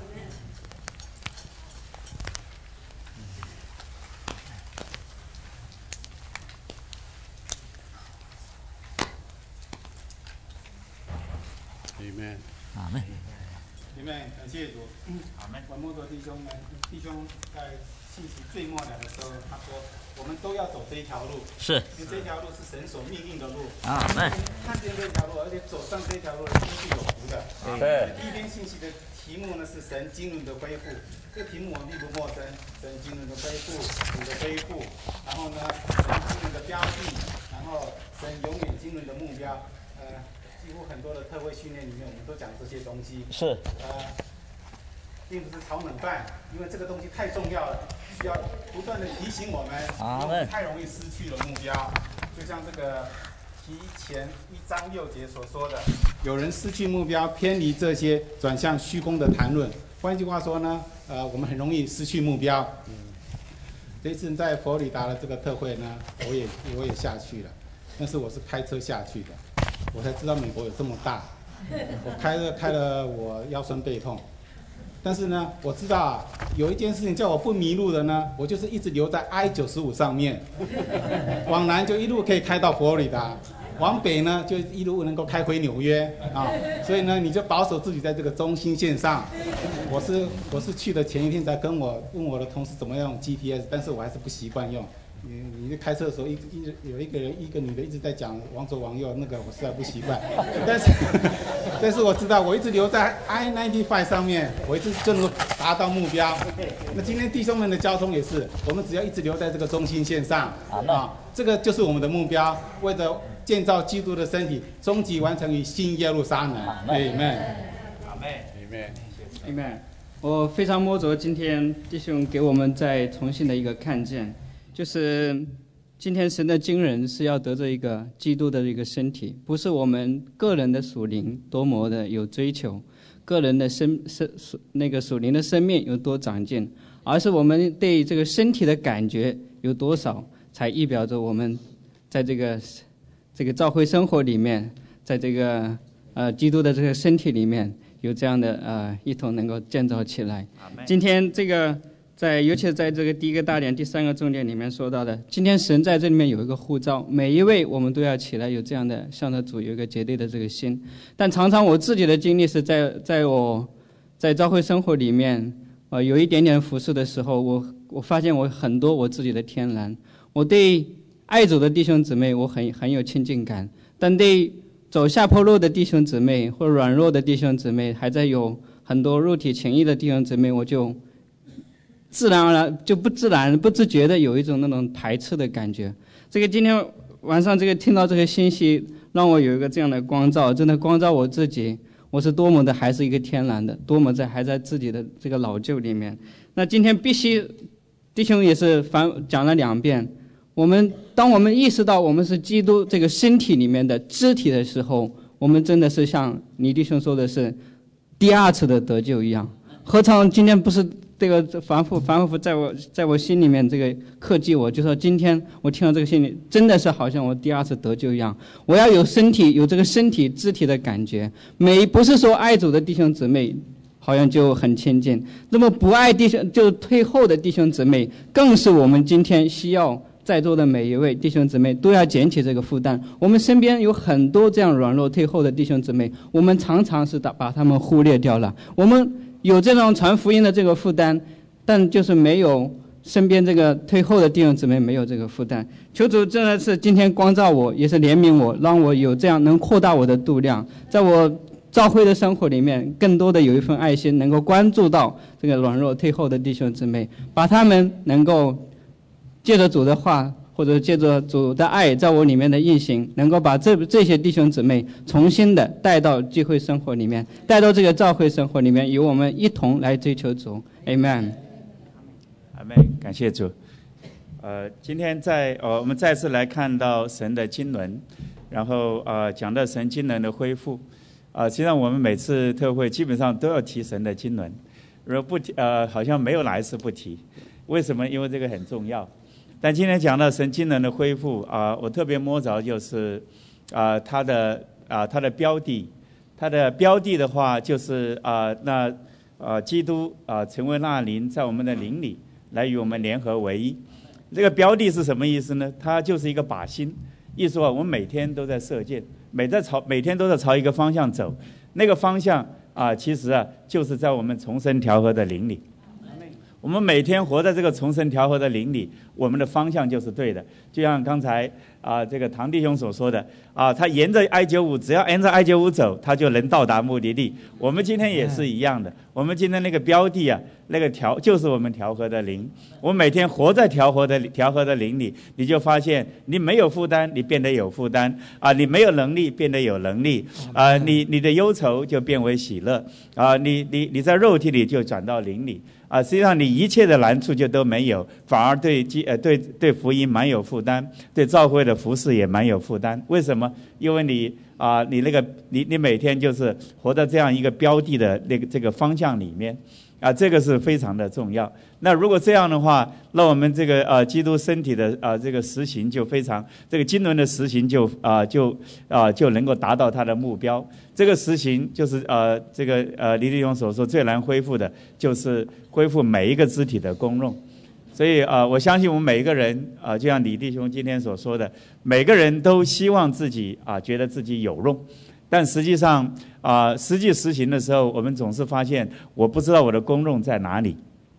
Amen。 阿门。 你们感谢主。阿门。文牧的弟兄们，弟兄在信息最末了的时候，他说我们都要走这一条路。 是。 因为这条路是神所命令的路。 阿门。 看见这条路，而且走上这条路的人是有福的。 对。 第一篇信息的题目呢是神经纶的恢复，这个题目我们并不陌生。神经纶的恢复，主的恢复，然后呢，神经纶的标的，然后神永远经纶的目标，呃。几乎很多的特会训练里面，我们都讲这些东西。 是。 呃，并不是炒冷饭，因为这个东西太重要了，需要不断的提醒我们，因为太容易失去了目标。就像这个提前一章六节所说的，有人失去目标，偏离这些，转向虚空的谈论。换句话说呢，呃，我们很容易失去目标。嗯。这次在佛罗里达的这个特会呢，我也我也下去了，但是我是开车下去的。我才知道美国有这么大，我开了开了，我腰酸背痛。但是呢，我知道啊，有一件事情叫我不迷路的呢，我就是一直留在 I 九十五上面，往南就一路可以开到佛罗里达，往北呢就一路能够开回纽约啊。所以呢，你就保守自己在这个中心线上。我是我是去的前一天才跟我问我的同事怎么样用 G P S， 但是我还是不习惯用。你你开车的时候，一一有一个人一个女的一直在讲往左往右，那个我实在不习惯。但是但是我知道，我一直留在 I 九十五 上面，我一直就能够达到目标。那今天弟兄们的交通也是，我们只要一直留在这个中心线上啊，这个就是我们的目标，为着建造基督的身体，终极完成于新耶路撒冷。Amen。 Amen。 Amen。我非常摸着今天弟兄给我们再重新的一个看见，就是今天神的经纶是要得着一个基督的一个身体，不是我们个人的属灵多么的有追求，个人的生生那个属灵的生命有多长进，而是我们对这个身体的感觉有多少，才意表着我们在这个这个教会生活里面，在这个呃基督的这个身体里面。有这样的呃一同能够建造起来。今天这个在尤其是在这个第一个大点第三个重点里面说到的，今天神在这里面有一个呼召，每一位我们都要起来有这样的向着主有一个绝对的这个心。但常常我自己的经历是在在我在教会生活里面呃有一点点服侍的时候，我我发现我很多我自己的天然，我对爱主的弟兄姊妹我很很有亲近感，但对走下坡路的弟兄姊妹或软弱的弟兄姊妹，还在有很多肉体情谊的弟兄姊妹，我就自然而然就不自然不自觉的有一种那种排斥的感觉。这个今天晚上这个听到这个信息，让我有一个这样的光照，真的光照我自己，我是多么的还是一个天然的，多么在还在自己的这个老旧里面。那今天必须弟兄也是反讲了两遍，我们当我们意识到我们是基督这个身体里面的肢体的时候，我们真的是像李弟兄说的是第二次的得救一样。何尝今天不是这个反复反复在我在我心里面这个刻记我，就说今天我听到这个信里，真的是好像我第二次得救一样。我要有身体有这个身体肢体的感觉，每不是说爱主的弟兄姊妹好像就很亲近，那么不爱弟兄就退后的弟兄姊妹，更是我们今天需要在座的每一位弟兄姊妹都要捡起这个负担。我们身边有很多这样软弱退后的弟兄姊妹，我们常常是把他们忽略掉了。我们有这种传福音的这个负担，但就是没有身边这个退后的弟兄姊妹没有这个负担。求主真的是今天光照我，也是怜悯我，让我有这样能扩大我的度量，在我教会的生活里面更多的有一份爱心，能够关注到这个软弱退后的弟兄姊妹，把他们能够借着主的话，或者借着主的爱在我里面的运行，能够把这这些弟兄姊妹重新的带到聚会生活里面，带到这个教会生活里面，由我们一同来追求主。 Amen。 Amen。 感谢主。呃，今天在呃我们再次来看到神的经纶，然后呃讲到神经纶的恢复。啊、呃，实际上我们每次特会基本上都要提神的经纶，如果不提呃好像没有哪一次不提。为什么？因为这个很重要。但今天讲到神经纶的恢复啊、呃，我特别摸着就是啊、呃，它的啊、呃、它的标的，它的标的的话就是啊、呃、那啊、呃、基督啊、呃、成为那灵，在我们的灵里来与我们联合为一。这个标的是什么意思呢？它就是一个靶心，意思说我们每天都在射箭，每在朝每天都在朝一个方向走，那个方向啊、呃、其实啊就是在我们重生调和的灵里。我们每天活在这个重生调和的灵里，我们的方向就是对的。就像刚才啊、呃，这个唐弟兄所说的啊，他沿着 I 九十五，只要沿着 I 九十五走，他就能到达目的地。我们今天也是一样的，我们今天那个标的啊，那个调就是我们调和的灵。我们每天活在调和的调和的灵里，你就发现你没有负担，你变得有负担啊；你没有能力，变得有能力啊；你你的忧愁就变为喜乐啊；你你你在肉体里就转到灵里。啊，实际上你一切的难处就都没有，反而对基呃对对福音蛮有负担，对教会的服事也蛮有负担。为什么？因为你啊、呃，你那个你你每天就是活在这样一个标的的那个这个方向里面，啊，这个是非常的重要。那如果这样的话，那我们这个呃基督身体的啊、呃、这个实行就非常，这个经纶的实行就啊、呃、就啊、呃、就能够达到它的目标。这个实行就是呃这个呃李弟兄所说最难恢复的，就是恢复每一个肢体的功用。所以啊、呃，我相信我们每一个人啊、呃，就像李弟兄今天所说的，每个人都希望自己啊、呃、觉得自己有用。但实际上啊、呃，实际实行的时候，我们总是发现我不知道我的功用在哪里。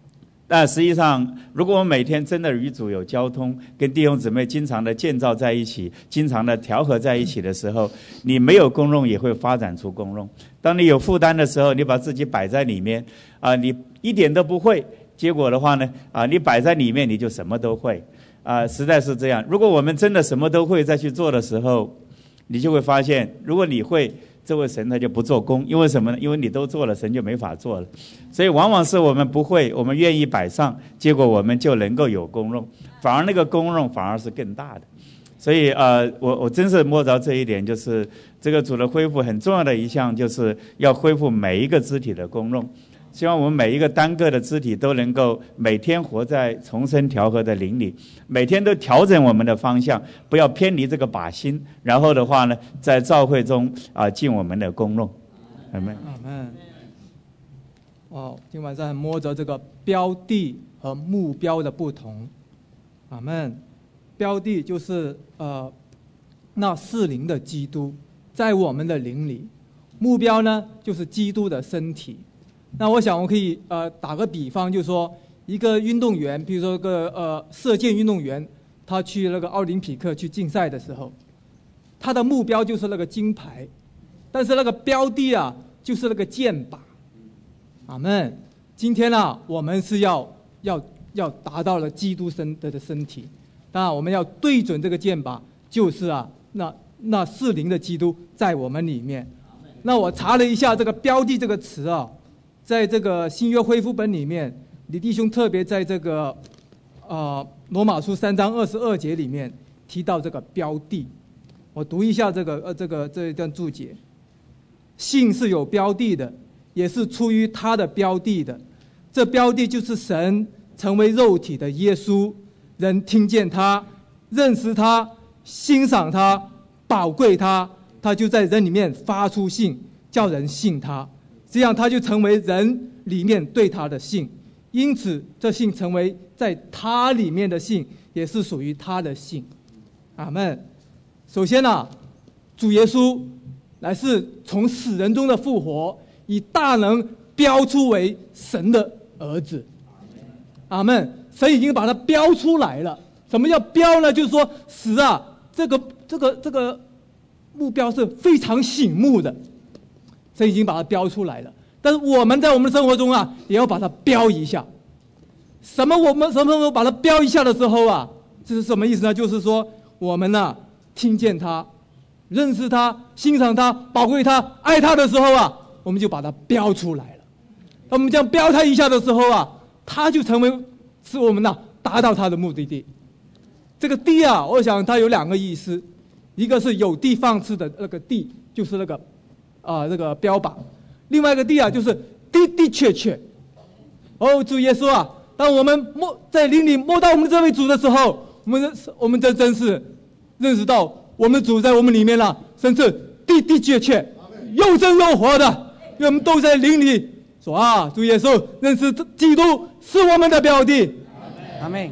但实际上，如果我们每天真的与主有交通，跟弟兄姊妹经常的建造在一起，经常的调和在一起的时候，你没有功用也会发展出功用。当你有负担的时候，你把自己摆在里面，啊、呃，你一点都不会，结果的话呢，啊、呃，你摆在里面你就什么都会，啊、呃，实在是这样。如果我们真的什么都会再去做的时候，你就会发现，如果你会，这位神他就不做工，因为什么呢？因为你都做了，神就没法做了。所以往往是我们不会，我们愿意摆上，结果我们就能够有功用，反而那个功用反而是更大的。所以呃，我我真是摸着这一点，就是这个主的恢复很重要的一项，就是要恢复每一个肢体的功用。希望我们每一个单个的肢体都能够每天活在重生调和的灵里，每天都调整我们的方向，不要偏离这个靶心。然后的话呢，在教会中啊、呃、尽我们的功用。阿们。 阿们。哦，今晚上摸着这个标的和目标的不同。阿们。标的就是呃那是灵的基督在我们的灵里，目标呢就是基督的身体。那我想我可以呃打个比方，就是说一个运动员，比如说个呃射箭运动员，他去那个奥林匹克去竞赛的时候，他的目标就是那个金牌，但是那个标的啊就是那个箭靶。阿们。今天啊，我们是要要要达到了基督身的身体，当然我们要对准这个箭靶，就是啊那那是灵的基督在我们里面。那我查了一下这个标的这个词啊。在这个新约恢复本里面，李弟兄特别在这个呃罗马书三章二十二节里面提到这个标的。我读一下这个呃这个这一段注解：信是有标的的，也是出于他的标的的。这标的就是神成为肉体的耶稣，人听见他、认识他、欣赏他、宝贵他，他就在人里面发出信，叫人信他。这样他就成为人里面对他的信，因此这信成为在他里面的信，也是属于他的信。阿们。首先啊，主耶稣乃是从死人中的复活，以大能标出为神的儿子。阿们。神已经把它标出来了。什么叫标呢？就是说死啊，这个这个这个目标是非常醒目的。神已经把它标出来了，但是我们在我们的生活中啊，也要把它标一下。什么？我们什么时候把它标一下的时候啊，这是什么意思呢？就是说我们呢、啊，听见他、认识他、欣赏他、宝贵他、爱他的时候啊，我们就把它标出来了。当我们这样标他一下的时候啊，他就成为使我们呢、啊、达到他的目的地。这个地啊，我想它有两个意思，一个是有的放矢的那个地，就是那个。啊，这个标靶。另外一个地啊，就是的的确确。哦，主耶稣啊，当我们摸在灵里摸到我们这位主的时候，我们我们真真是认识到我们的主在我们里面了，甚至的的确确又真又活的，因为我们都在灵里说啊，主耶稣认识基督是我们的标的。 阿门。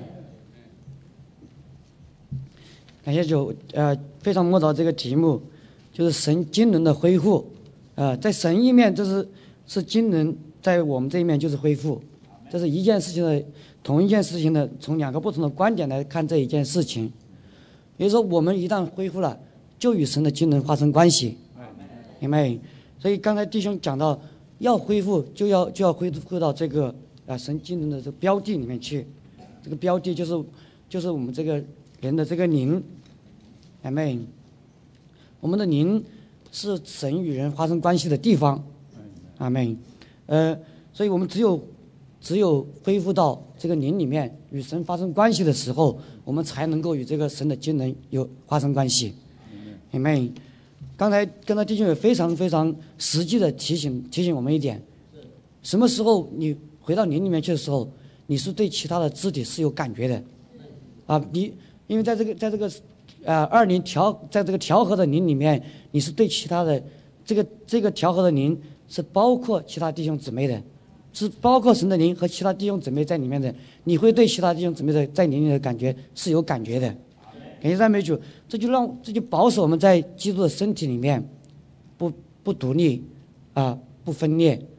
感谢主，呃，非常摸着这个题目，就是神经纶的恢复。呃，在神一面，这是是经纶，在我们这一面就是恢复，这是一件事情的同一件事情的，从两个不同的观点来看这一件事情。也就是说，我们一旦恢复了，就与神的经纶发生关系，明白？所以刚才弟兄讲到，要恢复就要就要恢复到这个啊神经纶的这个标的里面去，这个标的就是就是我们这个人的这个灵，明白？我们的灵。是神与人发生关系的地方，阿们。呃，所以我们只有只有恢复到这个灵里面，与神发生关系的时候，我们才能够与这个神的经纶有发生关系，阿们。刚才跟他弟兄也非常非常实际的提醒提醒我们一点，什么时候你回到灵里面去的时候，你是对其他的肢体是有感觉的，啊，你因为在这个在这个。呃，二灵调在这个调和的灵里面，你是对其他的这个这个调和的灵是包括其他弟兄姊妹的，是包括神的灵和其他弟兄姊妹在里面的，你会对其他弟兄姊妹的在灵里的感觉是有感觉的。感谢赞美主，这就让这就保守我们在基督的身体里面不不独立啊、呃，不分裂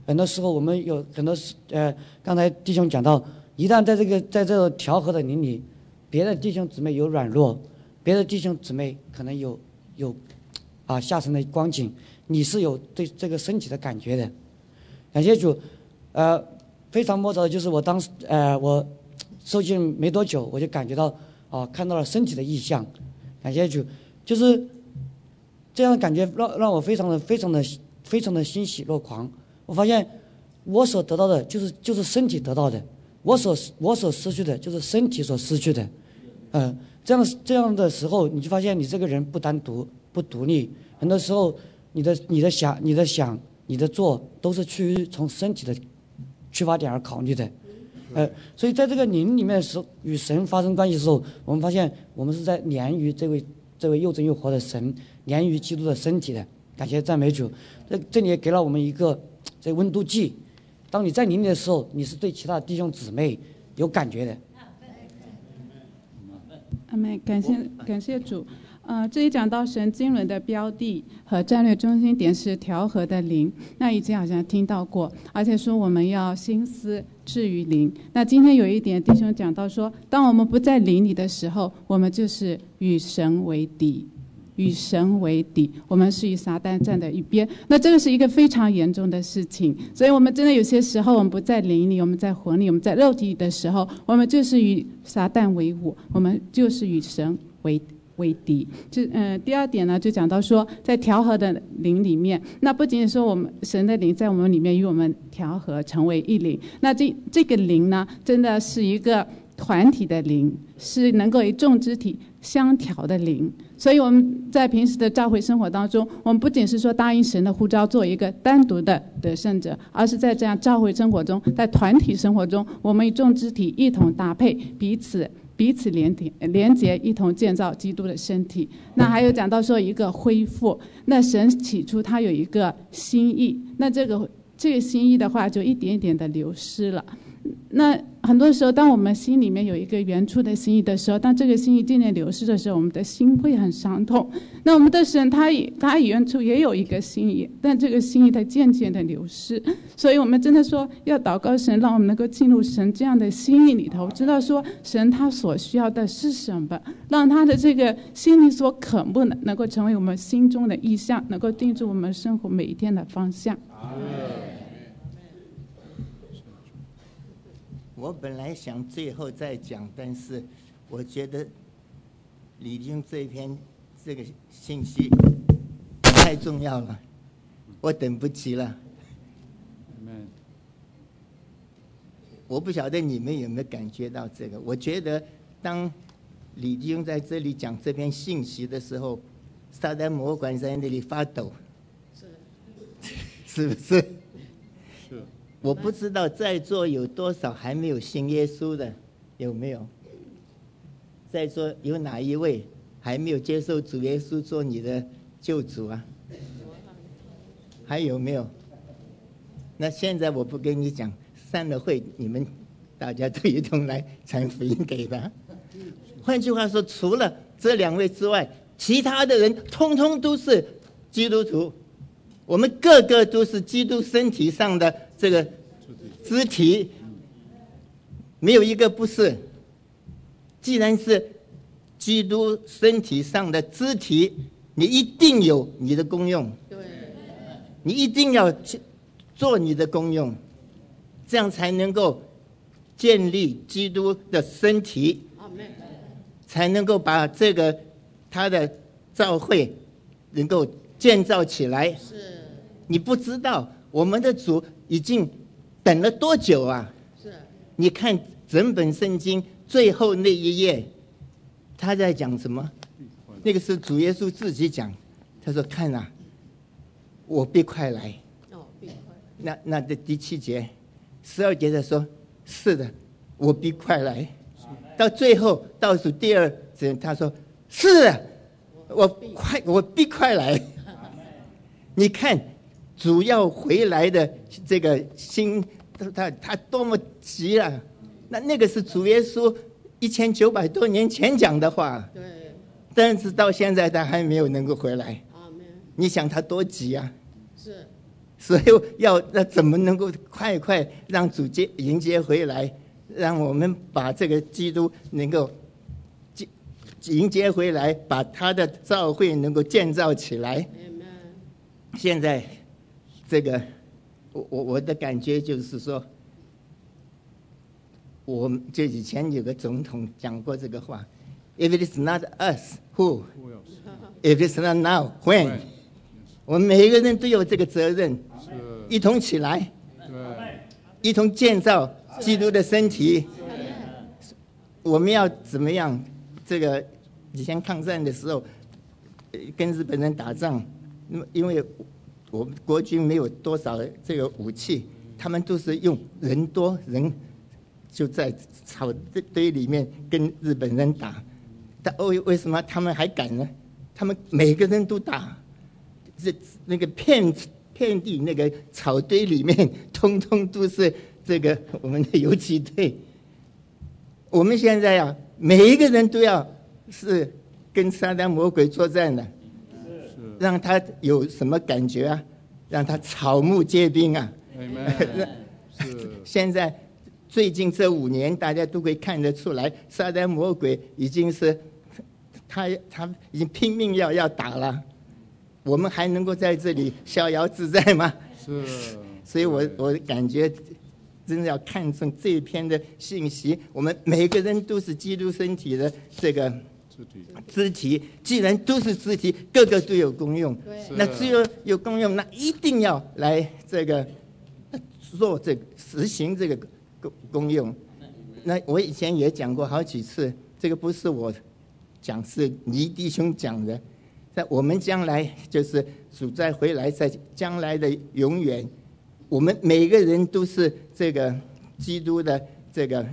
很多时候我们有很多呃，刚才弟兄讲到，一旦在这个在这个调和的灵里，别的弟兄姊妹有软弱，别的弟兄姊妹可能有有啊下沉的光景，你是有对这个身体的感觉的。感谢主，呃，非常摸着的就是我当时呃我受浸没多久，我就感觉到啊看到了身体的异象。感谢主，就是这样的感觉让让我非常的非常的非常的欣喜若狂。我发现我所得到的就是就是身体得到的，我所我所失去的就是身体所失去的。嗯、呃，这样这样的时候，你就发现你这个人不单独不独立，很多时候你的你的想你的想你的做都是趋于从身体的出发点而考虑的。呃，所以在这个灵里面的时候，与神发生关系的时候，我们发现我们是在连于这位这位又真又活的神，连于基督的身体的。感谢赞美主，这这里也给了我们一个这温度计。当你在灵里的时候，你是对其他弟兄姊妹有感觉的。 阿门，感谢感谢主。呃，这里讲到神经纶的标的和战略中心点是调和的灵，那以前好像听到过，而且说我们要心思置于灵。那今天有一点弟兄讲到说，当我们不在灵里的时候，我们就是与神为敌，与神为敌，我们是与撒旦站在一边。那这个是一个非常严重的事情，所以我们真的有些时候我们不在灵里，我们在魂里，我们在肉体里的时候，我们就是与撒旦为伍，我们就是与神为敌。为敌。这呃，第二点呢，就讲到说，在调和的灵里面，那不仅仅说我们神的灵在我们里面与我们调和成为一灵，那这这个灵呢，真的是一个团体的灵，是能够与众肢体相调的灵。所以我们在平时的教会生活当中，我们不仅是说答应神的呼召做一个单独的得胜者，而是在这样教会生活中，在团体生活中，我们与众肢体一同搭配，彼此彼此连连结，一同建造基督的身体。那还有讲到说一个恢复，那神起初他有一个心意，那这个这个心意的话就一点一点的流失了。那很多时候当我们心里面有一个原初的心意的时候，当这个心意渐渐流失的时候，我们的心会很伤痛。那我们的神他也他原初也有一个心意，但这个心意它渐渐的流失。所以我们真的说要祷告神，让我们能够进入神这样的心意里头，知道说神他所需要的是什么，让他的这个心里所渴慕的能够成为我们心中的意向，能够定住我们生活每一天的方向。 我本来想最后再讲，但是我觉得李丁这篇这个信息太重要了，我等不及了。我不晓得你们有没有感觉到这个？我觉得当李丁在这里讲这篇信息的时候，撒旦魔鬼在那里发抖，是不是？我不知道在座有多少还没有信耶稣的，有没有？在座有哪一位还没有接受主耶稣做你的救主啊？还有没有？那现在我不跟你讲，散了会你们大家都一同来传福音给他。换句话说，除了这两位之外，其他的人通通都是基督徒。我们个个都是基督身体上的这个肢体，没有一个不是。既然是基督身体上的肢体，你一定有你的功用，你一定要做你的功用，这样才能够建立基督的身体，才能够把这个他的教会能够建造起来。你不知道我们的主已经等了多久啊？是，你看整本圣经最后那一页，他在讲什么？那个是主耶稣自己讲，他说：“看啊，我必快来。”哦，必快。那那的第七节、十二节的说：“是的，我必快来。”到最后倒数第二节，他说：“是的，我快，我必快来。”你看。主要回来的这个心，他他多么急啊！那那个是主耶稣一千九百多年前讲的话，对。但是到现在他还没有能够回来。你想他多急啊？是， 所以要那怎么能够快快让主接迎接回来，让我们把这个基督能够接迎接回来，把他的教会能够建造起来。现在这个我我我的感觉就是说，我们这以前有个总统讲过这个话 ：If it is not us, who? If it is not now, when? 我们每一个人都有这个责任，一同起来，一同建造基督的身体。我们要怎么样？这个以前抗战的时候，跟日本人打仗，那么因为我们国军没有多少这个武器，他们都是用人多人就在草堆里面跟日本人打。但为为什么他们还敢呢？他们每个人都打。这那个遍遍地那个草堆里面，通通都是这个我们的游击队。我们现在啊，每一个人都要是跟撒旦魔鬼作战的，让他有什么感觉啊？让他草木皆兵啊！现在最近这五年，大家都会看得出来，撒旦魔鬼已经是他他已经拼命要要打了。我们还能够在这里逍遥自在吗？是，所以我我感觉真的要看重这一篇的信息。我们每个人都是基督身体的这个肢体，肢体既然都是肢体，个个都有功用。那只有有功用，那一定要来这个做这个实行这个功功用。那我以前也讲过好几次，这个不是我讲，是倪弟兄讲的。在我们将来就是主再回来，在将来的永远，我们每个人都是这个基督的这个，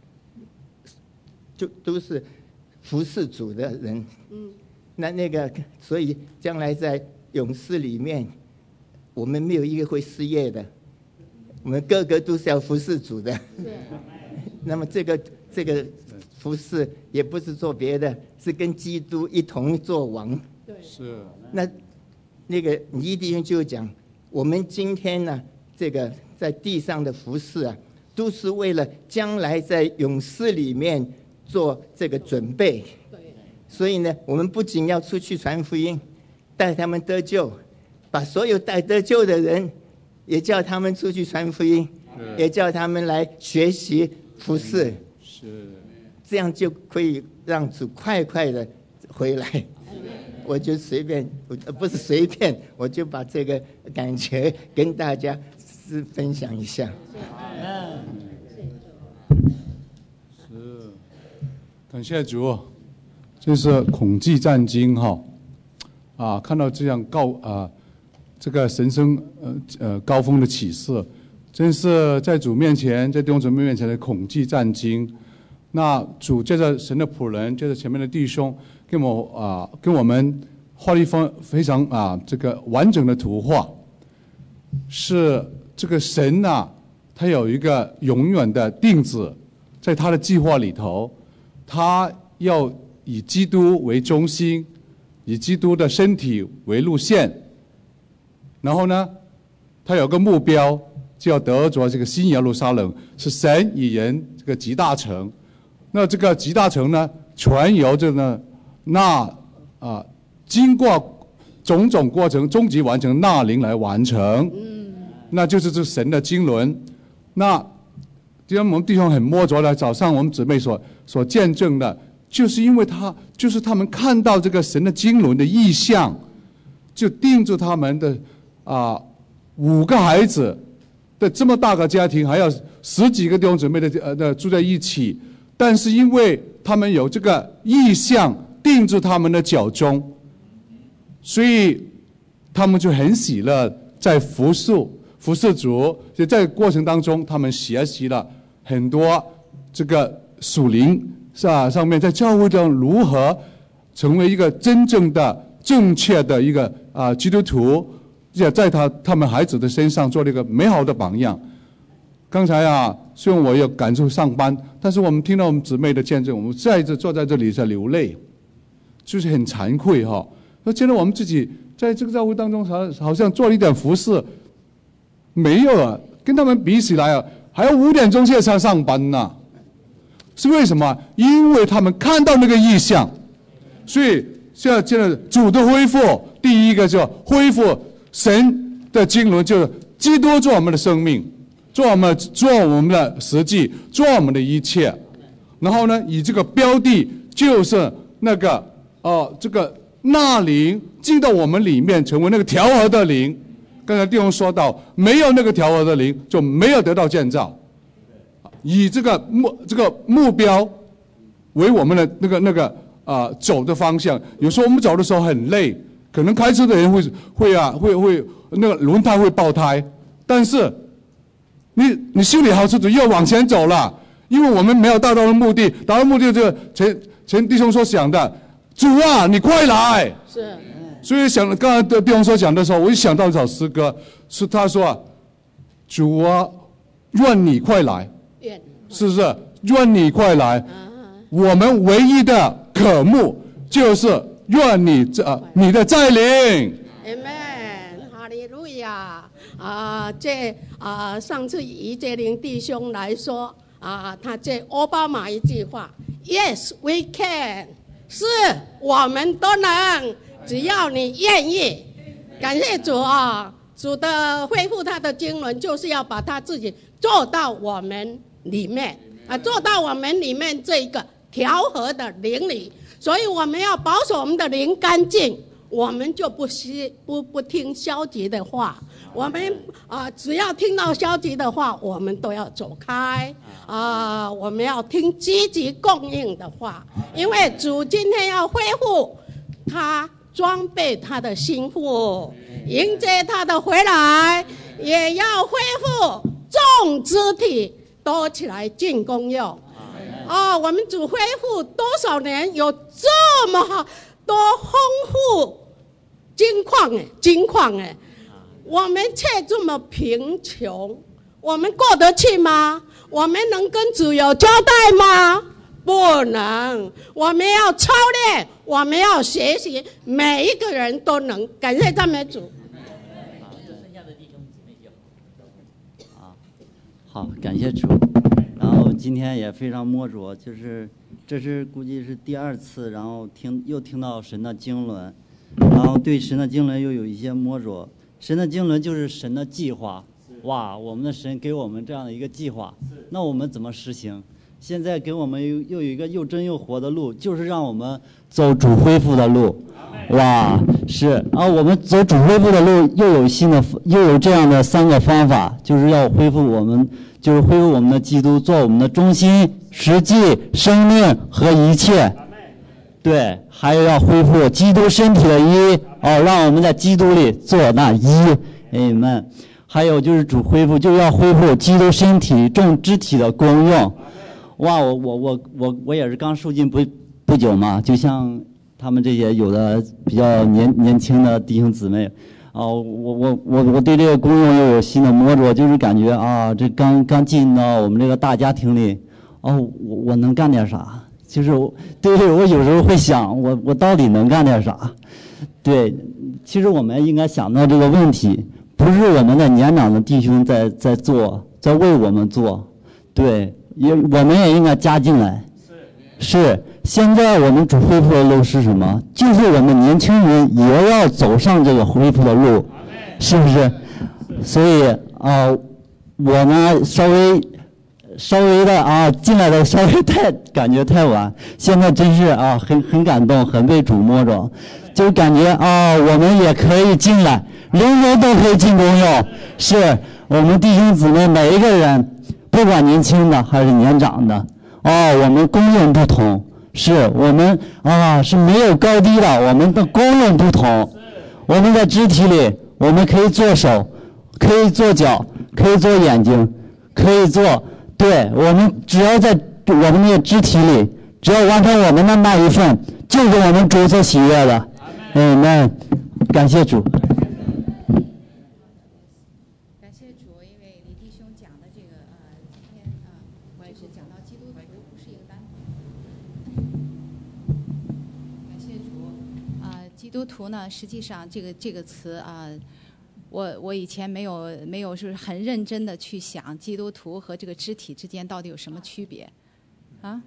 就都是服侍主的人。嗯，那那个，所以将来在勇士里面，我们没有一个会失业的，我们个个都是要服侍主的。那么这个这个服侍也不是做别的，是跟基督一同做王。是，那那个倪弟兄就讲，我们今天呢，这个在地上的服事啊，都是为了将来在勇士里面做这个准备。所以呢，我们不仅要出去传福音，带他们得救，把所有带得救的人，也叫他们出去传福音，也叫他们来学习服事。是，这样就可以让主快快的回来。我就随便，不是随便，我就把这个感觉跟大家是分享一下。 是，感谢主，这是恐惧战经哈，啊，看到这样高啊，这个神圣呃呃高峰的启示，真是在主面前，在弟兄姊妹面前的恐惧战经。那主借着神的仆人，借着前面的弟兄。跟我啊，跟我们画了一幅非常啊这个完整的图画，是这个神啊，他有一个永远的定旨，在他的计划里头，他要以基督为中心，以基督的身体为路线，然后呢，他有个目标，就要得着这个新耶路撒冷，是神与人这个集大成。那这个集大成呢，全由这呢。那啊，经过种种过程，终极完成那灵来完成，嗯，那就是这神的经纶。那今天我们弟兄很摸着的，早上我们姊妹所所见证的，就是因为他就是他们看到这个神的经纶的意象，就定住他们的啊五个孩子的这么大个家庭，还要十几个弟兄姊妹的呃的住在一起，但是因为他们有这个意象。定住他们的脚中，所以他们就很喜乐，在服侍服侍主。就在过程当中，他们学习了很多这个属灵是吧？上面在教会中如何成为一个真正的、正确的一个啊、呃、基督徒，也在他他们孩子的身上做了一个美好的榜样。刚才啊，虽然我有赶着上班，但是我们听到我们姊妹的见证，我们再一次坐在这里在流泪。就是很惭愧哈，那觉得我们自己在这个教会当中好好像做了一点服事， 没有啊，跟他们比起来啊，还要五点钟现在才上班呢。是为什么？因为他们看到那个异象，所以现在现在主的恢复，第一个就恢复神的经纶，就是基督做我们的生命，做我们做我们的实际，做我们的一切。然后呢，以这个标的就是那个呃这个那灵进到我们里面，成为那个调和的灵。刚才弟兄说到，没有那个调和的灵，就没有得到建造。以这个目这个目标为我们的那个那个啊、呃、走的方向。有时候我们走的时候很累，可能开车的人会会啊会会那个轮胎会爆胎，但是你你心里好清楚，要往前走了，因为我们没有达到的目的，达到目的就是前前弟兄所讲的，主啊，你快来！ 是。 所以想刚才的弟兄所讲的时候，我就想到一首诗歌，是他说啊，主啊，愿你快来。是不是？愿你快来！我们唯一的渴慕就是愿你这、呃、你的再临。 Amen， 哈利路亚！啊，这啊，上次于杰林弟兄来说啊，他这奥巴马一句话 ，Yes we can， 是我们都能，只要你愿意。感谢主啊！主的恢复他的经纶，就是要把他自己做到我们里面啊，做到我们里面这个调和的灵里，所以我们要保守我们的灵干净，我们就不吸不不听消极的话，我们啊、呃、只要听到消极的话，我们都要走开啊、呃，我们要听积极供应的话，因为主今天要恢复他装备他的心腹，迎接他的回来，也要恢复众肢体都起来进功用。哦，我们主恢复多少年，有这么好多丰富金矿哎，金矿哎，我们却这么贫穷，我们过得去吗？我们能跟主有交代吗？不能，我们要操练，我们要学习，每一个人都能。感谢赞美主。 好，感谢主。然后今天也非常摸着，就是这是估计是第二次，然后听又听到神的经纶，然后对神的经纶又有一些摸着。神的经纶就是神的计划，哇，我们的神给我们这样的一个计划，那我们怎么实行？现在给我们又又有一个又真又活的路，就是让我们走主恢复的路，哇，是。然后我们走主恢复的路，又有新的，又有这样的三个方法，就是要恢复我们，就是恢复我们的基督，做我们的中心、实际、生命和一切。对，还有要恢复基督身体的一，哦，让我们在基督里做那一，阿们。还有就是主恢复，就要恢复基督身体众肢体的功用。哇，我我我我我也是刚受浸不不久嘛，就像他们这些有的比较年年轻的弟兄姊妹，哦，我我我我对这个功用又有新的摸着，就是感觉啊，这刚刚进到我们这个大家庭里，哦，我我能干点啥？就是我对我有时候会想，我我到底能干点啥？对，其实我们应该想到这个问题，不是我们的年长的弟兄在在做，在为我们做，对。也我们也应该加进来，是。现在我们主恢复的路是什么？就是我们年轻人也要走上这个恢复的路，是不是？所以啊、呃，我呢稍微稍微的啊进来的稍微太感觉太晚，现在真是啊很很感动，很被主摸着，就感觉啊我们也可以进来，人人都可以进功用，是我们弟兄姊妹每一个人。不管年轻的还是年长的，哦，我们功用不同，是我们啊是没有高低的，我们的功用不同。我们在肢体里，我们可以做手，可以做脚，可以做眼睛，可以做，对，我们只要在我们的肢体里，只要完成我们的那一份，就是我们主所喜悦的。阿们，感谢主。 基督徒呢，实际上这个这个词啊、呃， 我我以前没有没有是很认真的去想基督徒和这个肢体之间到底有什么区别，啊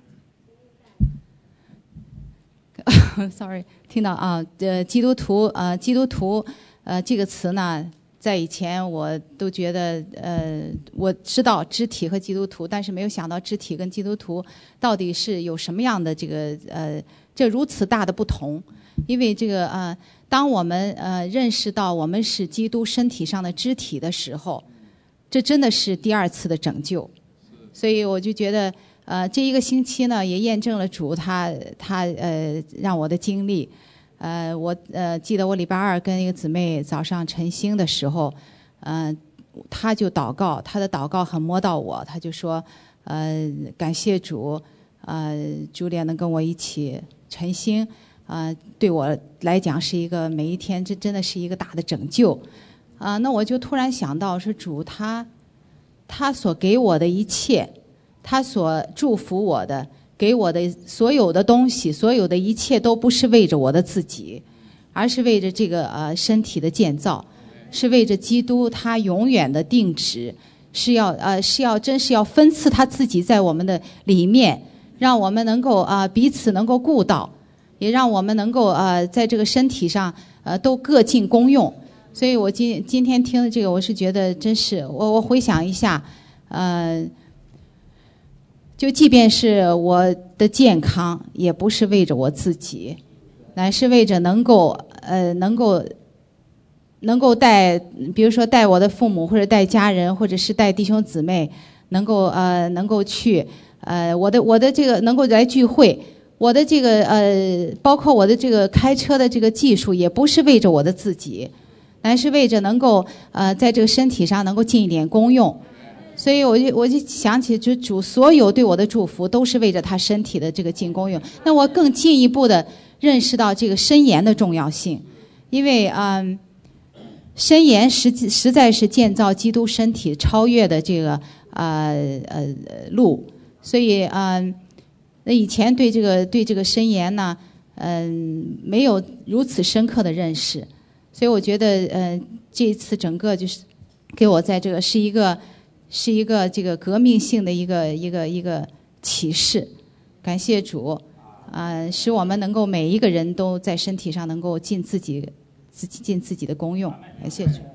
？Sorry， 听到啊，呃，基督徒，呃，基督徒，呃，这个词呢，在以前我都觉得，呃，我知道肢体和基督徒，但是没有想到肢体跟基督徒到底是有什么样的这个呃，这如此大的不同。因为这个呃，当我们呃认识到我们是基督身体上的肢体的时候，这真的是第二次的拯救。所以我就觉得，呃，这一个星期呢，也验证了主他他呃让我的经历。呃，我呃记得我礼拜二跟一个姊妹早上晨星的时候，嗯、呃，他就祷告，他的祷告很摸到我，他就说，呃，感谢主，呃，主也能跟我一起晨星。呃，对我来讲是一个每一天，这真的是一个大的拯救，啊、呃，那我就突然想到，是主他，他所给我的一切，他所祝福我的，给我的所有的东西，所有的一切都不是为着我的自己，而是为着这个呃身体的建造，是为着基督他永远的定旨，是要呃是要真是要分赐他自己在我们的里面，让我们能够啊、呃、彼此能够顾到。也让我们能够呃在这个身体上呃都各尽功用，所以我今今天听的这个，我是觉得真是我我回想一下，呃，就即便是我的健康，也不是为着我自己，乃是为着能够呃能够能够带，比如说带我的父母或者带家人，或者是带弟兄姊妹，能够呃能够去呃我的我的这个能够来聚会。我的这个呃，包括我的这个开车的这个技术，也不是为着我的自己，乃是为着能够呃，在这个身体上能够尽一点功用。所以我就我就想起，就主所有对我的祝福，都是为着他身体的这个尽功用。那我更进一步的认识到这个申言的重要性，因为嗯，申言实际实在是建造基督身体超越的这个呃呃路，所以嗯。那以前对这个对这个申言呢，嗯，没有如此深刻的认识，所以我觉得，呃，这一次整个就是给我在这个是一个是一个这个革命性的一个一个一个启示。感谢主，啊、呃，使我们能够每一个人都在身体上能够尽自己自己尽自己的功用。感谢主。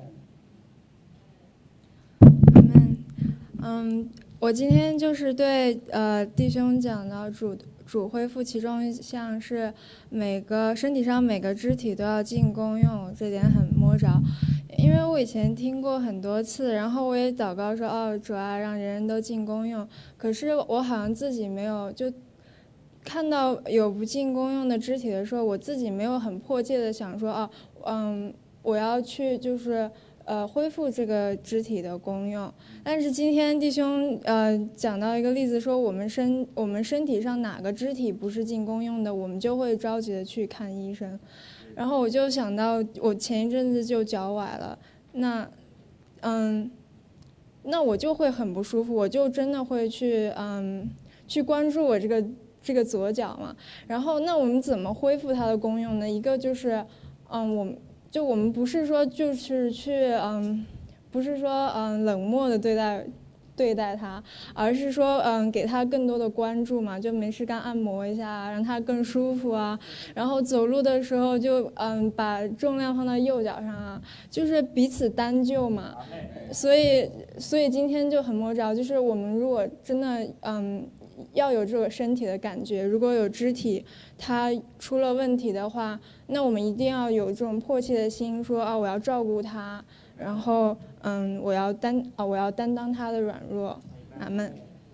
嗯。我今天就是对呃弟兄讲到主主恢复，其中一项是每个身体上每个肢体都要尽功用，这点很摸着。因为我以前听过很多次，然后我也祷告说哦主啊让人人都尽功用，可是我好像自己没有，就看到有不尽功用的肢体的时候，我自己没有很迫切的想说哦嗯我要去就是呃恢复这个肢体的功用。但是今天弟兄呃讲到一个例子，说我们身我们身体上哪个肢体不是尽功用的，我们就会着急的去看医生。然后我就想到我前一阵子就脚崴了，那嗯那我就会很不舒服，我就真的会去嗯去关注我这个这个左脚嘛。然后那我们怎么恢复它的功用呢？一个就是嗯我们就我们不是说就是去嗯不是说嗯冷漠的对待对待它，而是说嗯给它更多的关注嘛，就没事干按摩一下，让它更舒服啊。然后走路的时候就嗯把重量放到右脚上啊，就是彼此单就嘛。所以所以今天就很摸着，就是我们如果真的嗯要有这个身体的感觉，如果有肢体它出了问题的话，那我们一定要有这种迫切的心，说啊我要照顾它。然后，嗯，我要担啊，我要担当他的软弱，阿门。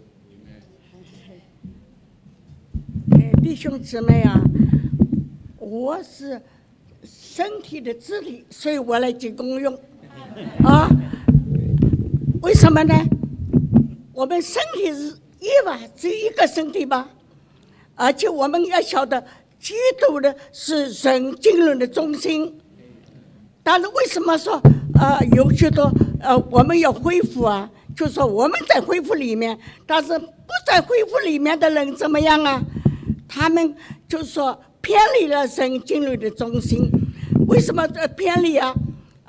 哎，弟兄姊妹啊，我是身体的肢体，所以我来尽功用，啊，为什么呢？我们身体是一吧，只有一个身体吧，而且我们要晓得，基督的是神经论的中心。但是为什么说呃有许多呃我们要恢复啊？就是说我们在恢复里面，但是不在恢复里面的人怎么样啊？他们就是说偏离了神经论的中心。为什么偏离啊？啊，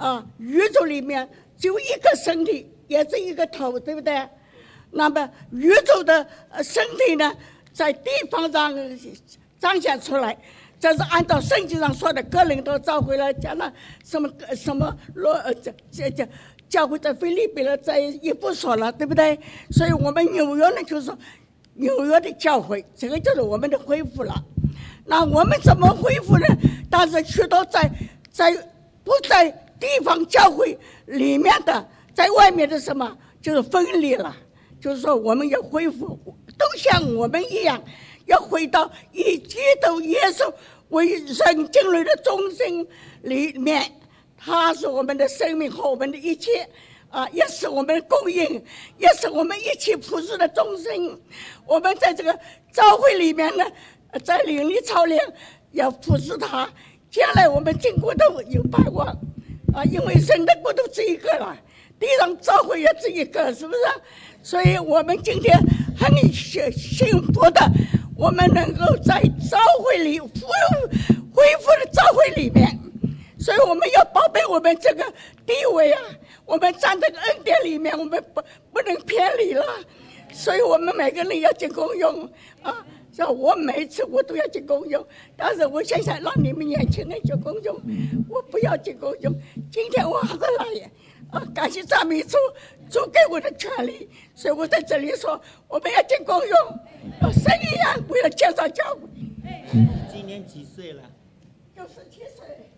宇宙里面只有一个身体，也是一个头，对不对？那么宇宙的身体呢，在地方上彰显出来，这是按照圣经上说的。哥林多召会了讲了什么什么罗呃这这这教会在腓立比了，在以弗所了，对不对？所以我们纽约呢，就是说纽约的教会，这个就是我们的恢复了。那我们怎么恢复呢？但是许多在在不在地方教会里面的，在外面的什么就是分离了。就是说我们要恢复，都像我们一样，要回到以基督耶稣为人经纶的中心里面，他是我们的生命和我们的一切啊，也是我们的供应，也是我们一起服侍的中心。我们在这个教会里面呢，在灵里操练，要服侍他，将来我们进国度有盼望啊！因为神的国度只一个了，地上教会也只一个，是不是？所以我们今天很幸幸福的，我们能够在教会里恢恢复的教会里面，所以我们要宝贝我们这个地位啊！我们站这个恩典里面，我们不不能偏离了。所以我们每个人要进公用啊！像我每一次我都要进公用，但是我现在让你们年轻人进公用，我不要进公用。今天我还是来啊！感谢赞美主，主给我的权利，所以我在这里说，我们要进公用，要神一样，为了建造教会。 今年几岁了？ 六十七岁。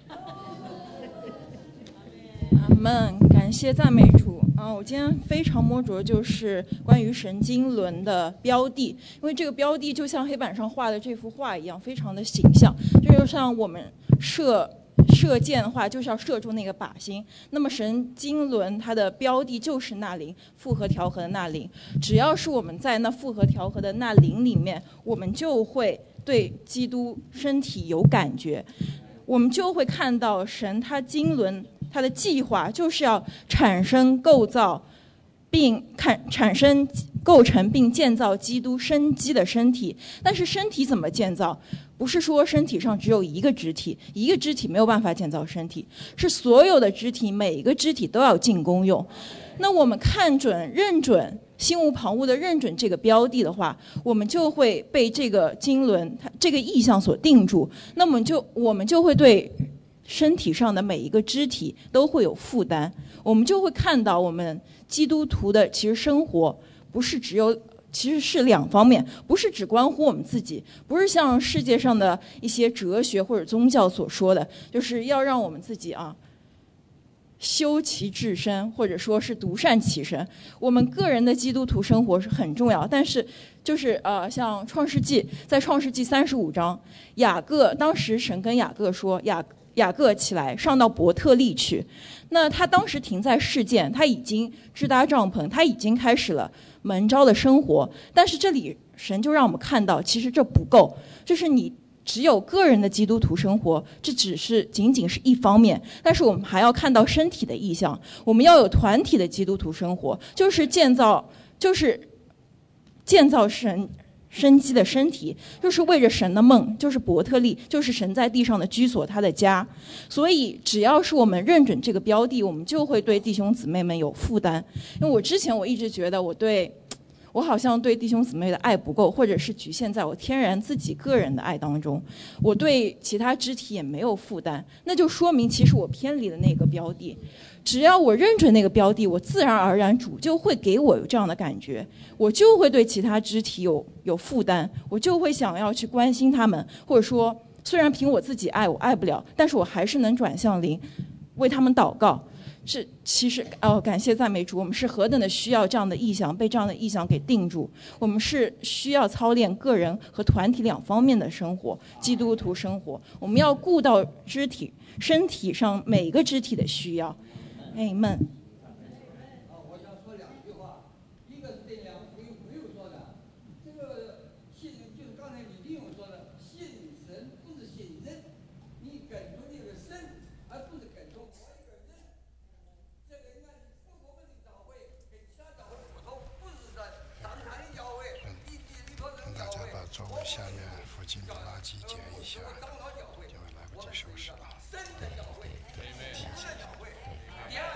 阿们，感谢赞美主啊！我今天非常摸着就是关于神经轮的标的，因为这个标的就像黑板上画的这幅画一样，非常的形象。这就像我们射射箭的话，就是要射中那个靶心。那么神经轮它的标的就是那灵，复合调和的那灵。只要是我们在那复合调和的那灵里面，我们就会对基督身体有感觉，我们就会看到神他经轮他的计划就是要产生构造并看产生构成并建造基督生机的身体。但是身体怎么建造？不是说身体上只有一个肢体，一个肢体没有办法建造身体，是所有的肢体，每一个肢体都要进功用。那我们看准认准心无旁骛的认准这个标的的话，我们就会被这个经纶它这个意象所定住。那么就我们就会对身体上的每一个肢体都会有负担，我们就会看到我们基督徒的其实生活不是只有，其实是两方面，不是只关乎我们自己，不是像世界上的一些哲学或者宗教所说的，就是要让我们自己啊修其至身，或者说是独善其身。我们个人的基督徒生活是很重要，但是就是呃，像创世纪，在创世纪三十五章，雅各当时神跟雅各说，雅雅各起来上到伯特利去。那他当时停在示剑，他已经支搭帐篷，他已经开始了门招的生活。但是这里神就让我们看到，其实这不够，就是你只有个人的基督徒生活，这只是仅仅是一方面，但是我们还要看到身体的意象，我们要有团体的基督徒生活，就是建造，就是建造神生机的身体，就是为着神的梦，就是伯特利，就是神在地上的居所，他的家。所以只要是我们认准这个标的，我们就会对弟兄姊妹们有负担。因为我之前我一直觉得我对我好像对弟兄姊妹的爱不够，或者是局限在我天然自己个人的爱当中，我对其他肢体也没有负担，那就说明其实我偏离了那个标的。只要我认准那个标的，我自然而然主就会给我有这样的感觉，我就会对其他肢体有有负担，我就会想要去关心他们，或者说虽然凭我自己爱我爱不了，但是我还是能转向灵，为他们祷告。是，其实哦，感谢赞美主，我们是何等的需要这样的意象，被这样的意象给定住。我们是需要操练个人和团体两方面的生活，基督徒生活，我们要顾到肢体、身体上每一个肢体的需要。哎们。 我想说两句话，一个是对两个朋友朋友说的，这个信就是刚才李弟兄说的，信神不是信人，你跟从这个神，而不是跟从我一个人。这个应该是中国本地教会跟其他教会不同，不是在上海的教会、地地里头的教会。 大家把座位下面附近的垃圾捡一下，就会来不及收拾了。 神的教会，神的教会。第二。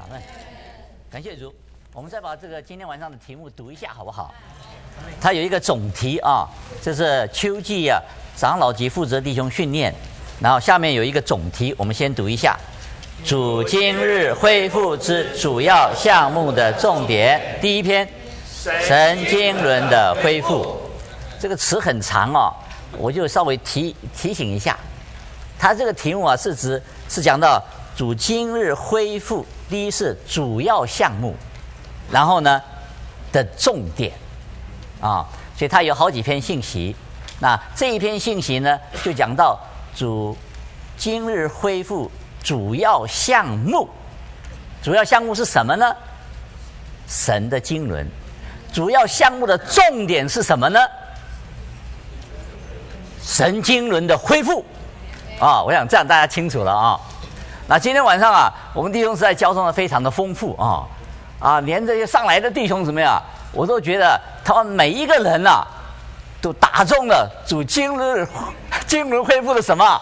们，感谢主。我们再把这个今天晚上的题目读一下，好不好？它有一个总题啊，这是秋季啊长老级负责弟兄训练，然后下面有一个总题，我们先读一下。主今日恢复之主要项目的重点，第一篇，神经轮的恢复。这个词很长哦，我就稍微提提醒一下。它这个题目啊，是指是讲到主今日恢复，第一是主要项目，然后呢的重点啊，所以它有好几篇信息。那这一篇信息呢，就讲到主今日恢复主要项目。主要项目是什么呢？神的经纶。主要项目的重点是什么呢？神经纶的恢复。啊，我想这样大家清楚了啊。那今天晚上啊，我们弟兄实在交通的非常的丰富啊啊，连这些上来的弟兄怎么样，我都觉得他们每一个人啊，都打中了主今日经纶恢复的什么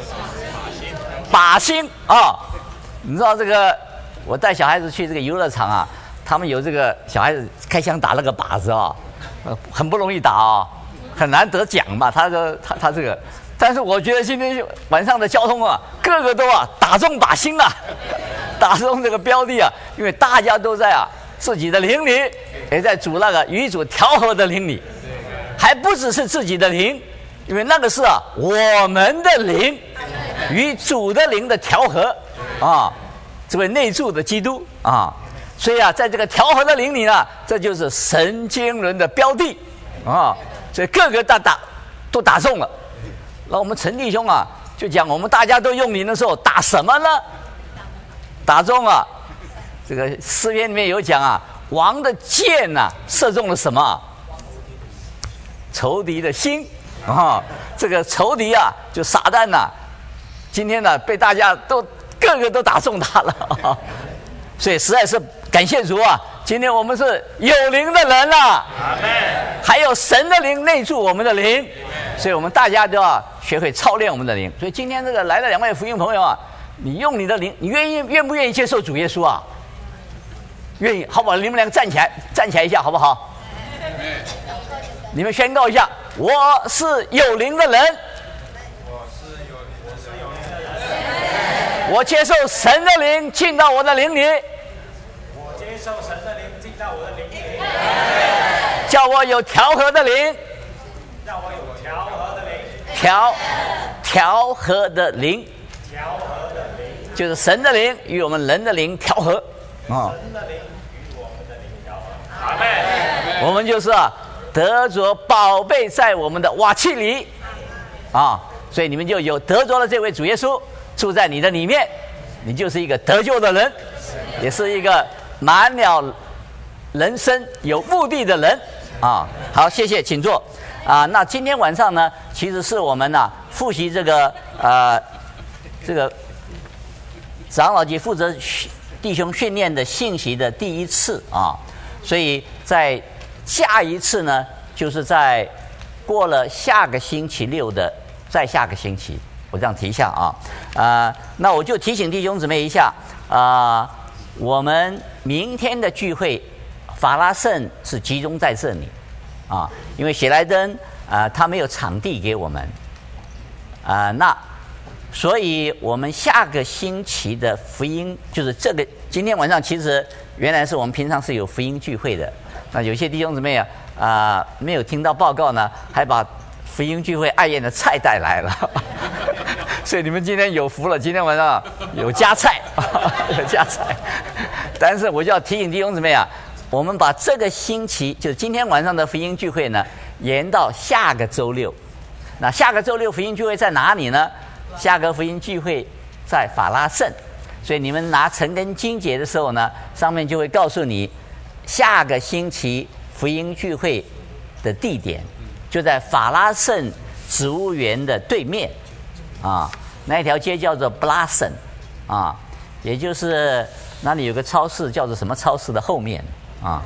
靶心啊！你知道这个，我带小孩子去这个游乐场啊，他们有这个小孩子开枪打那个靶子啊，呃，很不容易打啊，很难得奖嘛。他这他他这个。但是我觉得今天晚上的交通啊，个个都啊打中靶心啊，打中这个标的啊，因为大家都在啊自己的灵里，也在主那个与主调和的灵里，还不只是自己的灵，因为那个是啊我们的灵与主的灵的调和啊，这位内住的基督啊，所以啊，在这个调和的灵里呢，这就是神经纶的标的啊，所以个个大打都打中了。那我们陈弟兄啊，就讲我们大家都用灵的时候打什么呢？打中啊，这个诗篇里面有讲啊，王的箭呐、啊、射中了什么？仇敌的心啊，这个仇敌啊，就撒旦呐、啊，今天呢被大家都个个都打中他了，啊、所以实在是感谢主啊！今天我们是有灵的人了，还有神的灵内住我们的灵，所以我们大家都要学会操练我们的灵。所以今天这个来的两位福音朋友啊，你用你的灵，你愿意愿不愿意接受主耶稣啊？愿意，好不好？你们两个站起来，站起来一下，好不好？你们宣告一下，我是有灵的人，我是有我是有灵的人，我接受神的灵进到我的灵里，我接受神的灵进到我的灵里，叫我有调和的灵，让我有调和的灵，调调和的灵，调和的灵，就是神的灵与我们人的灵调和啊。神的灵与我们的灵调和，阿们。我们就是啊。得着宝贝在我们的瓦器里啊，所以你们就有得着了这位主耶稣住在你的里面，你就是一个得救的人，也是一个满了人生有目的的人啊。好，谢谢，请坐啊。那今天晚上呢，其实是我们呢、啊、复习这个呃这个长老级负责弟兄训练的信息的第一次啊，所以在下一次呢，就是在过了下个星期六的再下个星期，我这样提一下啊，啊、呃，那我就提醒弟兄姊妹一下啊、呃，我们明天的聚会，法拉盛是集中在这里啊，因为喜来登啊、呃，他没有场地给我们啊、呃，那所以我们下个星期的福音就是这个，今天晚上其实原来是我们平常是有福音聚会的。那有些弟兄姊妹啊，啊、呃、没有听到报告呢，还把福音聚会爱宴的菜带来了，所以你们今天有福了，今天晚上有加菜，有加菜。但是我就要提醒弟兄姊妹啊，我们把这个星期就是今天晚上的福音聚会呢，延到下个周六。那下个周六福音聚会在哪里呢？下个福音聚会在法拉盛，所以你们拿陈根经节的时候呢，上面就会告诉你。下个星期福音聚会的地点就在法拉盛植物园的对面啊，那条街叫做 Blossom 啊，也就是那里有个超市叫做什么超市的后面啊，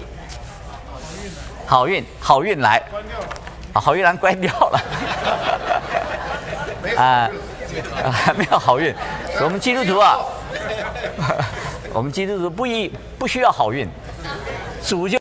好运好运来，啊，好运来关掉了啊啊，没有好运，我们基督徒啊。 我们基督徒不一不需要好运，主就。